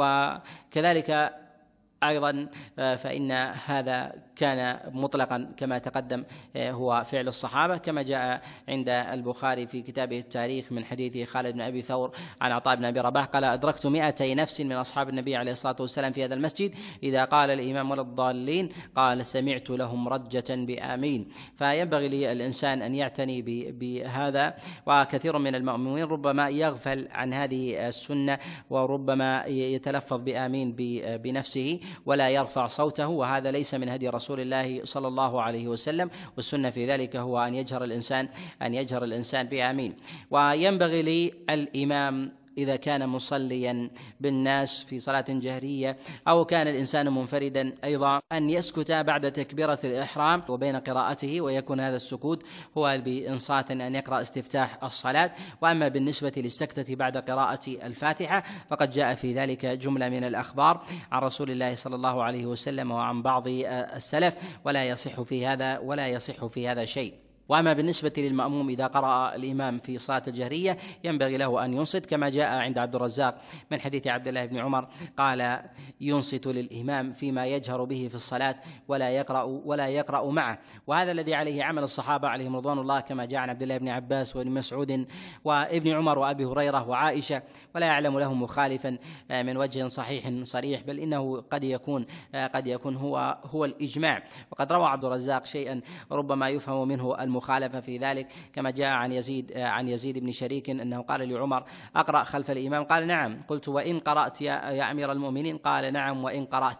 وكذلك أيضا فإن هذا كان مطلقا كما تقدم هو فعل الصحابة، كما جاء عند البخاري في كتابه التاريخ من حديث خالد بن أبي ثور عن عطاء بن أبي رباح قال: أدركت مئتي نفس من أصحاب النبي عليه الصلاة والسلام في هذا المسجد، إذا قال الإمام ولا الضالين قال سمعت لهم رجة بآمين. فينبغي للإنسان أن يعتني بهذا. وكثير من المؤمنين ربما يغفل عن هذه السنة، وربما يتلفظ بآمين بنفسه ولا يرفع صوته، وهذا ليس من هدي رسول الله صلى الله عليه وسلم. والسنة في ذلك هو أن يجهر الإنسان أن يجهر الإنسان بآمين. وينبغي للإمام إذا كان مصليا بالناس في صلاة جهرية أو كان الإنسان منفردا أيضا أن يسكت بعد تكبيرة الإحرام وبين قراءته، ويكون هذا السكوت هو بإنصات أن يقرأ استفتاح الصلاة. وأما بالنسبة للسكتة بعد قراءة الفاتحة فقد جاء في ذلك جملة من الأخبار عن رسول الله صلى الله عليه وسلم وعن بعض السلف، ولا يصح في هذا ولا يصح في هذا شيء. وأما بالنسبة للمأموم إذا قرأ الإمام في صلاة الجهرية ينبغي له أن ينصت، كما جاء عند عبد الرزاق من حديث عبد الله بن عمر قال: ينصت للإمام فيما يجهر به في الصلاة ولا يقرأ ولا يقرأ معه. وهذا الذي عليه عمل الصحابة عليهم رضوان الله، كما جاء عن عبد الله بن عباس وابن مسعود وابن عمر وأبي هريرة وعائشة، ولا يعلم له مخالفا من وجه صحيح صريح، بل إنه قد يكون قد يكون هو هو الإجماع. وقد روى عبد الرزاق شيئا ربما يفهم منه المخالفة في ذلك، كما جاء عن يزيد عن يزيد بن شريك أنه قال لعمر: أقرأ خلف الإمام؟ قال: نعم. قلت: وإن قرأت يا, يا أمير المؤمنين؟ قال: نعم وإن قرأت.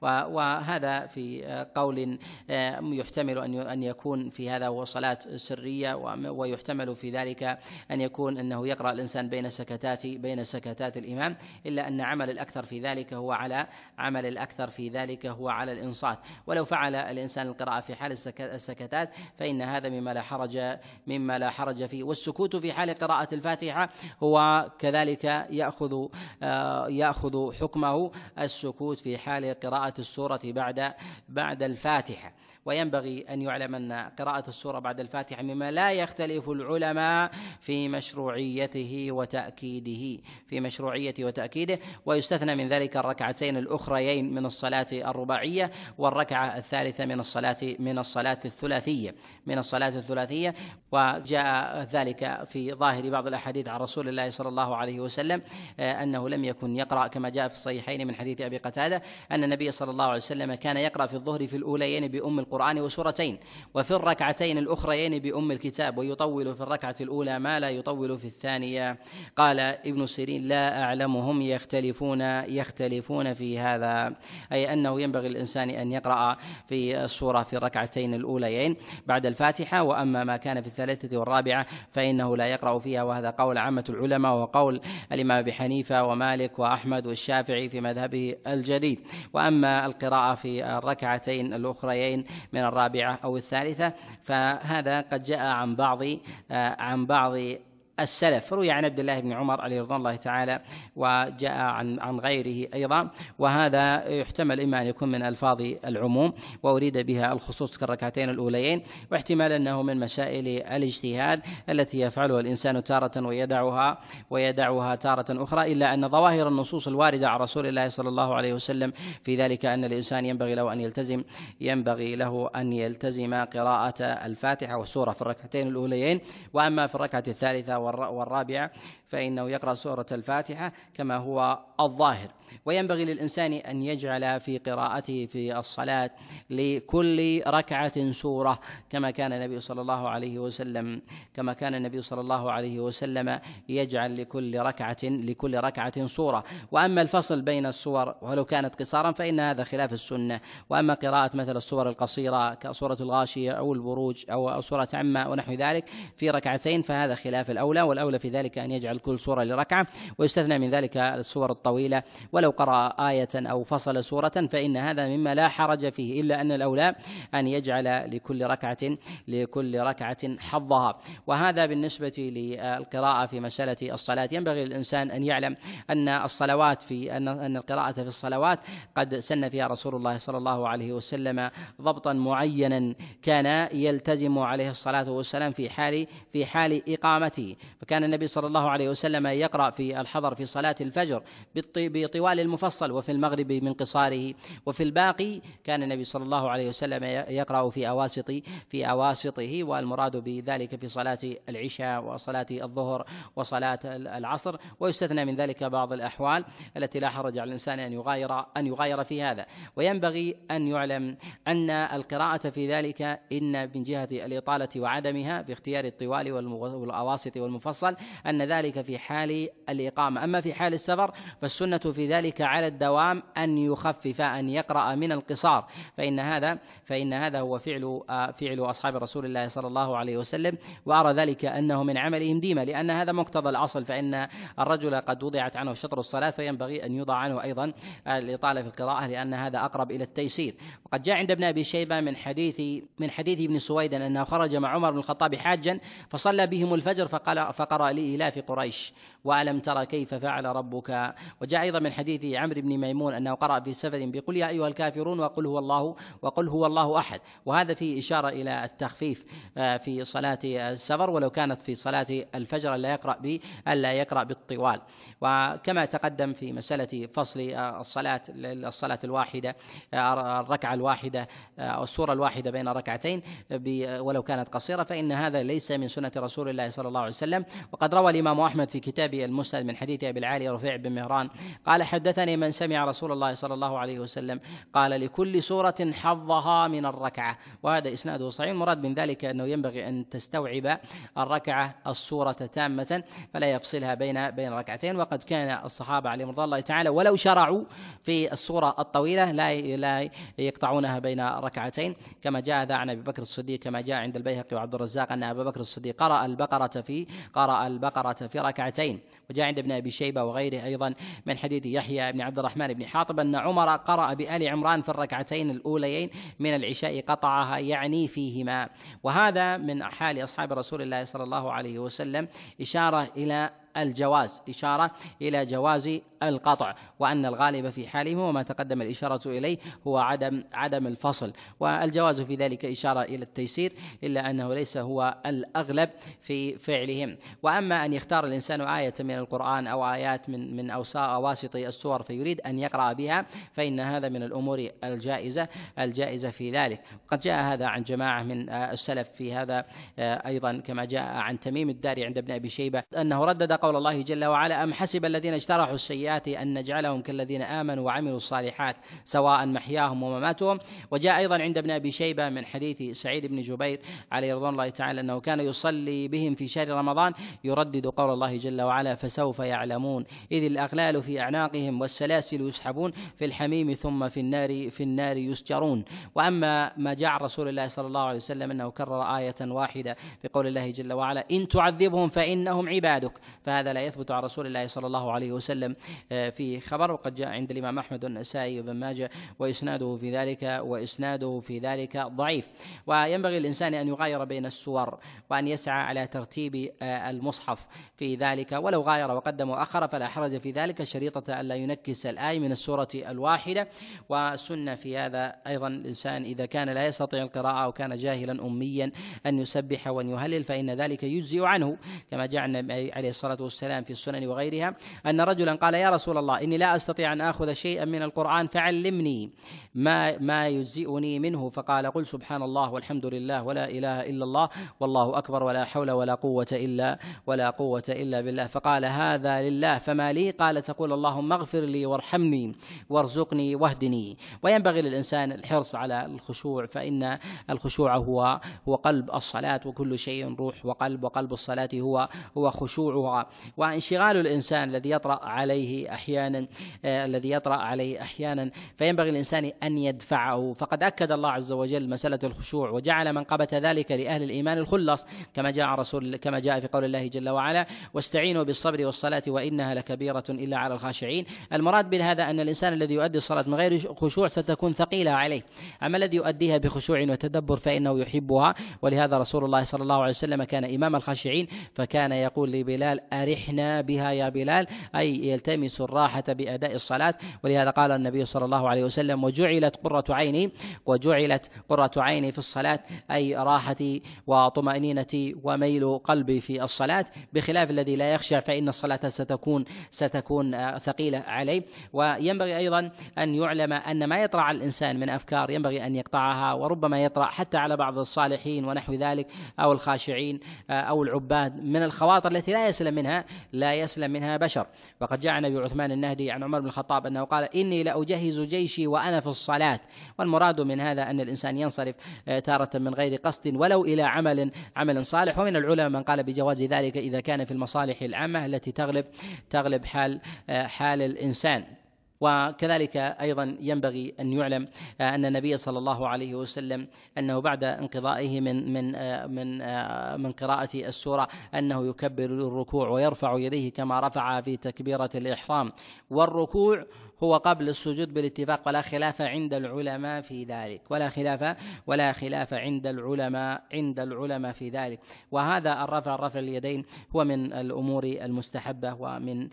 وهذا في قول يحتمل أن يكون في هذا هو صلاة سرية، ويحتمل في ذلك أن يكون أنه يقرأ الإنسان بين سكتات بين سكتات الإمام، إلا أن عمل الأكثر في ذلك هو على عمل الأكثر في ذلك هو على الإنصات. ولو فعل الإنسان القراءة في حال السكتات فإن هذا مما لا حرج مما لا حرج فيه. والسكوت في حال قراءة الفاتحة هو كذلك يأخذ يأخذ حكمه السكوت في حال قراءة السورة بعد بعد الفاتحة. وينبغي أن يعلم أن قراءة السورة بعد الفاتحة مما لا يختلف العلماء في مشروعيته وتأكيده في مشروعيته وتأكيده ويستثنى من ذلك الركعتين الأخريين من الصلاة الرباعية والركعة الثالثة من الصلاة من الصلاة الثلاثية من الصلاة الثلاثية. وجاء ذلك في ظاهر بعض الأحاديث عن رسول الله صلى الله عليه وسلم أنه لم يكن يقرأ، كما جاء في الصحيحين من حديث أبي قتادة أن النبي صلى الله عليه وسلم كان يقرأ في الظهر في الأوليين بأم القرآن وسورتين، وفي الركعتين الأخريين بأم الكتاب، ويطول في الركعة الأولى ما لا يطول في الثانية. قال ابن سيرين: لا أعلمهم يختلفون يختلفون في هذا، أي أنه ينبغي الإنسان أن يقرأ في السورة في الركعتين الأوليين بعد الفاتحة، وأما ما كان في الثالثة والرابعة فإنه لا يقرأ فيها. وهذا قول عامة العلماء وقول الإمام أبي حنيفة ومالك وأحمد والشافعي في مذهبه الجديد. وأما القراءة في الركعتين الأخريين من الرابعة أو الثالثة فهذا قد جاء عن بعض عن بعض السلف، روي عن عبد الله بن عمر عليه رضوان الله تعالى، وجاء عن عن غيره أيضا. وهذا يحتمل إما أن يكون من ألفاظ العموم وأريد بها الخصوص كالركعتين الأوليين، واحتمال أنه من مسائل الاجتهاد التي يفعلها الإنسان تارة ويدعها ويدعها تارة أخرى، إلا أن ظواهر النصوص الواردة عن رسول الله صلى الله عليه وسلم في ذلك أن الإنسان ينبغي له أن يلتزم ينبغي له أن يلتزم قراءة الفاتحة والسورة في الركعتين الأوليين. وأما في الركعة الثالثة والرابعة فإنه يقرأ سورة الفاتحة كما هو الظاهر. وينبغي للإنسان أن يجعل في قراءته في الصلاة لكل ركعة سورة، كما كان النبي صلى الله عليه وسلم كما كان النبي صلى الله عليه وسلم يجعل لكل ركعة لكل ركعة سورة. وأما الفصل بين السور ولو كانت قصارا فإن هذا خلاف السنة. وأما قراءة مثل السور القصيرة كسورة الغاشية أو البروج أو سورة عمة ونحو ذلك في ركعتين فهذا خلاف الأولى، والأولى في ذلك أن يجعل كل سورة لركعة، ويستثنى من ذلك السور الطويلة. ولو قرأ آية أو فصل سورة فإن هذا مما لا حرج فيه، إلا أن الأولى أن يجعل لكل ركعة لكل ركعة حظها. وهذا بالنسبة للقراءة في مسألة الصلاة. ينبغي للإنسان أن يعلم أن الصلوات في أن أن القراءة في الصلوات قد سن فيها رسول الله صلى الله عليه وسلم ضبطا معينا كان يلتزم عليه الصلاة والسلام في حال في حال إقامته. فكان النبي صلى الله عليه وسلم يقرأ في الحضر في صلاة الفجر بطوال المفصل، وفي المغرب من قصاره، وفي الباقي كان النبي صلى الله عليه وسلم يقرأ في أواسط في أواسطه، والمراد بذلك في صلاة العشاء وصلاة الظهر وصلاة العصر. ويستثنى من ذلك بعض الأحوال التي لا حرج على الإنسان أن يغاير أن يغاير في هذا. وينبغي أن يعلم أن القراءة في ذلك إن من جهة الإطالة وعدمها باختيار الطوال والأواسط والمفصل أن ذلك في حال الإقامة. أما في حال السفر فالسنة في ذلك على الدوام أن يخفف، أن يقرأ من القصار، فإن هذا فإن هذا هو فعل فعل أصحاب رسول الله صلى الله عليه وسلم، وأرى ذلك أنه من عملهم ديما، لأن هذا مقتضى الأصل، فإن الرجل قد وضعت عنه شطر الصلاة فينبغي أن يوضع عنه أيضا الإطالة في القراءة، لأن هذا أقرب إلى التيسير. وقد جاء عند ابن أبي شيبة من حديث من حديث ابن سويد أنه خرج مع عمر بن الخطاب حاجا فصلى بهم الفجر فقال فقرأ لإلاف قريش وألم ترى كيف فعل ربك. وجاء أيضا من حديث عمرو بن ميمون أنه قرأ في سفر بقل يا أيها الكافرون وقل هو الله وقل هو الله أحد، وهذا فيه إشارة إلى التخفيف في صلاة السفر، ولو كانت في صلاة الفجر ألا يقرأ ب ألا يقرأ بالطوال. وكما تقدم في مسألة فصل الصلاة الصلاة الواحدة الركعة الواحدة أو السورة الواحدة بين ركعتين ولو كانت قصيرة، فإن هذا ليس من سنة رسول الله صلى الله عليه وسلم. وقد روى الإمام أحمد في كتابه المسند من حديث أبي العالي رفيع بن مهران قال حدثني من سمع رسول الله صلى الله عليه وسلم قال لكل سورة حظها من الركعة، وهذا إسناده صحيح. المراد من ذلك أنه ينبغي أن تستوعب الركعة السورة تامة فلا يفصلها بين بين ركعتين. وقد كان الصحابة عليهم رضي الله تعالى ولو شرعوا في السورة الطويلة لا لا يقطعونها بين ركعتين، كما جاء ذا عن أبي بكر الصديق كما جاء عند البيهقي وعبد الرزاق أن أبا بكر الصديق قرأ البقرة في قرأ البقرة في ركعتين. وجاء عند ابن أبي شيبة وغيره أيضا من حديث يحيى بن عبد الرحمن بن حاطب أن عمر قرأ بآل عمران في الركعتين الأوليين من العشاء قطعها يعني فيهما. وهذا من حال أصحاب رسول الله صلى الله عليه وسلم إشارة إلى الجواز إشارة إلى جواز القطع، وأن الغالب في حالهم وما تقدم الإشارة إليه هو عدم عدم الفصل، والجواز في ذلك إشارة إلى التيسير، إلا أنه ليس هو الأغلب في فعلهم. وأما أن يختار الإنسان آية من القرآن أو آيات من من أواسط السور فيريد أن يقرأ بها فإن هذا من الأمور الجائزة الجائزة في ذلك. قد جاء هذا عن جماعة من السلف في هذا أيضا، كما جاء عن تميم الداري عند ابن أبي شيبة أنه ردد قول الله جل وعلا أم حسب الذين اجترحوا السيئات أن نجعلهم كالذين آمنوا وعملوا الصالحات سواء محياهم ومماتهم. وجاء أيضا عند ابن أبي شيبة من حديث سعيد بن جبير عليه رضوان الله تعالى أنه كان يصلي بهم في شهر رمضان يردد قول الله جل وعلا فسوف يعلمون إذ الأغلال في أعناقهم والسلاسل يسحبون في الحميم ثم في النار في النار يسجرون. وأما ما جاء عن رسول الله صلى الله عليه وسلم أنه كرر آية واحدة في قول الله جل وعلا إن تعذبهم فإنهم عبادك، فهذا لا يثبت عن رسول الله صلى الله عليه وسلم في خبر. وقد جاء عند الإمام أحمد والنسائي وابن ماجه وإسناده في ذلك وإسناده في ذلك ضعيف. وينبغي الإنسان أن يغاير بين السور وأن يسعى على ترتيب المصحف في ذلك، ولو غاير وقدم وأخر فلا حرج في ذلك، شريطة ألا ينكس الآية من السورة الواحدة. والسنة في هذا أيضا الإنسان إذا كان لا يستطيع القراءة أو كان جاهلا أميا أن يسبح وأن يهلل فإن ذلك يجزئ عنه، كما جاء عليه الصلاة والسلام في السنن وغيرها أن رجلا قال يا رسول الله إني لا أستطيع أن آخذ شيئا من القرآن فعلمني ما ما يجزئني منه، فقال قل سبحان الله والحمد لله ولا إله إلا الله والله أكبر ولا حول ولا قوة إلا ولا قوة إلا بالله. فقال هذا لله فما لي؟ قال تقول اللهم اغفر لي وارحمني وارزقني واهدني. وينبغي للإنسان الحرص على الخشوع، فإن الخشوع هو هو قلب الصلاة، وكل شيء روح وقلب، وقلب الصلاة هو هو خشوعها. وانشغال الإنسان الذي يطرأ عليه أحيانا آه الذي يطرأ عليه أحيانا فينبغي الإنسان أن يدفعه. فقد أكد الله عز وجل مسألة الخشوع وجعل منقبة ذلك لأهل الإيمان الخلص، كما جاء رسول كما جاء في قول الله جل وعلا واستعينوا بالصبر والصلاة وإنها لكبيرة إلا على الخاشعين. المراد بهذا أن الإنسان الذي يؤدي الصلاة من غير خشوع ستكون ثقيلة عليه، أما الذي يؤديها بخشوع وتدبر فإنه يحبها. ولهذا رسول الله صلى الله عليه وسلم كان إمام الخاشعين، فكان يقول لبلال أرحنا بها يا بلال، أي يلتمس الراحة بأداء الصلاة. ولهذا قال النبي صلى الله عليه وسلم وجعلت قرة عيني وجعلت قرة عيني في الصلاة، أي راحتي وطمأنينتي وميل قلبي في الصلاة، بخلاف الذي لا يخشع فإن الصلاة ستكون ستكون ثقيلة عليه. وينبغي أيضا أن يعلم أن ما يطرأ على الإنسان من أفكار ينبغي أن يقطعها، وربما يطرأ حتى على بعض الصالحين ونحو ذلك أو الخاشعين أو العباد من الخواطر التي لا يسلم منها منها لا يسلم منها بشر. وقد جاء عن أبي عثمان النهدي عن عمر بن الخطاب أنه قال: إني لأجهز جيشي وأنا في الصلاة. والمراد من هذا أن الإنسان ينصرف تارة من غير قصد ولو إلى عمل عمل صالح. ومن العلماء من قال بجواز ذلك إذا كان في المصالح العامة التي تغلب تغلب حال حال الإنسان. وكذلك أيضا ينبغي أن يعلم أن النبي صلى الله عليه وسلم أنه بعد انقضائه من من من من قراءة السورة أنه يكبر الركوع ويرفع يديه كما رفع في تكبيرة الإحرام، والركوع هو قبل السجود بالاتفاق، ولا خلاف عند العلماء في ذلك ولا خلاف ولا خلاف عند العلماء عند العلماء في ذلك. وهذا الرفع رفع اليدين هو من الأمور المستحبة ومن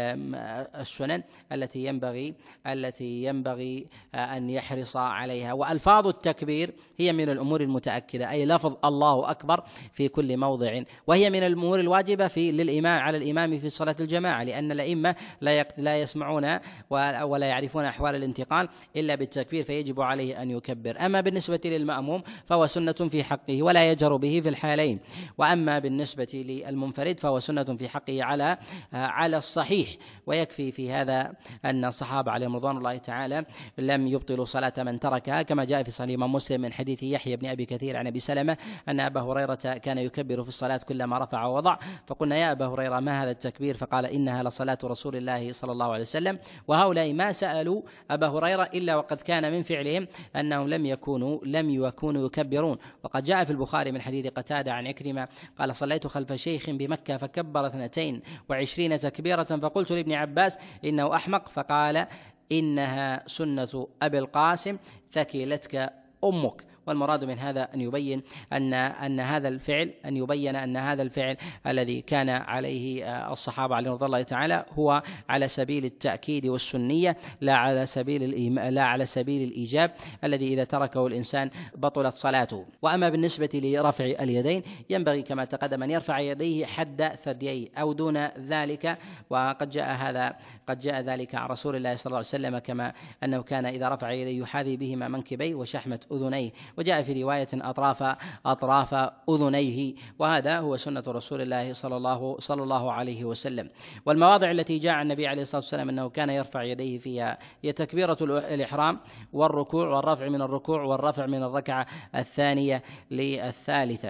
السنن التي ينبغي التي ينبغي أن يحرص عليها. وألفاظ التكبير هي من الأمور المتأكدة، أي لفظ الله أكبر في كل موضع، وهي من الأمور الواجبة في للإمام على الإمام في صلاة الجماعة، لأن الأئمة لا لا يسمعون ولا يعرفون أحوال الانتقال إلا بالتكبير، فيجب عليه أن يكبر. أما بالنسبة للمأموم فهو سنة في حقه ولا يجهر به في الحالين، وأما بالنسبة للمنفرد فهو سنة في حقه على على الصحيح. ويكفي في هذا أن الصحابة عليهم رضوان الله تعالى لم يبطلوا صلاة من تركها، كما جاء في صحيح مسلم من حديث يحيى بن أبي كثير عن أبي سلمة أن أبا هريرة كان يكبر في الصلاة كلما رفع ووضع، فقلنا: يا أبا هريرة ما هذا التكبير؟ فقال: إنها لصلاة رسول الله صلى الله عليه وسلم. وهؤلاء ما سألوا أبا هريرة إلا وقد كان من فعلهم أنهم لم يكونوا لم يكونوا يكبرون. وقد جاء في البخاري من حديث قتادة عن عكرمة قال: صليت خلف شيخ بمكة فكبر اثنتين وعشرين تكبيرة، فقلت لابن عباس إنه أحمق، فقال: إنها سنة أبي القاسم ثكلتك أمك. والمراد من هذا أن يبين أن أن هذا الفعل أن يبين أن هذا الفعل الذي كان عليه الصحابة عليهم رضي الله تعالى هو على سبيل التأكيد والسنية، لا على سبيل لا على سبيل الإيجاب الذي إذا تركه الإنسان بطلت صلاته. وأما بالنسبة لرفع اليدين ينبغي كما تقدم أن يرفع يديه حد ثدييه أو دون ذلك، وقد جاء هذا قد جاء ذلك عن رسول الله صلى الله عليه وسلم، كما أنه كان إذا رفع يديه يحاذي بهما منكبيه وشحمة أذنيه، وجاء في رواية أطراف أطراف أذنيه، وهذا هو سنة رسول الله صلى الله صلى الله عليه وسلم. والمواضع التي جاء عن النبي عليه الصلاة والسلام أنه كان يرفع يديه فيها هي تكبيرة الإحرام والركوع والرفع من الركوع والرفع من الركعة الثانية للثالثة،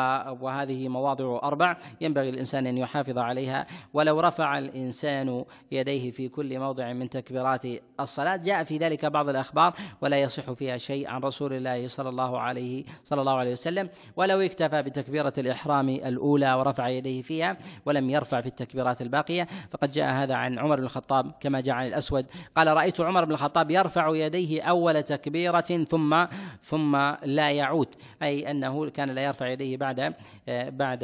وهذه مواضع أربع ينبغي الإنسان أن يحافظ عليها. ولو رفع الإنسان يديه في كل موضع من تكبيرات الصلاة جاء في ذلك بعض الأخبار ولا يصح فيها شيء عن رسول الله صلى الله عليه صلى الله عليه وسلم. ولو اكتفى بتكبيرة الإحرام الأولى ورفع يديه فيها ولم يرفع في التكبيرات الباقية فقد جاء هذا عن عمر بن الخطاب، كما جاء عن الأسود قال: رأيت عمر بن الخطاب يرفع يديه أول تكبيرة ثم ثم لا يعود، أي أنه كان لا يرفع يديه بعد بعد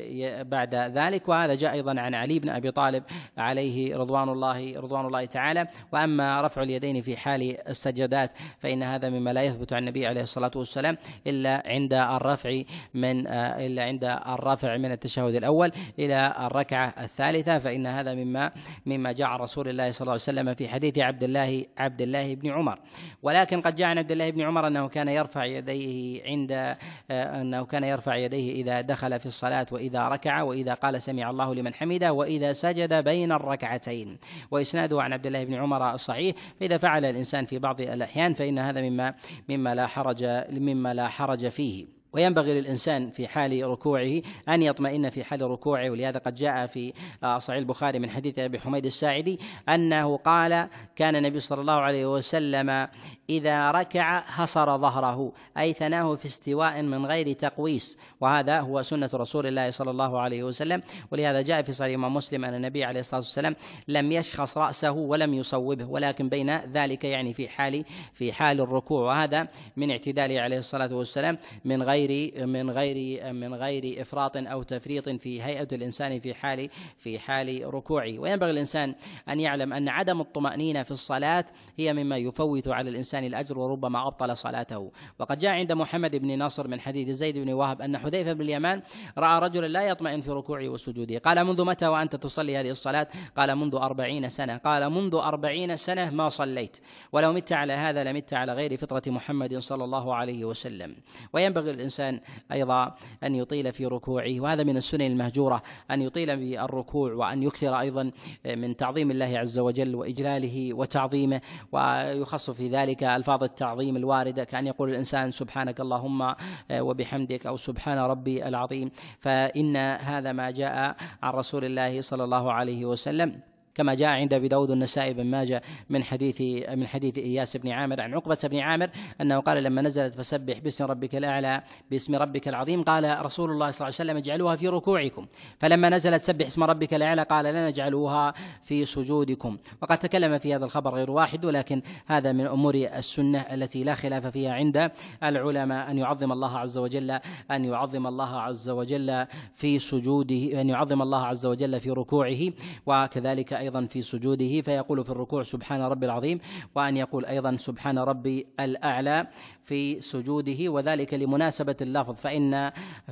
بعد ذلك. وهذا جاء أيضا عن علي بن أبي طالب عليه رضوان الله رضوان الله تعالى. وأما رفع اليدين في حال السجدات فإن هذا مما لا يثبت عن النبي عليه الصلاة والسلام إلا عند الرفع من إلا عند الرفع من التشهد الأول إلى الركعة الثالثة، فإن هذا مما مما جاء عن رسول الله صلى الله عليه وسلم في حديث عبد الله عبد الله بن عمر. ولكن قد جاء عن عبد الله بن عمر أنه كان يرفع يديه عند أنه كان يرفع يديه إذا دخل في الصلاة وإذا ركع وإذا قال سمع الله لمن حمده وإذا سجد بين الركعتين، وإسناده عن عبد الله بن عمر الصحيح. فإذا فعل الإنسان في بعض الأحيان فإن هذا مما مما لا حرج مما لا حرج فيه. وينبغي للإنسان في حال ركوعه أن يطمئن في حال ركوعه، ولهذا قد جاء في صحيح البخاري من حديث أبي حميد الساعدي أنه قال: كان النبي صلى الله عليه وسلم إذا ركع حصر ظهره، أي ثناه في استواء من غير تقويس، وهذا هو سنة رسول الله صلى الله عليه وسلم. ولهذا جاء في صحيح مسلم أن النبي عليه الصلاة والسلام لم يشخص رأسه ولم يصوبه، ولكن بين ذلك يعني في حال في حال الركوع، وهذا من اعتداله عليه الصلاة والسلام من غير من غير من غير إفراط أو تفريط في هيئة الإنسان في حال في حال ركوعه. وينبغي الإنسان أن يعلم أن عدم الطمأنينة في الصلاة هي مما يفوت على الإنسان الأجر وربما أبطل صلاته. وقد جاء عند محمد بن ناصر من حديث زيد بن وهب أن حذيفة بن اليمان رأى رجلا لا يطمئن في ركوعه وسجوده، قال: منذ متى وأنت تصلي هذه الصلاة؟ قال: منذ أربعين سنة. قال: منذ أربعين سنة ما صليت، ولو مت على هذا لمت على غير فطرة محمد صلى الله عليه وسلم. وينبغي الإنسان الإنسان أيضا أن يطيل في ركوعه، وهذا من السنن المهجورة أن يطيل بالركوع، وأن يكثر أيضا من تعظيم الله عز وجل وإجلاله وتعظيمه، ويخص في ذلك ألفاظ التعظيم الواردة كأن يقول الإنسان سبحانك اللهم وبحمدك أو سبحان ربي العظيم، فإن هذا ما جاء عن رسول الله صلى الله عليه وسلم، كما جاء عند أبي داود النسائي بن ماجه من حديث من حديث إياس بن عامر عن عقبة بن عامر أنه قال لما نزلت فسبح باسم ربك الأعلى باسم ربك العظيم، قال رسول الله صلى الله عليه وسلم اجعلوها في ركوعكم، فلما نزلت سبح اسم ربك الأعلى قال لا نجعلوها في سجودكم. وقد تكلم في هذا الخبر غير واحد، ولكن هذا من أمور السنة التي لا خلاف فيها عند العلماء، أن يعظم الله عز وجل أن يعظم الله عز وجل في سجوده، أن يعظم الله عز وجل في ركوعه، وكذلك أيضا في سجوده، فيقول في الركوع سبحان ربي العظيم، وأن يقول أيضا سبحان ربي الأعلى في سجوده، وذلك لمناسبة اللفظ، فإن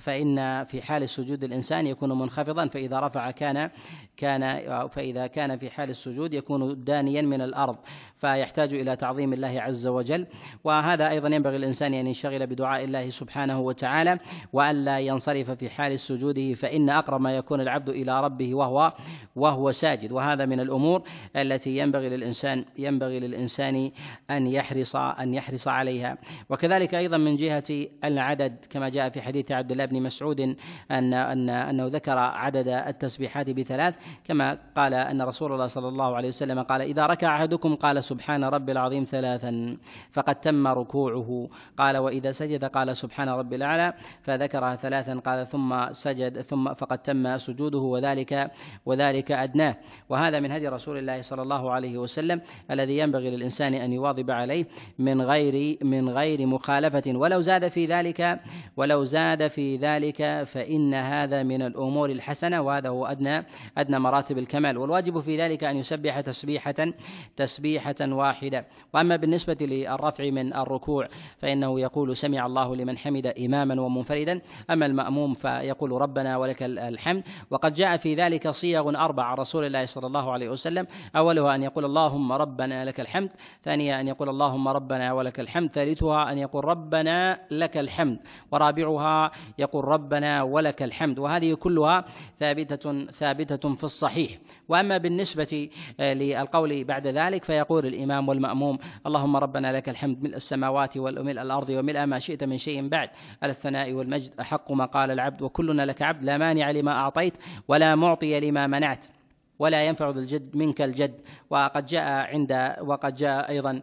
فإن في حال السجود الإنسان يكون منخفضا، فإذا رفع كان كان فإذا كان في حال السجود يكون دانيا من الأرض، فيحتاج إلى تعظيم الله عز وجل. وهذا أيضا ينبغي الإنسان أن ينشغل بدعاء الله سبحانه وتعالى، وألا ينصرف في حال سجوده، فإن أقرب ما يكون العبد إلى ربه وهو وهو ساجد، وهذا من الأمور التي ينبغي للإنسان ينبغي للإنسان أن يحرص أن يحرص عليها. وكذلك أيضا من جهة العدد، كما جاء في حديث عبد الله بن مسعود أن أن أنه ذكر عدد التسبيحات بثلاث، كما قال أن رسول الله صلى الله عليه وسلم قال إذا ركع أحدكم قال سبحان ربي العظيم ثلاثا فقد تم ركوعه، قال وإذا سجد قال سبحان ربي الأعلى فذكرها ثلاثا، قال ثم سجد ثم فقد تم سجوده، وذلك وذلك أدناه. وهذا من هدي رسول الله صلى الله عليه وسلم الذي ينبغي للإنسان أن يواظب عليه من غير من غير مخالفة، ولو زاد في ذلك ولو زاد في ذلك فإن هذا من الأمور الحسنة، وهذا هو أدنى أدنى مراتب الكمال، والواجب في ذلك أن يسبح تسبيحة تسبيحة واحدة. وأما بالنسبة للرفع من الركوع فإنه يقول سمع الله لمن حمد إماما ومنفردا، أما المأموم فيقول ربنا ولك الحمد. وقد جاء في ذلك صيغ أربع عن رسول الله صلى الله عليه وسلم، أولها أن يقول اللهم ربنا لك الحمد، ثانيا أن يقول اللهم ربنا ولك الحمد، ثالثها أن يقول ربنا لك الحمد، ورابعها يقول ربنا ولك الحمد، وهذه كلها ثابتة ثابتة في الصحيح. وأما بالنسبة للقول بعد ذلك فيقول الإمام والمأموم اللهم ربنا لك الحمد ملء السماوات وملء الأرض وملء ما شئت من شيء بعد، على الثناء والمجد أحق ما قال العبد وكلنا لك عبد، لا مانع لما أعطيت ولا معطي لما منعت ولا ينفع ذا الجد منك الجد. وقد جاء عند وقد جاء أيضا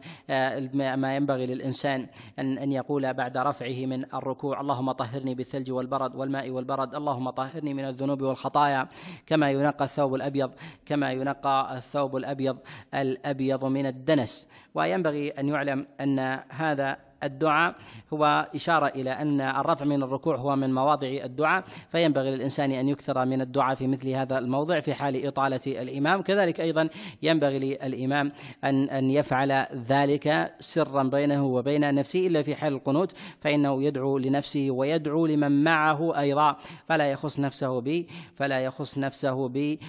ما ينبغي للإنسان أن أن يقول بعد رفعه من الركوع اللهم طهرني بالثلج والبرد والماء والبرد، اللهم طهرني من الذنوب والخطايا كما ينقى الثوب الأبيض كما ينقى الثوب الأبيض الأبيض من الدنس. وينبغي أن يعلم أن هذا الدعاء هو إشارة إلى أن الرفع من الركوع هو من مواضع الدعاء، فينبغي للإنسان أن يكثر من الدعاء في مثل هذا الموضع في حال إطالة الإمام. كذلك أيضا ينبغي للإمام أن أن يفعل ذلك سرا بينه وبين نفسه، إلا في حال القنوت فإنه يدعو لنفسه ويدعو لمن معه أيضا، فلا يخص نفسه ب فلا يخص نفسه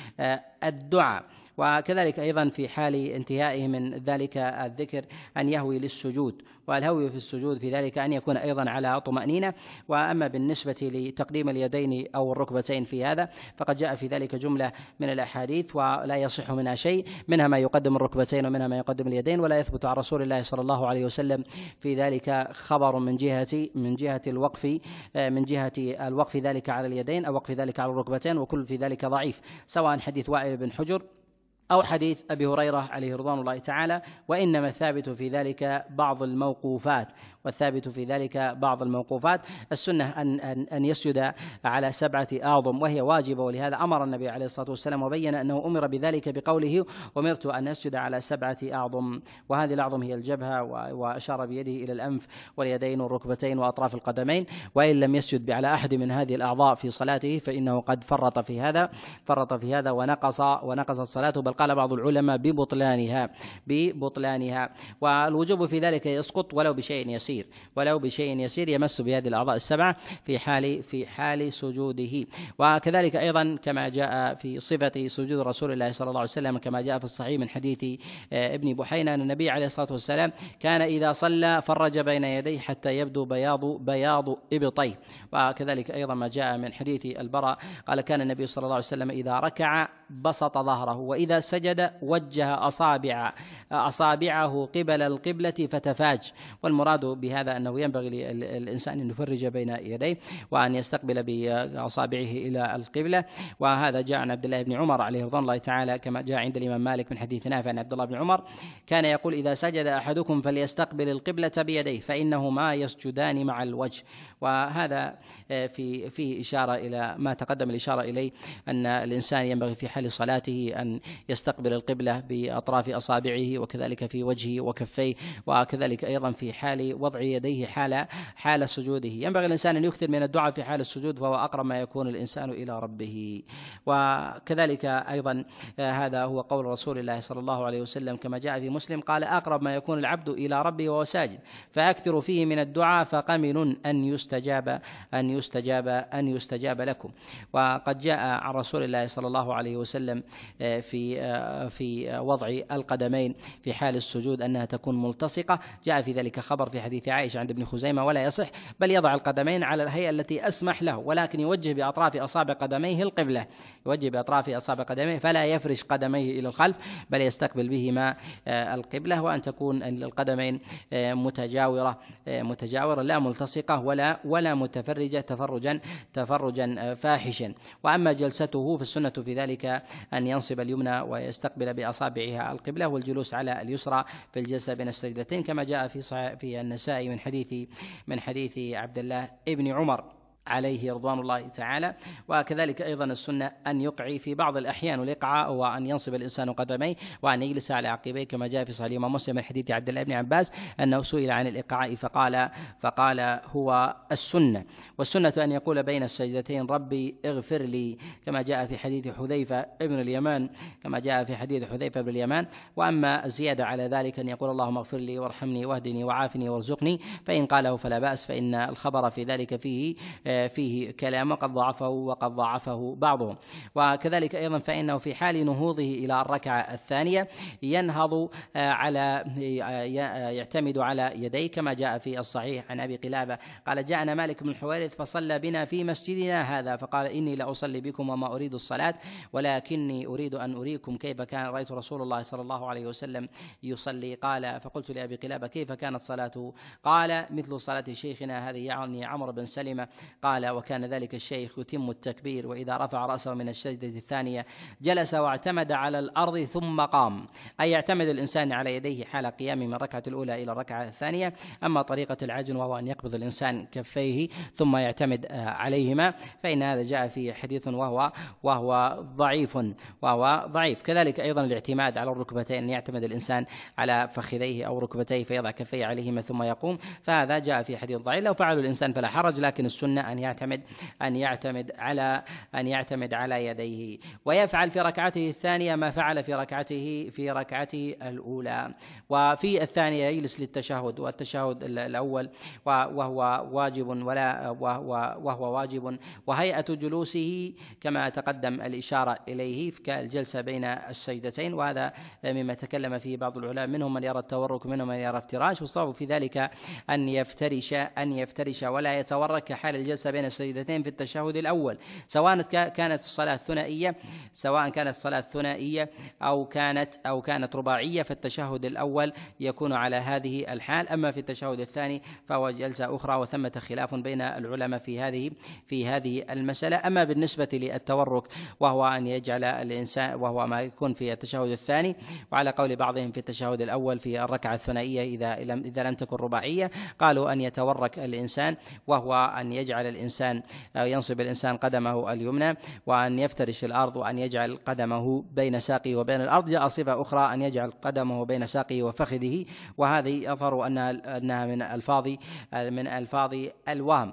بالدعاء. وكذلك أيضا في حال انتهائه من ذلك الذكر أن يهوي للسجود، والهوي في السجود في ذلك أن يكون أيضا على طمأنينة. وأما بالنسبة لتقديم اليدين أو الركبتين في هذا فقد جاء في ذلك جملة من الأحاديث ولا يصح منها شيء، منها ما يقدم الركبتين ومنها ما يقدم اليدين، ولا يثبت عن رسول الله صلى الله عليه وسلم في ذلك خبر من جهة من جهة الوقف من جهة الوقف ذلك على اليدين أو وقف ذلك على الركبتين، وكل في ذلك ضعيف، سواء حديث وائل بن حجر أو حديث أبي هريرة عليه رضوان الله تعالى. وإنما الثابت في ذلك بعض الموقوفات والثابت في ذلك بعض الموقوفات السنة أن أن أن يسجد على سبعة أعظم وهي واجبة، ولهذا أمر النبي عليه الصلاة والسلام وبين أنه أمر بذلك بقوله أمرت أن أسجد على سبعة أعظم، وهذه الأعظم هي الجبهة، وأشار بيده إلى الأنف واليدين والركبتين وأطراف القدمين. وإن لم يسجد على أحد من هذه الأعضاء في صلاته فإنه قد فرط في هذا فرط في هذا ونقص ونقصت صلاته، بل قال بعض العلماء ببطلانها ببطلانها والوجوب في ذلك يسقط ولو بشيء يسير يسير ولو بشيء يسير يمس بهذه الأعضاء السبعة في حال في حال سجوده. وكذلك أيضا كما جاء في صفة سجود رسول الله صلى الله عليه وسلم كما جاء في الصحيح من حديث ابن بحينة أن النبي عليه الصلاة والسلام كان إذا صلى فرج بين يديه حتى يبدو بياض بياض إبطيه. وكذلك أيضا ما جاء من حديث البراء قال كان النبي صلى الله عليه وسلم إذا ركع بسط ظهره وإذا سجد وجه أصابع أصابعه قبل القبلة فتفاج. والمراد بهذا أنه ينبغي للإنسان أن يفرج بين يديه وأن يستقبل بأصابعه إلى القبلة. وهذا جاء عن عبد الله بن عمر عليه رضوان الله تعالى كما جاء عند الإمام مالك من حديث نافع عن عبد الله بن عمر كان يقول إذا سجد أحدكم فليستقبل القبلة بيديه فإنهما يسجدان مع الوجه. وهذا في في إشارة إلى ما تقدم الإشارة إليه أن الإنسان ينبغي في حال صلاته أن يستقبل القبلة بأطراف أصابعه وكذلك في وجهه وكفيه وكذلك أيضا في حال وضع يديه حال حال سجوده. ينبغي الإنسان أن يكثر من الدعاء في حال السجود فهو أقرب ما يكون الإنسان إلى ربه. وكذلك أيضا هذا هو قول رسول الله صلى الله عليه وسلم كما جاء في مسلم قال أقرب ما يكون العبد إلى ربه وهو ساجد فأكثر فيه من الدعاء فقمن أن يستجاب أن يستجاب أن يستجاب لكم. وقد جاء عن رسول الله صلى الله عليه وسلم في في وضع القدمين في حال السجود أنها تكون ملتصقة. جاء في ذلك خبر في حديث عائشة عند ابن خزيمة ولا يصح بل يضع القدمين على الهيئة التي أسمح له ولكن يوجه بأطراف أصابع قدميه القبلة يوجه بأطراف أصابع قدميه فلا يفرش قدميه إلى الخلف بل يستقبل بهما القبلة وأن تكون القدمين متجاورة متجاورة لا ملتصقة ولا ولا متفرجة تفرجا تفرجا فاحشا. وأما جلسته فالسنة في ذلك أن ينصب اليمنى ويستقبل بأصابعها القبلة والجلوس على اليسرى في الجلسة بين السجدتين كما جاء في في النسائي من حديث من حديث عبد الله ابن عمر عليه رضوان الله تعالى. وكذلك أيضا السنة أن يقعي في بعض الأحيان والإقعاء وأن ينصب الإنسان قدميه وأن يجلس على عقبيه كما جاء في صحيح مسلم من حديث عبد الله بن عباس أنه سئل عن الإقعاء فقال فقال هو السنة. والسنة أن يقول بين السجدتين ربي اغفر لي كما جاء في حديث حذيفة ابن اليمان كما جاء في حديث حذيفة بن اليمان. وأما الزيادة على ذلك أن يقول اللهم اغفر لي وارحمني واهدني وعافني وارزقني فإن قاله فلا بأس فإن الخبر في ذلك فيه فيه كلام قد ضعفه وقد ضعفه بعضهم. وكذلك أيضا فإنه في حال نهوضه إلى الركعة الثانية ينهض على يعتمد على يديه كما جاء في الصحيح عن أبي قلابة قال جاءنا مالك بن الحويرث فصلى بنا في مسجدنا هذا فقال إني لأصلي بكم وما أريد الصلاة ولكني أريد أن أريكم كيف كان رأيت رسول الله صلى الله عليه وسلم يصلي. قال فقلت لأبي قلابة كيف كانت صلاته؟ قال مثل صلاة شيخنا هذه يعني عمرو بن سلمة. قال وكان ذلك الشيخ يتم التكبير وإذا رفع رأسه من السجدة الثانية جلس واعتمد على الأرض ثم قام أي يعتمد الإنسان على يديه حال قيامه من الركعة الأولى إلى الركعة الثانية. أما طريقة العجن وهو أن يقبض الإنسان كفيه ثم يعتمد عليهما فإن هذا جاء في حديث وهو وهو ضعيف وهو ضعيف. كذلك أيضا الاعتماد على الركبتين أن يعتمد الإنسان على فخذيه أو ركبتيه فيضع كفيه عليهما ثم يقوم فهذا جاء في حديث ضعيف. لو فعل الإنسان فلا حرج لكن السنة أن يعتمد أن يعتمد على أن يعتمد على يديه ويفعل في ركعته الثانية ما فعل في ركعته في ركعته الأولى. وفي الثانية يجلس للتشهد والتشهد الأول وهو واجب ولا وهو, وهو واجب وهيئة جلوسه كما تقدم الإشارة إليه كالجلسة بين السجدتين وهذا مما تكلم فيه بعض العلماء منهم من يرى التورك منهم من يرى افتراش. والصواب في ذلك أن يفترش أن يفترش ولا يتورك كحال الجلسة بين السجدتين في التشهد الأول سواء كانت الصلاة ثنائية سواء كانت الصلاة ثنائية أو كانت أو كانت رباعية فالتشهد الأول يكون على هذه الحال. أما في التشهد الثاني فهو جلسة أخرى وثمة خلاف بين العلماء في هذه في هذه المسألة. أما بالنسبة للتورك وهو أن يجعل الإنسان وهو ما يكون في التشهد الثاني وعلى قول بعضهم في التشهد الأول في الركعة الثنائية إذا لم إذا لم تكن رباعية قالوا أن يتورك الإنسان وهو أن يجعل الإنسان أو ينصب الإنسان قدمه اليمنى، وأن يفترش الأرض، وأن يجعل قدمه بين ساقه وبين الأرض. جاء صفة أخرى أن يجعل قدمه بين ساقه وفخذه، وهذه أظهر أنها أنها من ألفاظ من ألفاظ الوهم.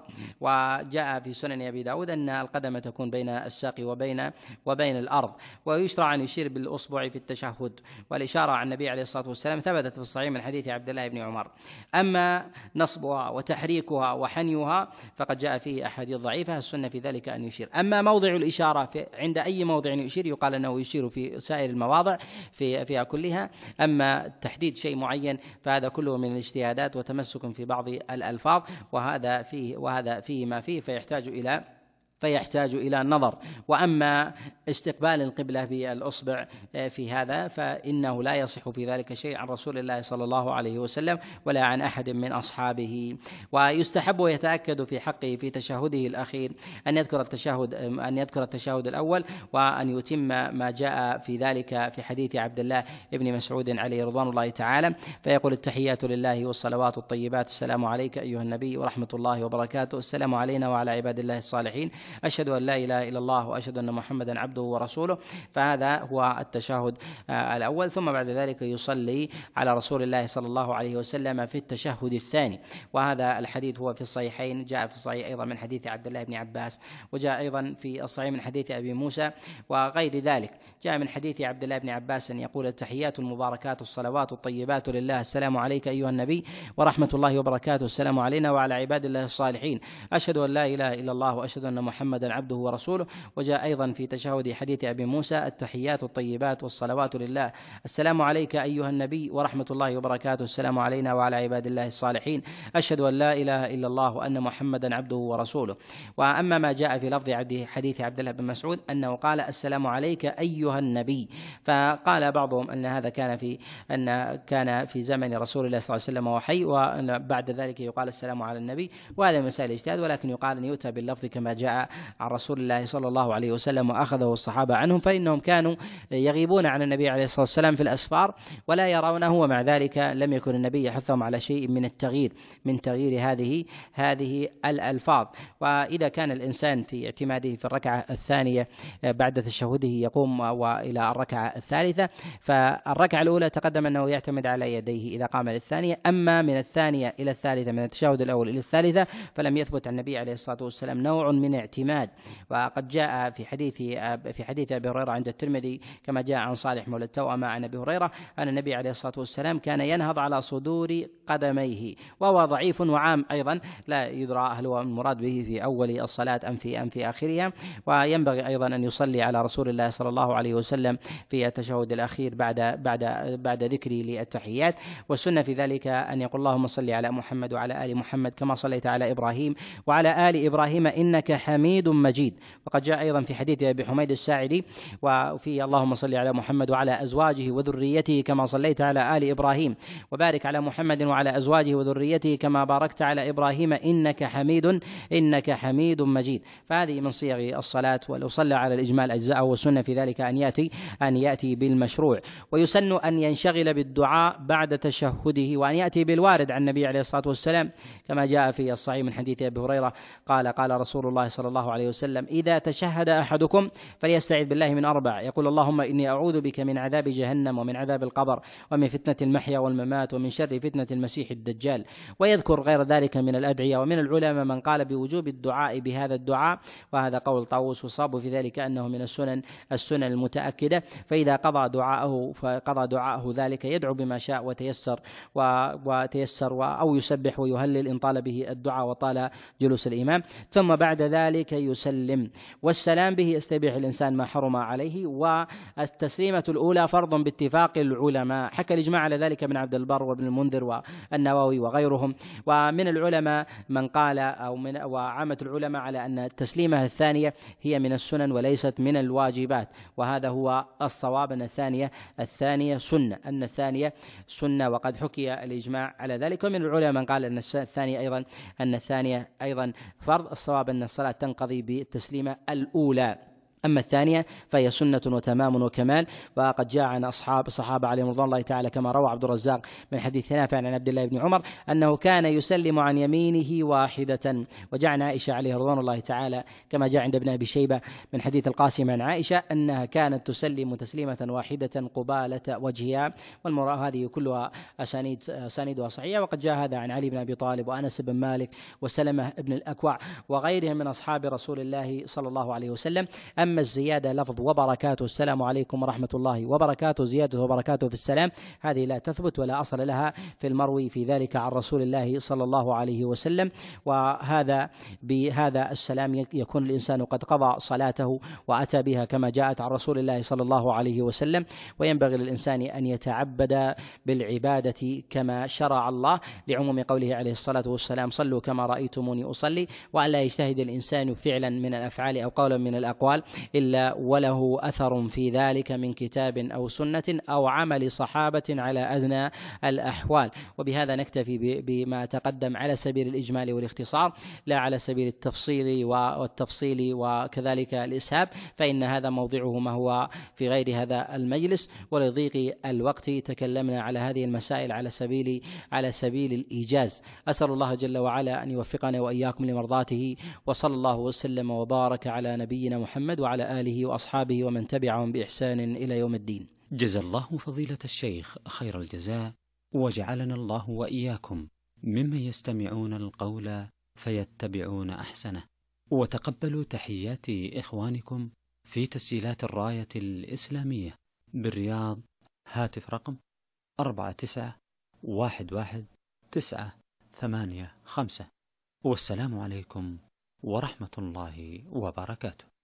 وجاء في سنن أبي داود أن القدم تكون بين الساق وبين وبين الأرض. ويشرع أن يشير بالأصبع في التشهد، والإشارة عن النبي عليه الصلاة والسلام ثبتت في الصحيح من حديث عبد الله بن عمر. أما نصبها وتحريكها وحنيها فقد جاء فيه أحاديث ضعيفة، السنة في ذلك أن يشير. أما موضع الإشارة في عند أي موضع يشير يقال أنه يشير في سائر المواضع في فيها كلها. أما تحديد شيء معين فهذا كله من الاجتهادات وتمسك في بعض الألفاظ، وهذا فيه وهذا فيه ما فيه فيحتاج إلى فيحتاج إلى النظر. وأما استقبال القبلة بالأصبع في هذا فإنه لا يصح في ذلك شيء عن رسول الله صلى الله عليه وسلم ولا عن أحد من أصحابه. ويستحب ويتأكد في حقه في تشهده الأخير أن يذكر التشهد أن يذكر التشهد الأول، وأن يتم ما جاء في ذلك في حديث عبد الله بن مسعود عليه رضوان الله تعالى، فيقول: التحيات لله والصلوات الطيبات، السلام عليك أيها النبي ورحمة الله وبركاته، السلام علينا وعلى عباد الله الصالحين، أشهد أن لا إله إلا الله وأشهد أن محمدا عبده ورسوله. فهذا هو التشهد الأول. ثم بعد ذلك يصلي على رسول الله صلى الله عليه وسلم في التشهد الثاني، وهذا الحديث هو في الصحيحين، جاء في الصحيح أيضا من حديث عبد الله بن عباس، وجاء أيضا في الصحيح من حديث أبي موسى وغير ذلك. جاء من حديث عبد الله بن عباس أن يقول: التحيات المباركات الصلوات الطيبات لله، السلام عليك أيها النبي ورحمة الله وبركاته، السلام علينا وعلى عباد الله الصالحين، أشهد أن لا إله إلا الله وأشهد أن محمدا عبده ورسوله. وجاء أيضا في تشهد حديث أبي موسى: التحيات الطيبات والصلوات لله، السلام عليك أيها النبي ورحمة الله وبركاته، السلام علينا وعلى عباد الله الصالحين، أشهد أن لا إله إلا الله وأن محمدا عبده ورسوله. وأما ما جاء في لفظ حديث عبد الله بن مسعود أنه قال: السلام عليك أيها النبي، فقال بعضهم أن هذا كان في أن كان في زمن رسول الله صلى الله عليه وسلم وحي، وبعد ذلك يقال السلام على النبي، وهذا مسائل اجتهاد، ولكن يقال أن يؤتى باللفظ كما جاء عن رسول الله صلى الله عليه وسلم وأخذه الصحابة عنهم، فإنهم كانوا يغيبون عن النبي عليه الصلاة والسلام في الأسفار ولا يرونه، ومع ذلك لم يكن النبي يحثهم على شيء من التغيير من تغيير هذه هذه الألفاظ. وإذا كان الإنسان في اعتماده في الركعة الثانية بعد تشهده يقوم وإلى الركعة الثالثة، فالركعة الأولى تقدم أنه يعتمد على يديه إذا قام للثانية، أما من الثانية إلى الثالثة، من التشهد الأول إلى الثالثة، فلم يثبت عن النبي عليه الصلاة والسلام نوع من اعتماد. وقد جاء في حديث في حديث أبي هريرة عند الترمذي كما جاء عن صالح مولى التوأمة عن أبي هريرة أن النبي عليه الصلاة والسلام كان ينهض على صدور قدميه، وهو ضعيف وعام أيضا، لا يدرى هل هو المراد به في أول الصلاة أم في أم في آخرها. وينبغي أيضا أن يصلي على رسول الله صلى الله عليه وسلم في التشهد الأخير بعد بعد بعد ذكر للتحيات. والسنة في ذلك أن يقول: اللهم صل على محمد وعلى آل محمد كما صليت على إبراهيم وعلى آل إبراهيم إنك حميد مجيد. وقد جاء أيضا في حديث أبي حميد الساعدي وفي: اللهم صل على محمد وعلى أزواجه وذريته كما صليت على آل إبراهيم وبارك على محمد وعلى أزواجه وذريته كما باركت على إبراهيم إنك حميد إنك حميد مجيد. فهذه من صيغ الصلاة، ولو صلى على الإجمال أجزاءه، والسنة في ذلك أن يأتي أن يأتي بالمشروع. ويسن أن ينشغل بالدعاء بعد تشهده، وأن يأتي بالوارد عن النبي عليه الصلاة والسلام كما جاء في الصحيح من حديث أبي هريرة قال: قال رسول الله صلى الله عليه وسلم: إذا تشهد أحدكم فليستعذ بالله من أربع، يقول: اللهم إني أعوذ بك من عذاب جهنم ومن عذاب القبر ومن فتنة المحيا والممات ومن شر فتنة المسيح الدجال. ويذكر غير ذلك من الأدعية. ومن العلماء من قال بوجوب الدعاء بهذا الدعاء، وهذا قول طاووس، وصاب في ذلك أنه من السنن السنن المتأكدة. فإذا قضى دعاءه فقضى دعاءه ذلك يدعو بما شاء وتيسر وتيسر أو يسبح ويهلل إن طال به الدعاء وطال جلوس الإمام، ثم بعد ذلك يسلم. والسلام به يستبيح الإنسان ما حرم عليه. والتسليمة الأولى فرض باتفاق العلماء، حكى الإجماع على ذلك من عبد البر وابن المنذر والنووي وغيرهم. ومن العلماء من قال أو من وعامة العلماء على أن التسليمة الثانية هي من السنن وليست من الواجبات، وهذا هو الصواب، أن الثانية الثانية سنة أن الثانية سنة وقد حكي الإجماع على ذلك. ومن العلماء من قال أن الثانية أيضا أن الثانية أيضا فرض. الصواب أن الصلاة تنقضي بالتسليمة الأولى. أما الثانية فهي سنة وتمام وكمال. وقد جاء عن أصحاب الصحابة عليهم رضوان الله تعالى كما روى عبد الرزاق من حديث نافع عن عبد الله بن عمر أنه كان يسلم عن يمينه واحدة. وجاء عن عائشة عليه رضوان الله تعالى كما جاء عند ابن أبي شيبة من حديث القاسم عن عائشة أنها كانت تسلم تسليمة واحدة قبالة وجهها. والمرأة هذه كلها أسانيد أسانيدها صحيحة. وقد جاء هذا عن علي بن أبي طالب وأنس بن مالك وسلمة بن الأكوع وغيرهم من أصحاب رسول الله صلى الله عليه وسلم. أما الزيادة لفظ وبركاته السلام عليكم ورحمة الله وبركاته، زيادة وبركاته في السلام هذه لا تثبت ولا أصل لها في المروي في ذلك عن رسول الله صلى الله عليه وسلم. وهذا بهذا السلام يكون الإنسان قد قضى صلاته وأتى بها كما جاءت عن رسول الله صلى الله عليه وسلم. وينبغي للإنسان أن يتعبد بالعبادة كما شرع الله لعموم قوله عليه الصلاة والسلام صلوا كما رأيتموني أصلي، وأن لا يجتهد الإنسان فعلا من الأفعال أو قولا من الأقوال إلا وله أثر في ذلك من كتاب أو سنة أو عمل صحابة على أدنى الأحوال. وبهذا نكتفي بما تقدم على سبيل الإجمال والاختصار لا على سبيل التفصيل والتفصيل وكذلك الإسهاب، فإن هذا موضعه ما هو في غير هذا المجلس. ولضيق الوقت تكلمنا على هذه المسائل على سبيل على سبيل الإيجاز. أسأل الله جل وعلا أن يوفقنا وإياكم لمرضاته، وصلى الله وسلم وبارك على نبينا محمد وعلى آله وأصحابه ومن تبعهم بإحسان إلى يوم الدين. جزا الله فضيلة الشيخ خير الجزاء، وجعلنا الله وإياكم ممن يستمعون القول فيتبعون أحسنه. وتقبلوا تحيات إخوانكم في تسجيلات الراية الإسلامية بالرياض، هاتف رقم أربعة تسعة واحد واحد تسعة ثمانية خمسة. والسلام عليكم ورحمة الله وبركاته.